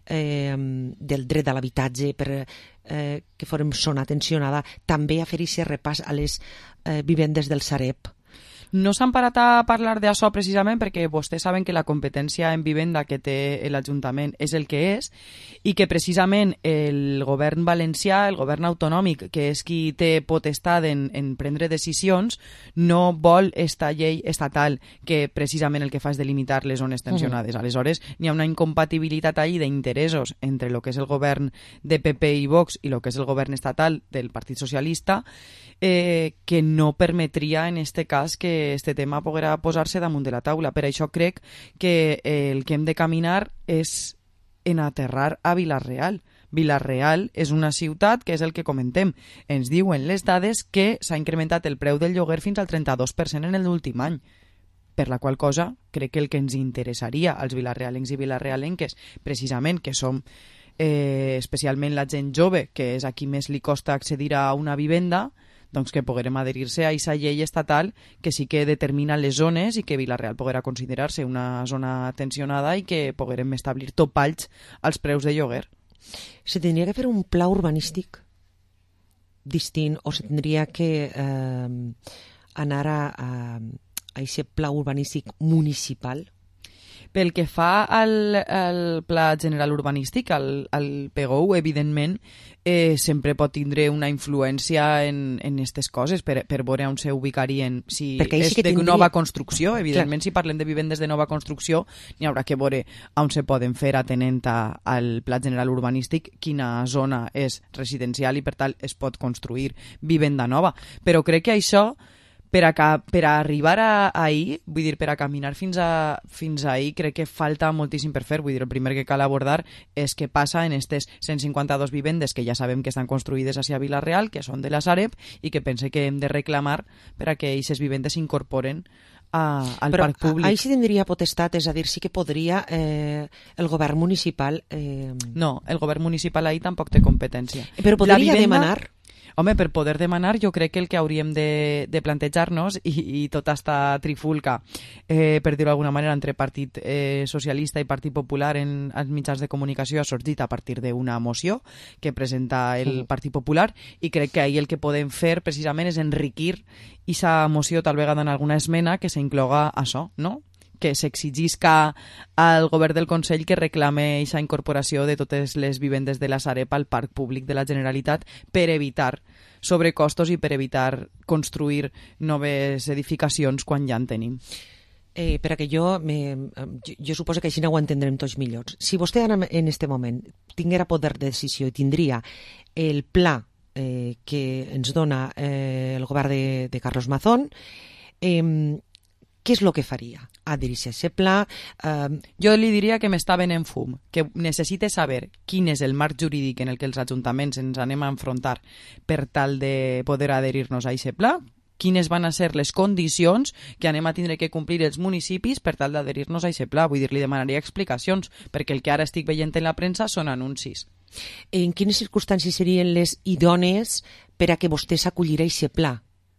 S4: del dret a l'habitatge per que fórem zona tensionada, també a fer aquest repàs a les vivendes del Sareb.
S2: No s'han parat a parlar d'això precisament perquè vostès saben que la competència en vivenda que té l'Ajuntament és el que és i que precisament el govern valencià, el govern autonòmic, que és qui té potestat en prendre decisions, no vol esta llei estatal que precisament el que fa és delimitar les zones tensionades. Aleshores, n'hi ha una incompatibilitat allí d'interessos entre el que és el govern de PP i Vox i el que és el govern estatal del Partit Socialista, que no permetria en este cas que este tema poguera posar-se damunt de la taula. Per això crec que el que hem de caminar és en aterrar a Vila-real. Vila-real és una ciutat que és el que comentem. Ens diuen les dades que s'ha incrementat el preu del lloguer fins al 32% en l'últim any. Per la qual cosa crec que el que ens interessaria als vilarealencs i vilarealenques, precisament que som especialment la gent jove, que és a qui més li costa accedir a una vivenda, doncs que poguerem adherir-se a aquesta llei estatal que sí que determina les zones i que Vila-real poguerà considerar-se una zona tensionada i que poguerem establir topalls als preus de lloguer.
S4: Se tindria que fer un pla urbanístic distint o se tindria que anar a aquest pla urbanístic municipal?
S2: Pel que fa al Pla General Urbanístic, al PGOU, evidentment, sempre pot tindre una influència en aquestes coses per veure on s'ubicarien. Si és de nova construcció, evidentment, si parlem de vivendes de nova construcció, n'hi haurà que veure on se poden fer atenent al Pla General Urbanístic, quina zona és residencial i, per tant, es pot construir vivenda nova. Però crec que això, per a arribar a ahir, vull dir, per a caminar fins a ahir, crec que falta moltíssim per fer. Vull dir, el primer que cal abordar és què passa en aquestes 152 vivendes que ja sabem que estan construïdes a Vila-real, que són de la Sareb, i que pense que hem de reclamar per a que aquestes vivendes s'incorporen al parc públic.
S4: Però ahir sí tindria potestat, és a dir, sí que podria el govern municipal...
S2: No, el govern municipal ahir tampoc té competència.
S4: Però podria demanar...
S2: Home, per poder demanar, jo crec que el que hauríem de plantejar-nos, i tota esta trifulca, per dir-ho d'alguna manera, entre Partit Socialista i Partit Popular en els mitjans de comunicació ha sorgit a partir d'una moció que presenta el Partit Popular, i crec que ahir el que podem fer precisament és enriquir aquesta moció tal vegada en alguna esmena que s'incloga això, no?, que s'exigisca al govern del Consell que reclame aquesta incorporació de totes les vivendes de la Sareb al parc públic de la Generalitat per evitar sobrecostos i per evitar construir noves edificacions quan ja en tenim.
S4: Per a que jo suposo que així no ho entendrem tots millor. Si vostè en aquest moment tinguera poder de decisió i tindria el pla que ens dona el govern de Carlos Mazón, què és el que faria? Adherir-se a aquest pla?
S2: Jo li diria que m'està venent fum, que necessite saber quin és el marc jurídic en el que els ajuntaments ens anem a enfrontar per tal de poder adherir-nos a aquest pla, quines van a ser les condicions que anem a tindre que complir els municipis per tal d'adherir-nos a aquest pla. Vull dir, li demanaria explicacions, perquè el que ara estic veient en la premsa són anuncis.
S4: En quines circumstàncies serien les idònies per a que vostè s'acollirà a aquest pla?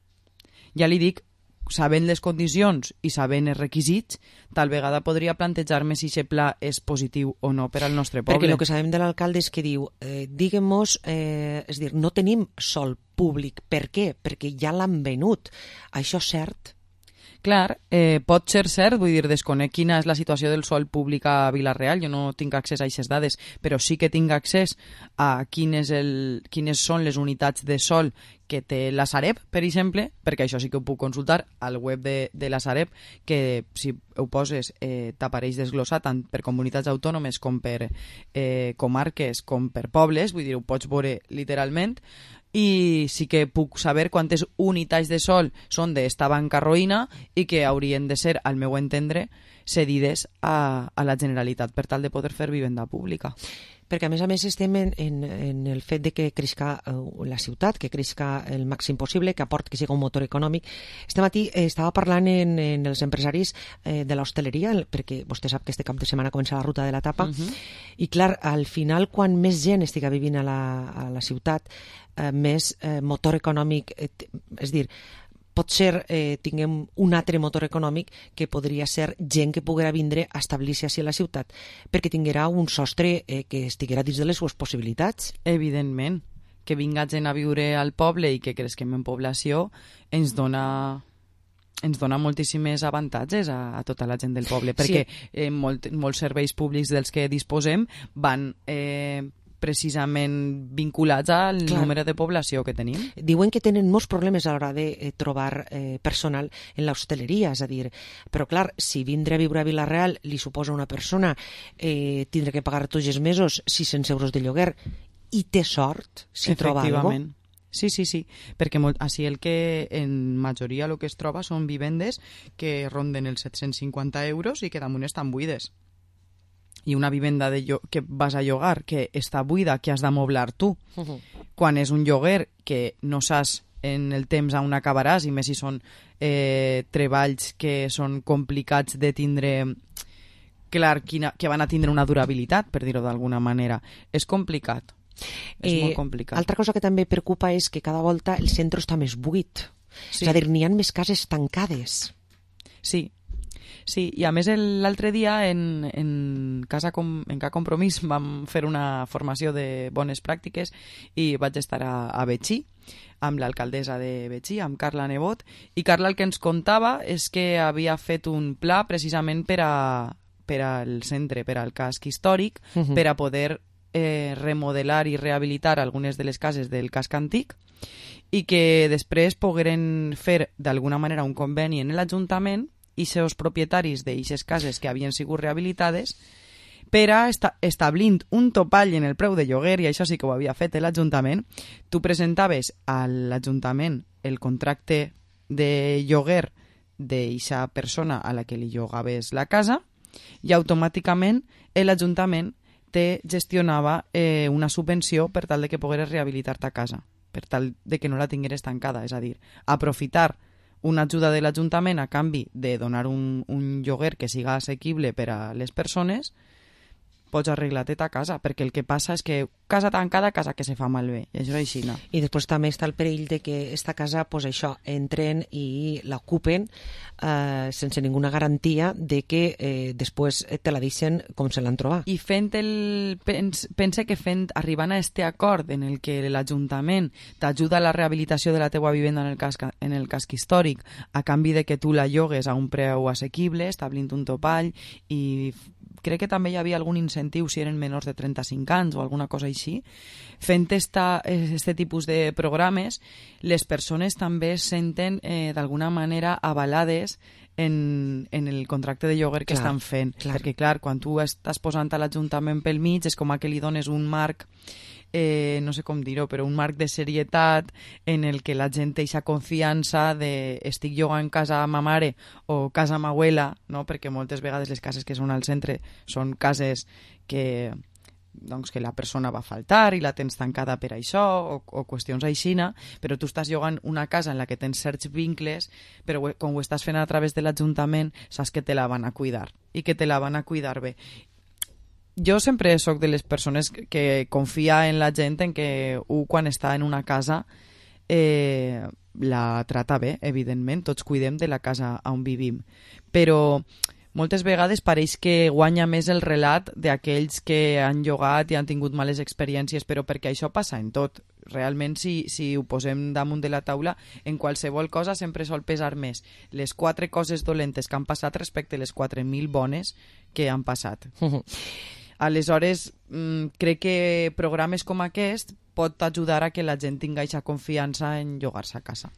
S2: Ja li dic, sabent les condicions i sabent els requisits, tal vegada podria plantejar-me si aquest pla és positiu o no per al nostre poble.
S4: Perquè el que sabem de l'alcalde és que diu, diguem-nos, és dir, no tenim sòl públic. Per què? Perquè ja l'han venut. Això és cert?
S2: Clar, pot ser cert, vull dir, desconec quina és la situació del sòl públic a Vila-real, jo no tinc accés a aquestes dades, però sí que tinc accés a quines són les unitats de sòl que té la Sareb, per exemple, perquè això sí que ho puc consultar al web de la Sareb, que si ho poses t'apareix desglossat tant per comunitats autònomes com per comarques com per pobles, vull dir, ho pots veure literalment, i sí que puc saber quantes unitats de sòl són d'esta banca roïna i que haurien de ser, al meu entendre, cedides a la Generalitat per tal de poder fer vivenda pública.
S4: Perquè, a més, estem en el fet de que creixca la ciutat, que creixca el màxim possible, que aporti que sigui un motor econòmic. Este matí estava parlant en els empresaris de l'hostaleria, perquè vostè sap que este cap de setmana comença la ruta de la tapa, i clar, al final, quan més gent estiga vivint a la ciutat, més motor econòmic, és dir, potser tinguem un altre motor econòmic que podria ser gent que poguera vindre a establir-se a la ciutat, perquè tinguera un sostre que estiguera dins de les seves possibilitats.
S2: Evidentment, que vinga gent a viure al poble i que cresquem en població ens dona moltíssims avantatges a tota la gent del poble, perquè molts serveis públics dels que disposem van precisament vinculats al número de població que tenim.
S4: Diuen que tenen molts problemes a l'hora de trobar personal en l'hostaleria, és a dir, però clar, si vindre a viure a Vila-real li suposa una persona tindre que pagar tots els mesos 600 euros de lloguer i té sort si troba alguna cosa.
S2: Sí, perquè així el que en majoria el que es troba són vivendes que ronden els 750 euros i que damunt estan buides. I una vivenda que vas a llogar, que està buida, que has d'amoblar tu. Quan és un lloguer que no saps en el temps on acabaràs, i més si són treballs que són complicats de tindre, clar, que van a tindre una durabilitat, per dir-ho d'alguna manera. És complicat. És molt complicat.
S4: Altra cosa que també preocupa és que cada volta el centre està més buit. És a dir, n'hi ha més cases tancades.
S2: Sí, i a més l'altre dia en Ca Compromís vam fer una formació de bones pràctiques i vaig estar a Betxí amb l'alcaldessa de Betxí, amb Carla Nebot, i Carla el que ens contava és que havia fet un pla precisament per al centre, per al casc històric, per a poder remodelar i rehabilitar algunes de les cases del casc antic, i que després pogueren fer d'alguna manera un conveni en l'Ajuntament i ser els propietaris d'eixes cases que havien sigut rehabilitades per a establint un topall en el preu de lloguer, i això sí que ho havia fet l'Ajuntament. Tu presentaves a l'Ajuntament el contracte de lloguer d'eixa persona a la que li llogaves la casa i automàticament l'Ajuntament te gestionava una subvenció per tal de que pogueres rehabilitar ta casa, per tal de que no la tingueres tancada, és a dir, aprofitar una ajuda de l'Ajuntament a canvi de donar un lloguer que siga assequible per a les persones, pots arreglar-te ta casa, perquè el que passa és que casa tancada, casa que se fa malbé, i això és així.
S4: I després també està el perill de que esta casa, pues això, entren i l'ocupen sense ninguna garantia de que després te la deixen com se l'han trobat.
S2: I pense que arribant a este acord en el que l'Ajuntament t'ajuda a la rehabilitació de la teua vivenda en el casc històric a canvi de que tu la llogues a un preu assequible, establint un topall, i crec que també hi havia algun incentiu si eren menors de 35 anys o alguna cosa així. Fent este tipus de programes, les persones també es senten d'alguna manera avalades en el contracte de lloguer que estan fent. Perquè, clar, quan tu estàs posant a l'Ajuntament pel mig, és com que li dones un marc, no sé com dir-ho, però un marc de serietat en el que la gent té aquesta confiança de estic llogant casa a ma mare o casa a ma abuela, no? Perquè moltes vegades les cases que són al centre són cases que la persona va faltar i la tens tancada per això o qüestions aixina, però tu estàs llogant una casa en la que tens certs vincles, però com ho estàs fent a través de l'Ajuntament saps que te la van a cuidar i que te la van a cuidar bé. Jo sempre sóc de les persones que confia en la gent en que quan està en una casa la trata bé, evidentment, tots cuidem de la casa on vivim, però moltes vegades pareix que guanya més el relat d'aquells que han llogat i han tingut males experiències, però perquè això passa en tot. Realment, si ho posem damunt de la taula, en qualsevol cosa sempre sol pesar més les 4 coses dolentes que han passat respecte a les 4.000 bones que han passat. Aleshores, crec que programes com aquest pot ajudar a que la gent tingui aquesta confiança en llogar-se a casa.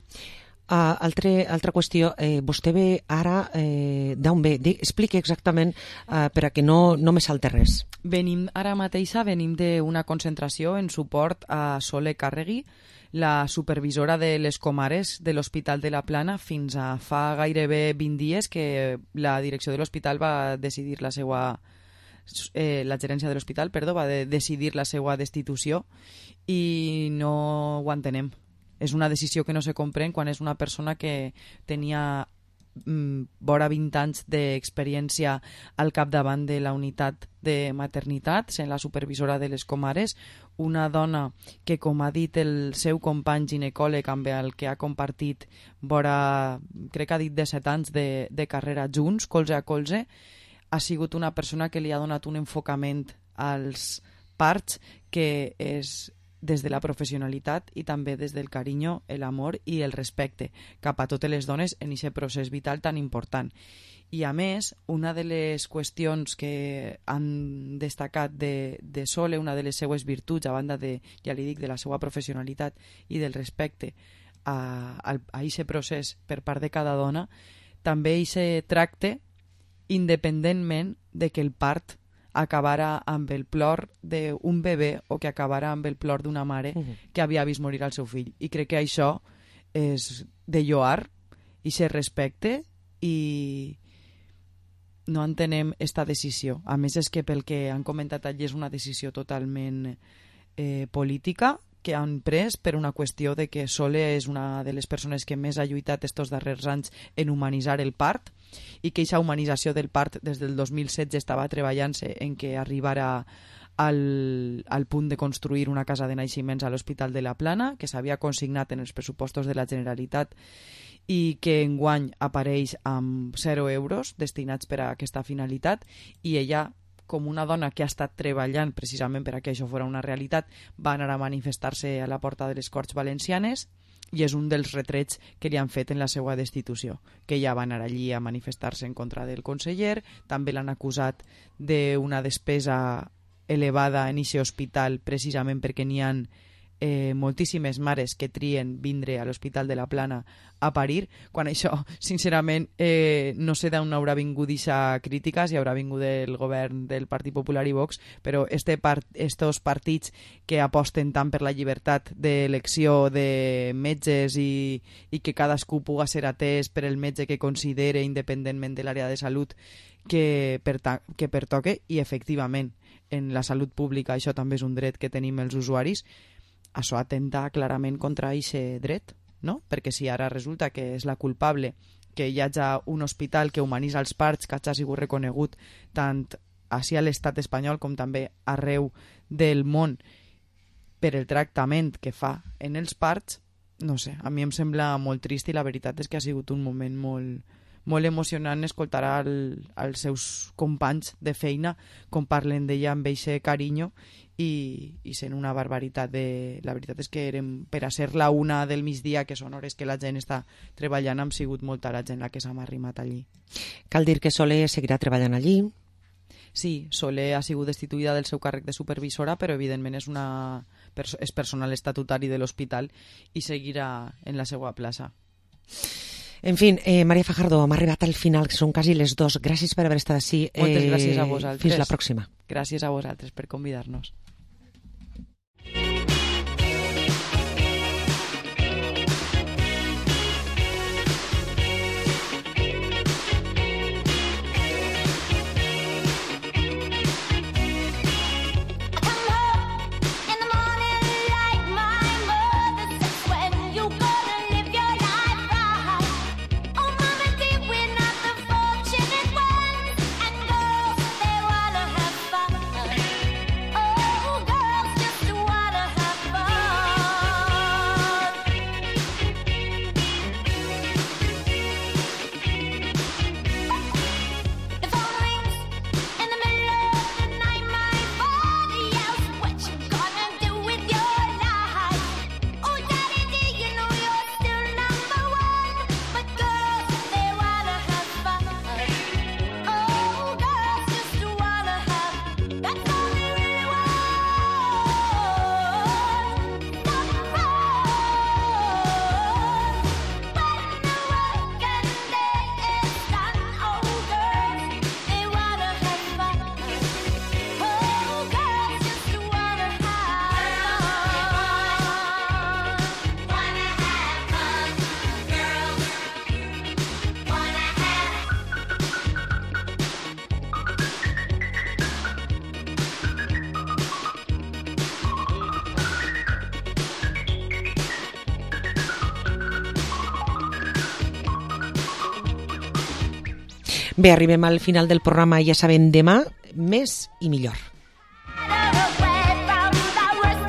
S4: Altra qüestió, vostè ve ara d'on ve? Expliqui exactament per a que no me salte res.
S2: Ara mateixa venim d'una concentració en suport a Sole Càrregui, la supervisora de les comares de l'Hospital de la Plana. Fins a fa gairebé 20 dies que la direcció de l'hospital va decidir la gerència de l'hospital, va decidir la seva destitució i no ho entenem. És una decisió que no se comprèn quan és una persona que tenia vora 20 anys d'experiència al capdavant de la unitat de maternitat, sent la supervisora de les comares, una dona que, com ha dit el seu company ginecòleg amb el que ha compartit vora, crec que ha dit 17 anys de carrera junts, colze a colze, ha sigut una persona que li ha donat un enfocament als parts que és des de la professionalitat i també des del carinyo, l'amor i el respecte cap a totes les dones en aquest procés vital tan important. I a més, una de les qüestions que han destacat de Sole, una de les seues virtuts, a banda de, ja li dic, de la seva professionalitat i del respecte a aquest procés per part de cada dona, també aquest tracte independentment de que el part acabara amb el plor d'un bebè o que acabara amb el plor d'una mare que havia vist morir el seu fill. I crec que això és de lloar i se respecte i no entenem esta decisió. A més, és que pel que han comentat allí és una decisió totalment política que han pres per una qüestió de que Sole és una de les persones que més ha lluitat estos darrers anys en humanitzar el part i que aquesta humanització del part des del 2016 estava treballant-se en que arribara al punt de construir una casa de naixements a l'Hospital de la Plana, que s'havia consignat en els pressupostos de la Generalitat i que enguany apareix amb 0 euros destinats per a aquesta finalitat, i ella com una dona que ha estat treballant precisament per a que això fos una realitat, va anar a manifestar-se a la porta de les Corts Valencianes i és un dels retrets que li han fet en la seva destitució, que ella va anar allí a manifestar-se en contra del conseller. També l'han acusat d'una despesa elevada en aquest hospital precisament perquè n'hi ha moltíssimes mares que trien vindre a l'Hospital de la Plana a parir, quan això sincerament no sé d'on haurà vingut aquesta crítica, si haurà vingut del govern del Partit Popular i Vox, però estos partits que aposten tant per la llibertat d'elecció de metges i que cadascú puga ser atès per el metge que considere independentment de l'àrea de salut que pertoque, i efectivament en la salut pública això també és un dret que tenim els usuaris. Això atenta clarament contra aquest dret, no? Perquè si ara resulta que és la culpable que hi hagi un hospital que humanitza els parts, que hagi sigut reconegut tant així a l'estat espanyol com també arreu del món per el tractament que fa en els parts, no sé, a mi em sembla molt trist i la veritat és que ha sigut un moment molt emocionant escoltar als seus companys de feina com parlen d'ella amb eixe carinyo i sent una barbaritat. La veritat és que per a ser la 1 del migdia, que són hores que la gent està treballant, hem sigut molta la gent la que s'ha arrimat allí.
S4: Cal dir que Sole seguirà treballant allí?
S2: Sí, Sole ha sigut destituïda del seu càrrec de supervisora, però evidentment és personal estatutari de l'hospital i seguirà en la seva plaça.
S4: En fi, Maria Fajardo, hem arribat al final, que són quasi les 2. Gràcies per haver estat així.
S2: Moltes gràcies a vosaltres.
S4: Fins la pròxima.
S2: Gràcies a vosaltres per convidar-nos.
S4: Bé, arribem al final del programa, ja sabem, demà més i millor.